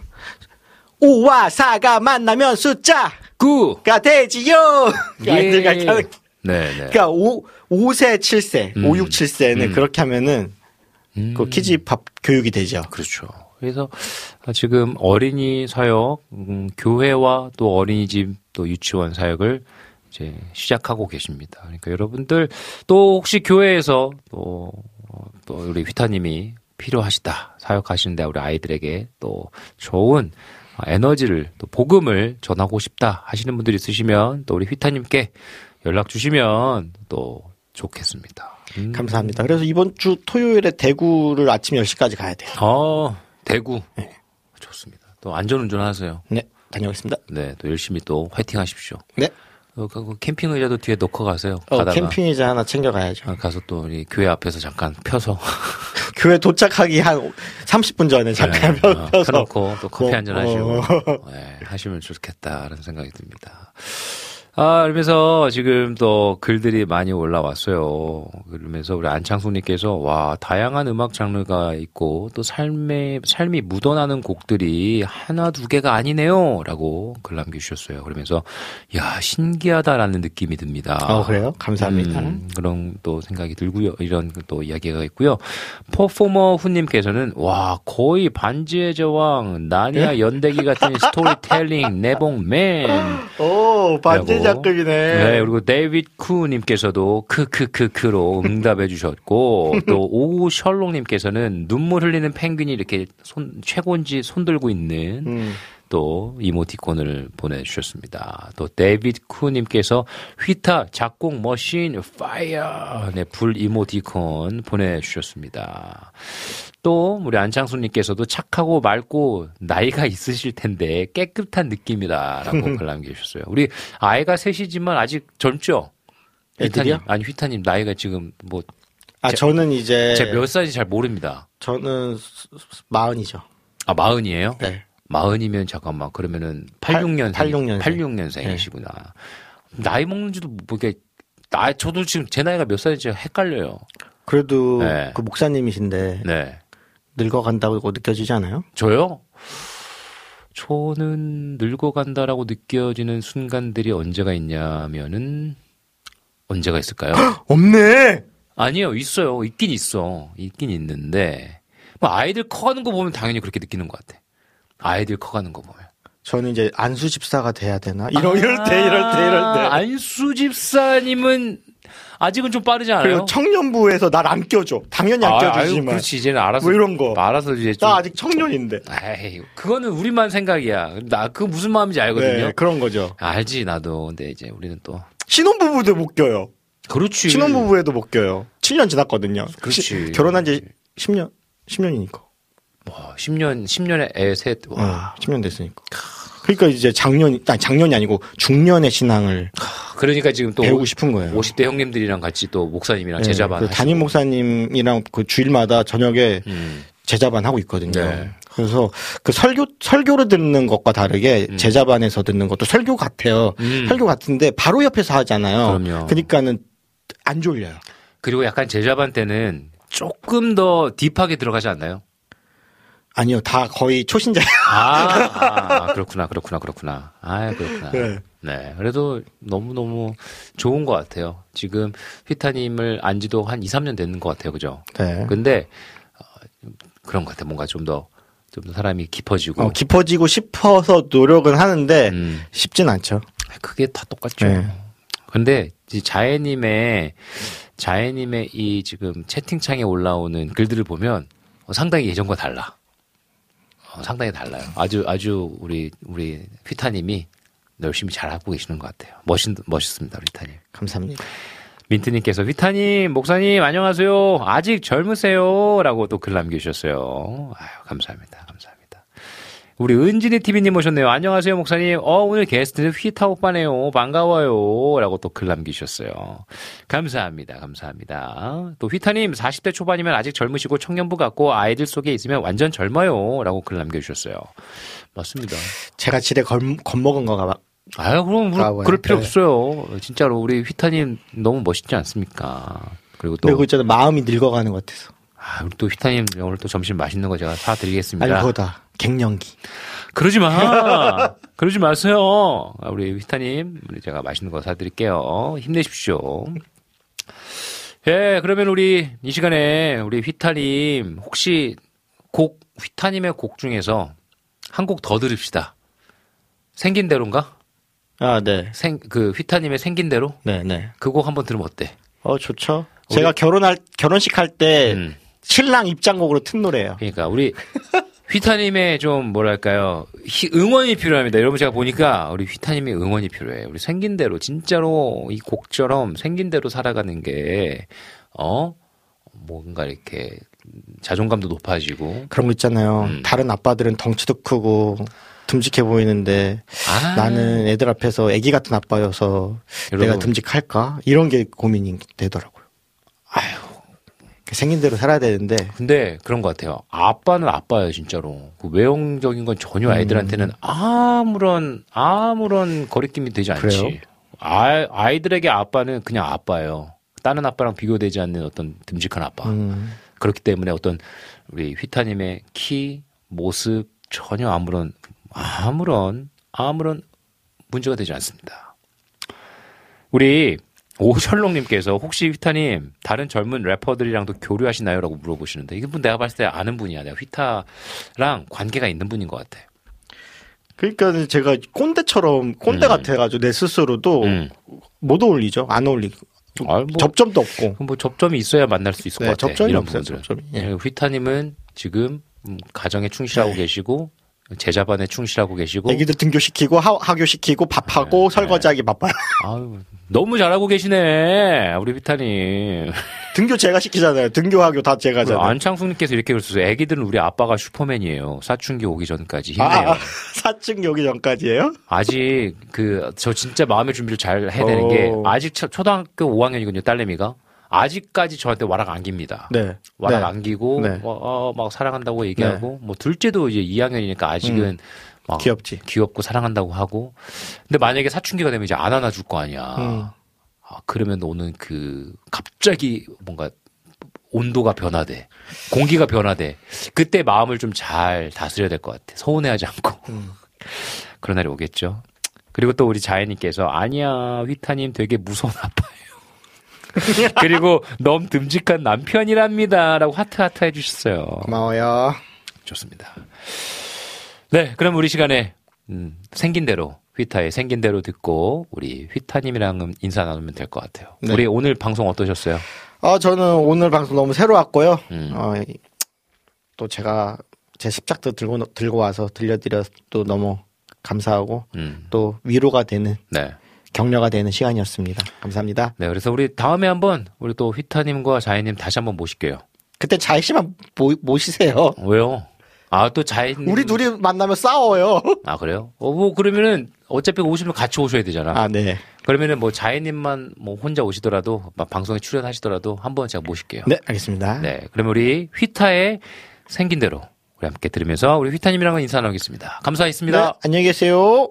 오와 사가 만나면 숫자가 구 되지요. 예. 아이들 같이 하는. 네, 네. 그러니까 오, 오 세, 칠 세, 음. 오, 육, 칠 세는 음. 그렇게 하면은 음. 그 키즈힙합 교육이 되죠. 그렇죠. 그래서 지금 어린이 사역, 음, 교회와 또 어린이집 또 유치원 사역을 이제 시작하고 계십니다. 그러니까 여러분들 또 혹시 교회에서 또, 또 우리 휘타님이 필요하시다 사역하시는데 우리 아이들에게 또 좋은 에너지를 또 복음을 전하고 싶다 하시는 분들이 있으시면 또 우리 휘타님께 연락 주시면 또 좋겠습니다. 음. 감사합니다. 그래서 이번 주 토요일에 대구를 아침 열 시까지 가야 돼요. 어, 대구. 네. 좋습니다. 또 안전운전 하세요. 네, 다녀오겠습니다. 네, 또 열심히 또 화이팅 하십시오. 네. 어, 그, 그 캠핑 의자도 뒤에 놓고 가세요. 어, 가다가. 캠핑 의자 하나 챙겨가야죠. 아, 가서 또 우리 교회 앞에서 잠깐 펴서. 교회 도착하기 한 삼십 분 전에 잠깐 네, 펴, 어, 펴서. 펴놓고 또 커피 어, 한잔 하시고. 어. 네, 하시면 좋겠다라는 생각이 듭니다. 아, 그러면서 지금 또 글들이 많이 올라왔어요. 그러면서 우리 안창수님께서 와, 다양한 음악 장르가 있고 또 삶의, 삶이 묻어나는 곡들이 하나 두 개가 아니네요. 라고 글 남겨주셨어요. 그러면서 야, 신기하다라는 느낌이 듭니다. 어, 그래요? 감사합니다. 음, 그런 또 생각이 들고요. 이런 또 이야기가 있고요. 퍼포머 후님께서는 와, 거의 반지의 제왕, 나니아 연대기 같은 스토리텔링, 내봉맨. 오, 반지 작급이네. 네, 그리고 데이빗 쿠님께서도 크크크크로 응답해 주셨고, 또 오 셜록님께서는 눈물 흘리는 펭귄이 이렇게 손, 최고인지 손 들고 있는 음. 또 이모티콘을 보내주셨습니다. 또 데이빗 쿠님께서 휘타 작곡 머신 파이어 네, 불 이모티콘 보내주셨습니다. 또 우리 안창수님께서도 착하고 맑고 나이가 있으실 텐데 깨끗한 느낌이다라고 글 남겨주셨어요. 우리 아이가 셋이지만 아직 젊죠? 애들이요? 휘타님, 아니 휘타님 나이가 지금 뭐 아, 제, 저는 이제. 제가 몇 살인지 잘 모릅니다. 저는 마흔이죠. 아, 마흔이에요? 네. 마흔이면 잠깐만 그러면은 팔십육 년생, 팔십육 년생. 팔십육 년생이시구나. 네. 나이 먹는지도 뭐 이게 나 저도 지금 제 나이가 몇 살인지 헷갈려요. 그래도 네. 그 목사님이신데. 네. 늙어간다고 느껴지지 않아요? 저요? 저는 늙어간다라고 느껴지는 순간들이 언제가 있냐면은 언제가 있을까요? 없네. 아니요, 있어요. 있긴 있어. 있긴 있는데 뭐 아이들 커가는 거 보면 당연히 그렇게 느끼는 것 같아. 아이들 커가는 거 보면. 저는 이제 안수 집사가 돼야 되나? 이럴, 아~ 이럴 때, 이럴 때, 이럴 때. 안수 집사님은 아직은 좀 빠르지 않아요? 그리고 청년부에서 날 안 껴줘. 당연히 안 아, 껴주지만. 아유, 그렇지, 이제는 알아서. 뭐 이런 거. 알아서 이제 좀. 나 아직 청년인데. 에이, 그거는 우리만 생각이야. 나 그거 무슨 마음인지 알거든요. 네, 그런 거죠. 알지, 나도. 근데 이제 우리는 또. 신혼부부도 못 껴요. 그렇지. 신혼부부에도 못 껴요. 칠 년 지났거든요. 그렇지. 시, 결혼한 지 십 년, 십 년이니까. 와, 십 년, 십 년에 애 셋. 와. 어, 십 년 됐으니까. 그러니까 이제 작년, 아니, 작년이 아니고 중년의 신앙을. 그러니까 지금 또. 배우고 싶은 거예요. 오십 대 형님들이랑 같이 또 목사님이랑 네, 제자반. 그 담임 목사님이랑 그 주일마다 저녁에 음. 제자반 하고 있거든요. 네. 그래서 그 설교, 설교를 듣는 것과 다르게 음. 제자반에서 듣는 것도 설교 같아요. 음. 설교 같은데 바로 옆에서 하잖아요. 그럼요. 그러니까는 안 졸려요. 그리고 약간 제자반 때는 조금 더 딥하게 들어가지 않나요? 아니요, 다 거의 초신자예요. 아, 아, 그렇구나, 그렇구나, 그렇구나. 아, 그렇구나. 네. 네. 그래도 너무너무 좋은 것 같아요. 지금 휘타님을 안지도 한 이, 삼 년 됐는 것 같아요. 그죠? 네. 근데, 어, 그런 것 같아요. 뭔가 좀 더, 좀 더 사람이 깊어지고. 어, 깊어지고 싶어서 노력은 하는데, 음. 쉽진 않죠. 그게 다 똑같죠. 네. 근데, 자애님의, 자애님의 이 지금 채팅창에 올라오는 글들을 보면 상당히 예전과 달라. 어, 상당히 달라요. 아주 아주 우리 우리 휘타님이 열심히 잘하고 계시는 것 같아요. 멋있 멋있습니다, 휘타님. 감사합니다. 민트님께서 휘타님 목사님 안녕하세요. 아직 젊으세요라고 또 글 남겨주셨어요. 아유 감사합니다, 감사합니다. 우리 은진이 티비님 오셨네요. 안녕하세요 목사님. 어 오늘 게스트는 휘타 오빠네요. 반가워요라고 또 글 남기셨어요. 감사합니다, 감사합니다. 또 휘타님 사십 대 초반이면 아직 젊으시고 청년부 같고 아이들 속에 있으면 완전 젊어요라고 글 남겨주셨어요. 맞습니다. 제가 지레 겁, 겁먹은 거가 막. 아유 그럼 우리, 그럴 필요 네. 없어요. 진짜로 우리 휘타님 너무 멋있지 않습니까? 그리고 또 그리고 있잖아 마음이 늙어가는 것 같아서. 아, 우리 또 휘타님 오늘 또 점심 맛있는 거 제가 사드리겠습니다. 아니 그거다. 갱년기. 그러지 마. 그러지 마세요. 우리 휘타님, 우리 제가 맛있는 거 사드릴게요. 힘내십시오. 예, 그러면 우리 이 시간에 우리 휘타님 혹시 곡 휘타님의 곡 중에서 한 곡 더 들읍시다. 생긴 대로인가? 아, 네. 생 그 휘타님의 생긴 대로? 네, 네. 그 곡 한번 들으면 어때? 어, 좋죠. 우리... 제가 결혼할 결혼식 할 때 음. 신랑 입장곡으로 튼 노래예요. 그러니까 우리 휘타님의 좀 뭐랄까요 응원이 필요합니다. 여러분 제가 보니까 우리 휘타님의 응원이 필요해요. 우리 생긴 대로 진짜로 이 곡처럼 생긴 대로 살아가는 게 어 뭔가 이렇게 자존감도 높아지고 그런 거 있잖아요. 음. 다른 아빠들은 덩치도 크고 듬직해 보이는데 아. 나는 애들 앞에서 애기 같은 아빠여서 여러분. 내가 듬직할까? 이런 게 고민이 되더라고요. 아유. 생긴 대로 살아야 되는데. 근데 그런 것 같아요. 아빠는 아빠예요, 진짜로. 그 외형적인 건 전혀 아이들한테는 음. 아무런, 아무런 거리낌이 되지 않지. 그래요? 아, 아이들에게 아빠는 그냥 아빠예요. 다른 아빠랑 비교되지 않는 어떤 듬직한 아빠. 음. 그렇기 때문에 어떤 우리 휘타님의 키, 모습 전혀 아무런, 아무런, 아무런 문제가 되지 않습니다. 우리 오철롱님께서 혹시 휘타님 다른 젊은 래퍼들이랑도 교류하시나요? 라고 물어보시는데 이분 내가 봤을 때 아는 분이야. 내가 휘타랑 관계가 있는 분인 것 같아. 그러니까 제가 꼰대처럼 꼰대 음. 같아가지고 내 스스로도 음. 못 어울리죠. 안 어울리고. 아, 뭐, 접점도 없고. 뭐 접점이 있어야 만날 수 있을 네, 것 같아. 접점이 이런 없어요. 분들은. 접점이. 예. 휘타님은 지금 가정에 충실하고 네. 계시고 제자반에 충실하고 계시고 애기들 등교시키고 하, 하교시키고 밥하고 네, 설거지하기 네. 바빠요. 아유, 너무 잘하고 계시네 우리 휘타님. 등교 제가 시키잖아요. 등교하교 다 제가 하잖아요. 안창숙님께서 이렇게 그랬어요. 애기들은 우리 아빠가 슈퍼맨이에요. 사춘기 오기 전까지 힘내요. 아, 사춘기 오기 전까지예요? 아직 그 저 진짜 마음의 준비를 잘 해야 되는 게 아직 초등학교 오 학년이거든요. 딸내미가. 아직까지 저한테 와락 안깁니다. 네. 와락 네. 안기고 네. 어, 어, 막 사랑한다고 얘기하고 네. 뭐 둘째도 이제 이 학년이니까 아직은 음. 막 귀엽지. 귀엽고 사랑한다고 하고. 근데 만약에 사춘기가 되면 이제 안 안아줄 거 아니야. 음. 아, 그러면 오는 그 갑자기 뭔가 온도가 변화돼. 공기가 변화돼. 그때 마음을 좀 잘 다스려야 될 것 같아. 서운해하지 않고. 음. 그런 날이 오겠죠. 그리고 또 우리 자연님께서 아니야 휘타님 되게 무서운 아빠예요. 그리고 너무 듬직한 남편이랍니다. 라고 하트 하트 해주셨어요. 고마워요. 좋습니다. 네, 그럼 우리 시간에 음, 생긴 대로 휘타의 생긴 대로 듣고 우리 휘타님이랑 인사 나누면 될 것 같아요. 네. 우리 오늘 방송 어떠셨어요? 어, 저는 오늘 방송 너무 새로웠고요. 음. 어, 또 제가 제 습작도 들고 들고 와서 들려드려도 너무 감사하고 음. 또 위로가 되는 네. 격려가 되는 시간이었습니다. 감사합니다. 네, 그래서 우리 다음에 한번 우리 또 휘타님과 자이님 다시 한번 모실게요. 그때 자이 씨만 모, 모시세요. 왜요? 아, 또 자이 우리 둘이 만나면 싸워요. 아, 그래요? 어, 뭐 그러면은 어차피 오시면 같이 오셔야 되잖아. 아, 네. 그러면은 뭐 자이님만 뭐 혼자 오시더라도 막 방송에 출연하시더라도 한번 제가 모실게요. 네, 알겠습니다. 네, 그럼 우리 휘타의 생긴 대로 우리 함께 들으면서 우리 휘타님이랑은 인사 나누겠습니다. 감사했습니다. 네, 안녕히 계세요.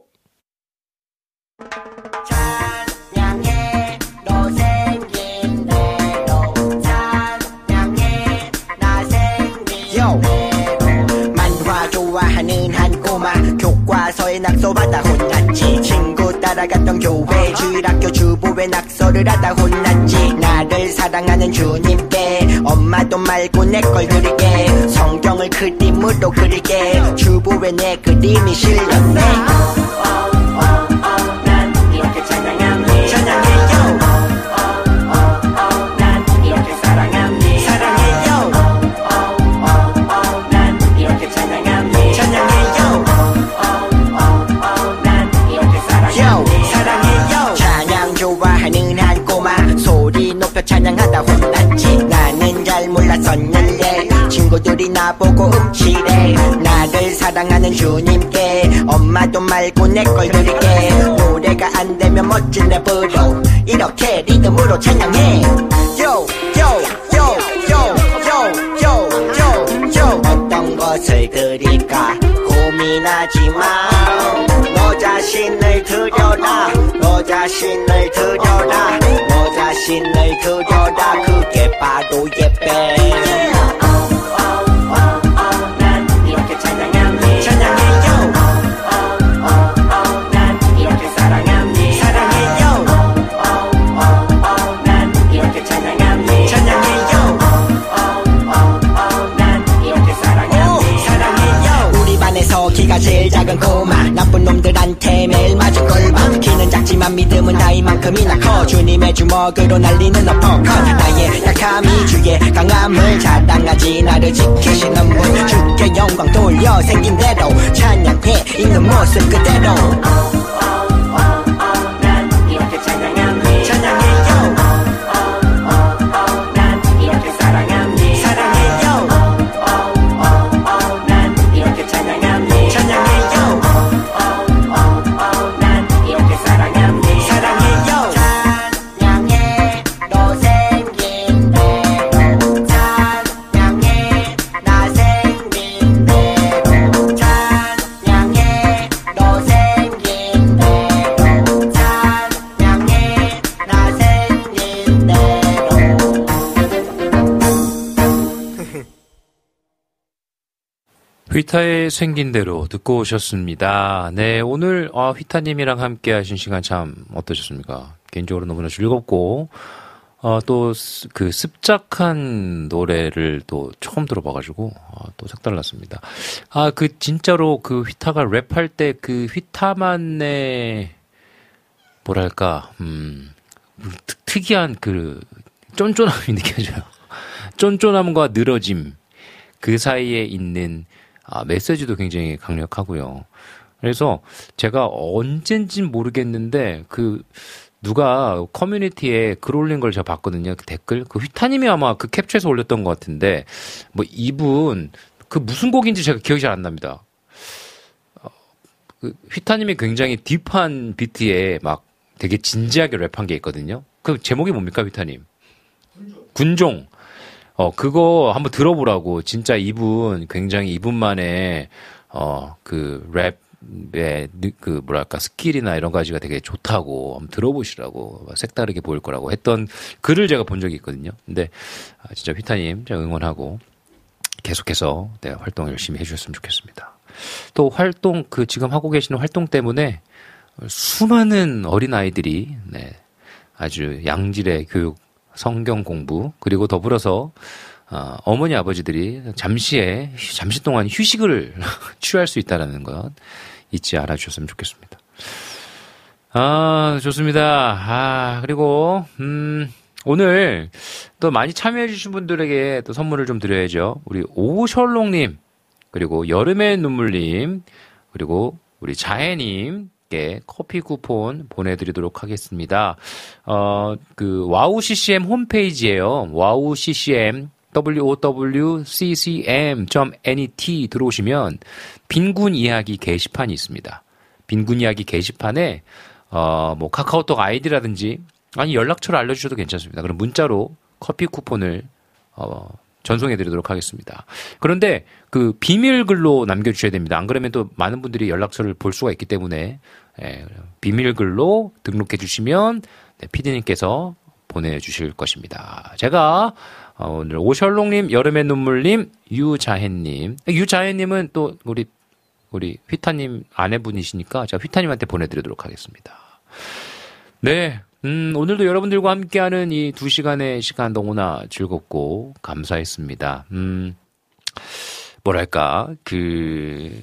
좋아하는 한 꼬마 교과서에 낙서받아 혼났지. 친구 따라갔던 교회 주일학교 주보에 낙서를 하다 혼났지. 나를 사랑하는 주님께 엄마도 말고 내 걸 그리게 성경을 그림으로 그리게 주보에 내 그림이 실렸네. 난 이렇게 찬양합니다. 찬양해요. 난 이렇게 사랑합니다. 사랑해요. 난 이렇게 찬양합니다. 찬양해요. 난 이렇게 사랑합니다. 사랑해요. 찬양 좋아하는 한 꼬마 소리 높여 찬양하다 혼났지. 나는 잘 몰랐었는데 친구들이 나보고 음치래. 나를 사랑하는 주님께 엄마도 말고 내 걸 드릴게. 노래가 안 되면 멋진 랩으로 이렇게 리듬으로 찬양해. 요, 요, 요, 요, 요, 요, 요, 요. 어떤 것을 드릴까 고민하지 마. 너 자신을 드려라. 너 자신을 드려라. 너 자신을 드려라. 그게 바로 예배. 난 이렇게 찬양합니다. 찬양해요. 난 이렇게 사랑합니다. 사랑해요. 난 이렇게 찬양합니다. 찬양해요. 난 이렇게 사랑합니다. 사랑해요. 우리 반에서 키가 제일 작은 꼬마 나쁜 놈들한테 매일 맞은 꼴봐. 키는 작지만 믿음은 다 이만큼이나 커. 주님의 주먹으로 날리는 어퍼컷. 나의 약함이 주의 강함을 자랑하지. 나를 지키시는 분 주께 영광 돌려 생긴 대로 찬양해 있는 모습 그대로. 난 이렇게 찬양합니다. 찬양해요. 난 이렇게 사랑합니다. 사랑해요. 난 이렇게 찬양합니다. 찬양해요. 난 이렇게 사랑합니다. 사랑해요. 찬양해 너 생긴 대로. 찬양해 나 생긴 대로. 찬양해 너 생긴 대로. 찬양해 나 생긴 대로. 휘타의 생긴 대로 듣고 오셨습니다. 네, 오늘 아, 휘타님이랑 함께 하신 시간 참 어떠셨습니까? 개인적으로 너무나 즐겁고 어, 또 그 습작한 노래를 또 처음 들어봐가지고 어, 또 색달랐습니다. 아, 그 진짜로 그 휘타가 랩할 때 그 휘타만의 뭐랄까 음, 특, 특이한 그 쫀쫀함이 느껴져요. 쫀쫀함과 늘어짐 그 사이에 있는 아, 메시지도 굉장히 강력하고요. 그래서 제가 언젠진 모르겠는데 그 누가 커뮤니티에 글 올린 걸 제가 봤거든요. 그 댓글 그 휘타님이 아마 그 캡처해서 올렸던 것 같은데 뭐 이분 그 무슨 곡인지 제가 기억이 잘 안 납니다. 어, 그 휘타님이 굉장히 딥한 비트에 막 되게 진지하게 랩한 게 있거든요. 그 제목이 뭡니까 휘타님? 군종. 군종. 어, 그거 한번 들어보라고. 진짜 이분, 굉장히 이분만의, 어, 그 랩 그 뭐랄까 스킬이나 이런 가지가 되게 좋다고 한번 들어보시라고 색다르게 보일 거라고 했던 글을 제가 본 적이 있거든요. 근데 진짜 휘타님 제가 응원하고 계속해서 네, 활동 열심히 해주셨으면 좋겠습니다. 또 활동 그 지금 하고 계시는 활동 때문에 수많은 어린 아이들이 네, 아주 양질의 교육, 성경 공부 그리고 더불어서 어, 어머니 아버지들이 잠시에 잠시 동안 휴식을 취할 수 있다는 것 잊지 않아 주셨으면 좋겠습니다. 아 좋습니다. 아 그리고 음, 오늘 또 많이 참여해 주신 분들에게 또 선물을 좀 드려야죠. 우리 오셜롱님 그리고 여름의 눈물님 그리고 우리 자해님께 커피 쿠폰 보내드리도록 하겠습니다. 어, 그 와우 씨씨엠 홈페이지에요. 와우 씨씨엠 워우ccm 닷 넷 들어오시면 빈군 이야기 게시판이 있습니다. 빈군 이야기 게시판에 어, 뭐 카카오톡 아이디라든지 아니 연락처를 알려주셔도 괜찮습니다. 그럼 문자로 커피 쿠폰을 어, 전송해드리도록 하겠습니다. 그런데 그 비밀글로 남겨주셔야 됩니다. 안 그러면 또 많은 분들이 연락처를 볼 수가 있기 때문에 예, 비밀글로 등록해주시면 네, 피디님께서 보내주실 것입니다. 제가 어, 오늘 오셜롱님, 여름의 눈물님, 유자혜님. 유자혜님은 또 우리 우리 휘타님 아내분이시니까 제가 휘타님한테 보내드리도록 하겠습니다. 네, 음, 오늘도 여러분들과 함께하는 이 두 시간의 시간 너무나 즐겁고 감사했습니다. 음, 뭐랄까 그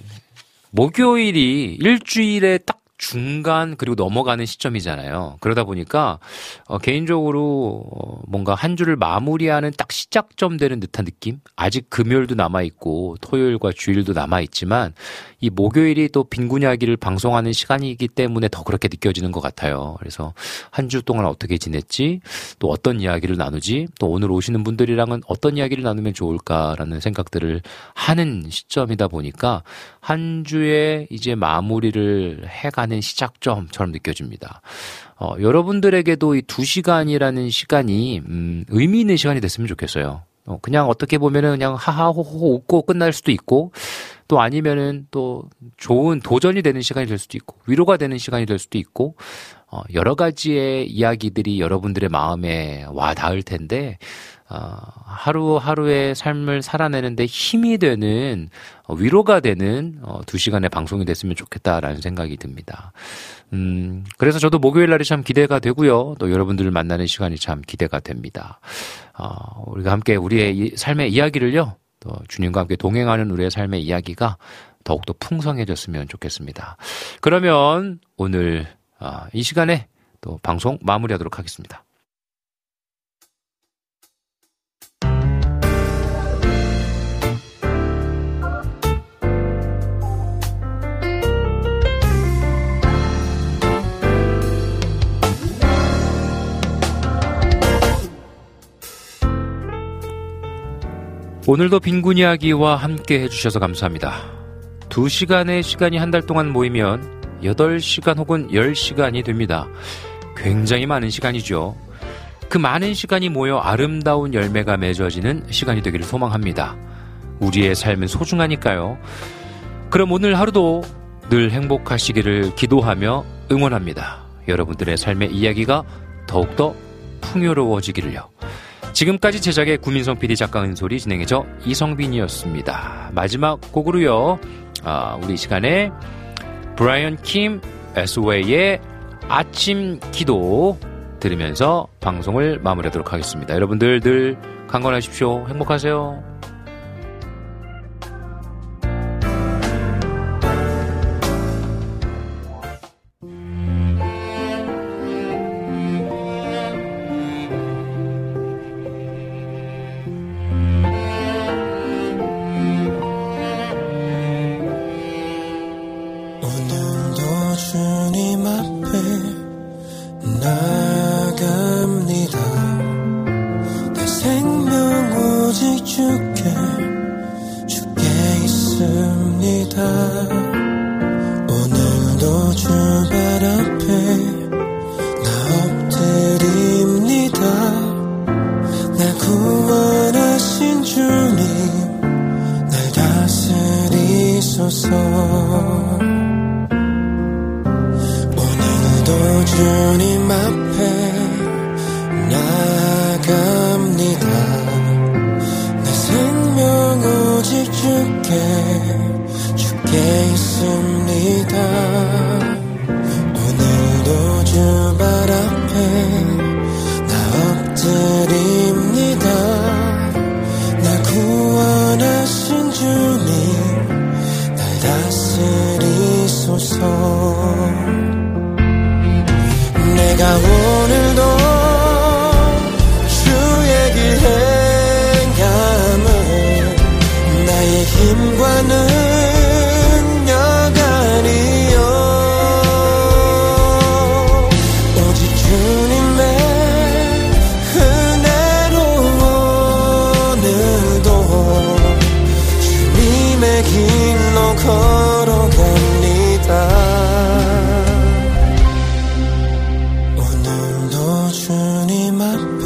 목요일이 일주일에 딱 중간 그리고 넘어가는 시점이잖아요. 그러다 보니까 어, 개인적으로 어, 뭔가 한 주를 마무리하는 딱 시작점 되는 듯한 느낌? 아직 금요일도 남아있고 토요일과 주일도 남아있지만 이 목요일이 또 빈군 이야기를 방송하는 시간이기 때문에 더 그렇게 느껴지는 것 같아요. 그래서 한 주 동안 어떻게 지냈지? 또 어떤 이야기를 나누지? 또 오늘 오시는 분들이랑은 어떤 이야기를 나누면 좋을까라는 생각들을 하는 시점이다 보니까 한 주에 이제 마무리를 해가는 시작점처럼 느껴집니다. 어, 여러분들에게도 이 두 시간이라는 시간이 음, 의미 있는 시간이 됐으면 좋겠어요. 어, 그냥 어떻게 보면은 그냥 하하호호 웃고 끝날 수도 있고 또 아니면은 또 좋은 도전이 되는 시간이 될 수도 있고 위로가 되는 시간이 될 수도 있고 어, 여러 가지의 이야기들이 여러분들의 마음에 와 닿을 텐데 어, 하루하루의 삶을 살아내는데 힘이 되는 어, 위로가 되는 어, 두 시간의 방송이 됐으면 좋겠다라는 생각이 듭니다. 음, 그래서 저도 목요일 날이 참 기대가 되고요. 또 여러분들을 만나는 시간이 참 기대가 됩니다. 어, 우리가 함께 우리의 이, 삶의 이야기를요. 또 주님과 함께 동행하는 우리의 삶의 이야기가 더욱더 풍성해졌으면 좋겠습니다. 그러면 오늘 어, 이 시간에 또 방송 마무리하도록 하겠습니다. 오늘도 빈군 이야기와 함께 해주셔서 감사합니다. 두 시간의 시간이 한 달 동안 모이면 여덟 시간 혹은 열 시간이 됩니다. 굉장히 많은 시간이죠. 그 많은 시간이 모여 아름다운 열매가 맺어지는 시간이 되기를 소망합니다. 우리의 삶은 소중하니까요. 그럼 오늘 하루도 늘 행복하시기를 기도하며 응원합니다. 여러분들의 삶의 이야기가 더욱더 풍요로워지기를요. 지금까지 제작의 구민성 피디 작가 은솔이 진행해줘 이성빈이었습니다. 마지막 곡으로요. 아, 우리 이 시간에 브라이언 킴 에스웨이의 아침 기도 들으면서 방송을 마무리하도록 하겠습니다. 여러분들 늘 강건하십시오. 행복하세요. 주님 날 다스리소서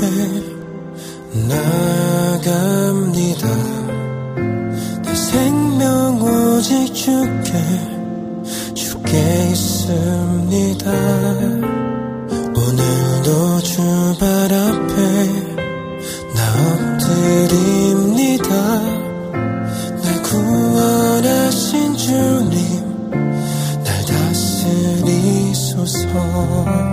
나갑니다. 내 생명 오직 주께 주께 있습니다. 오늘도 주발 앞에 나 엎드립니다. 날 구원하신 주님 날 다스리소서.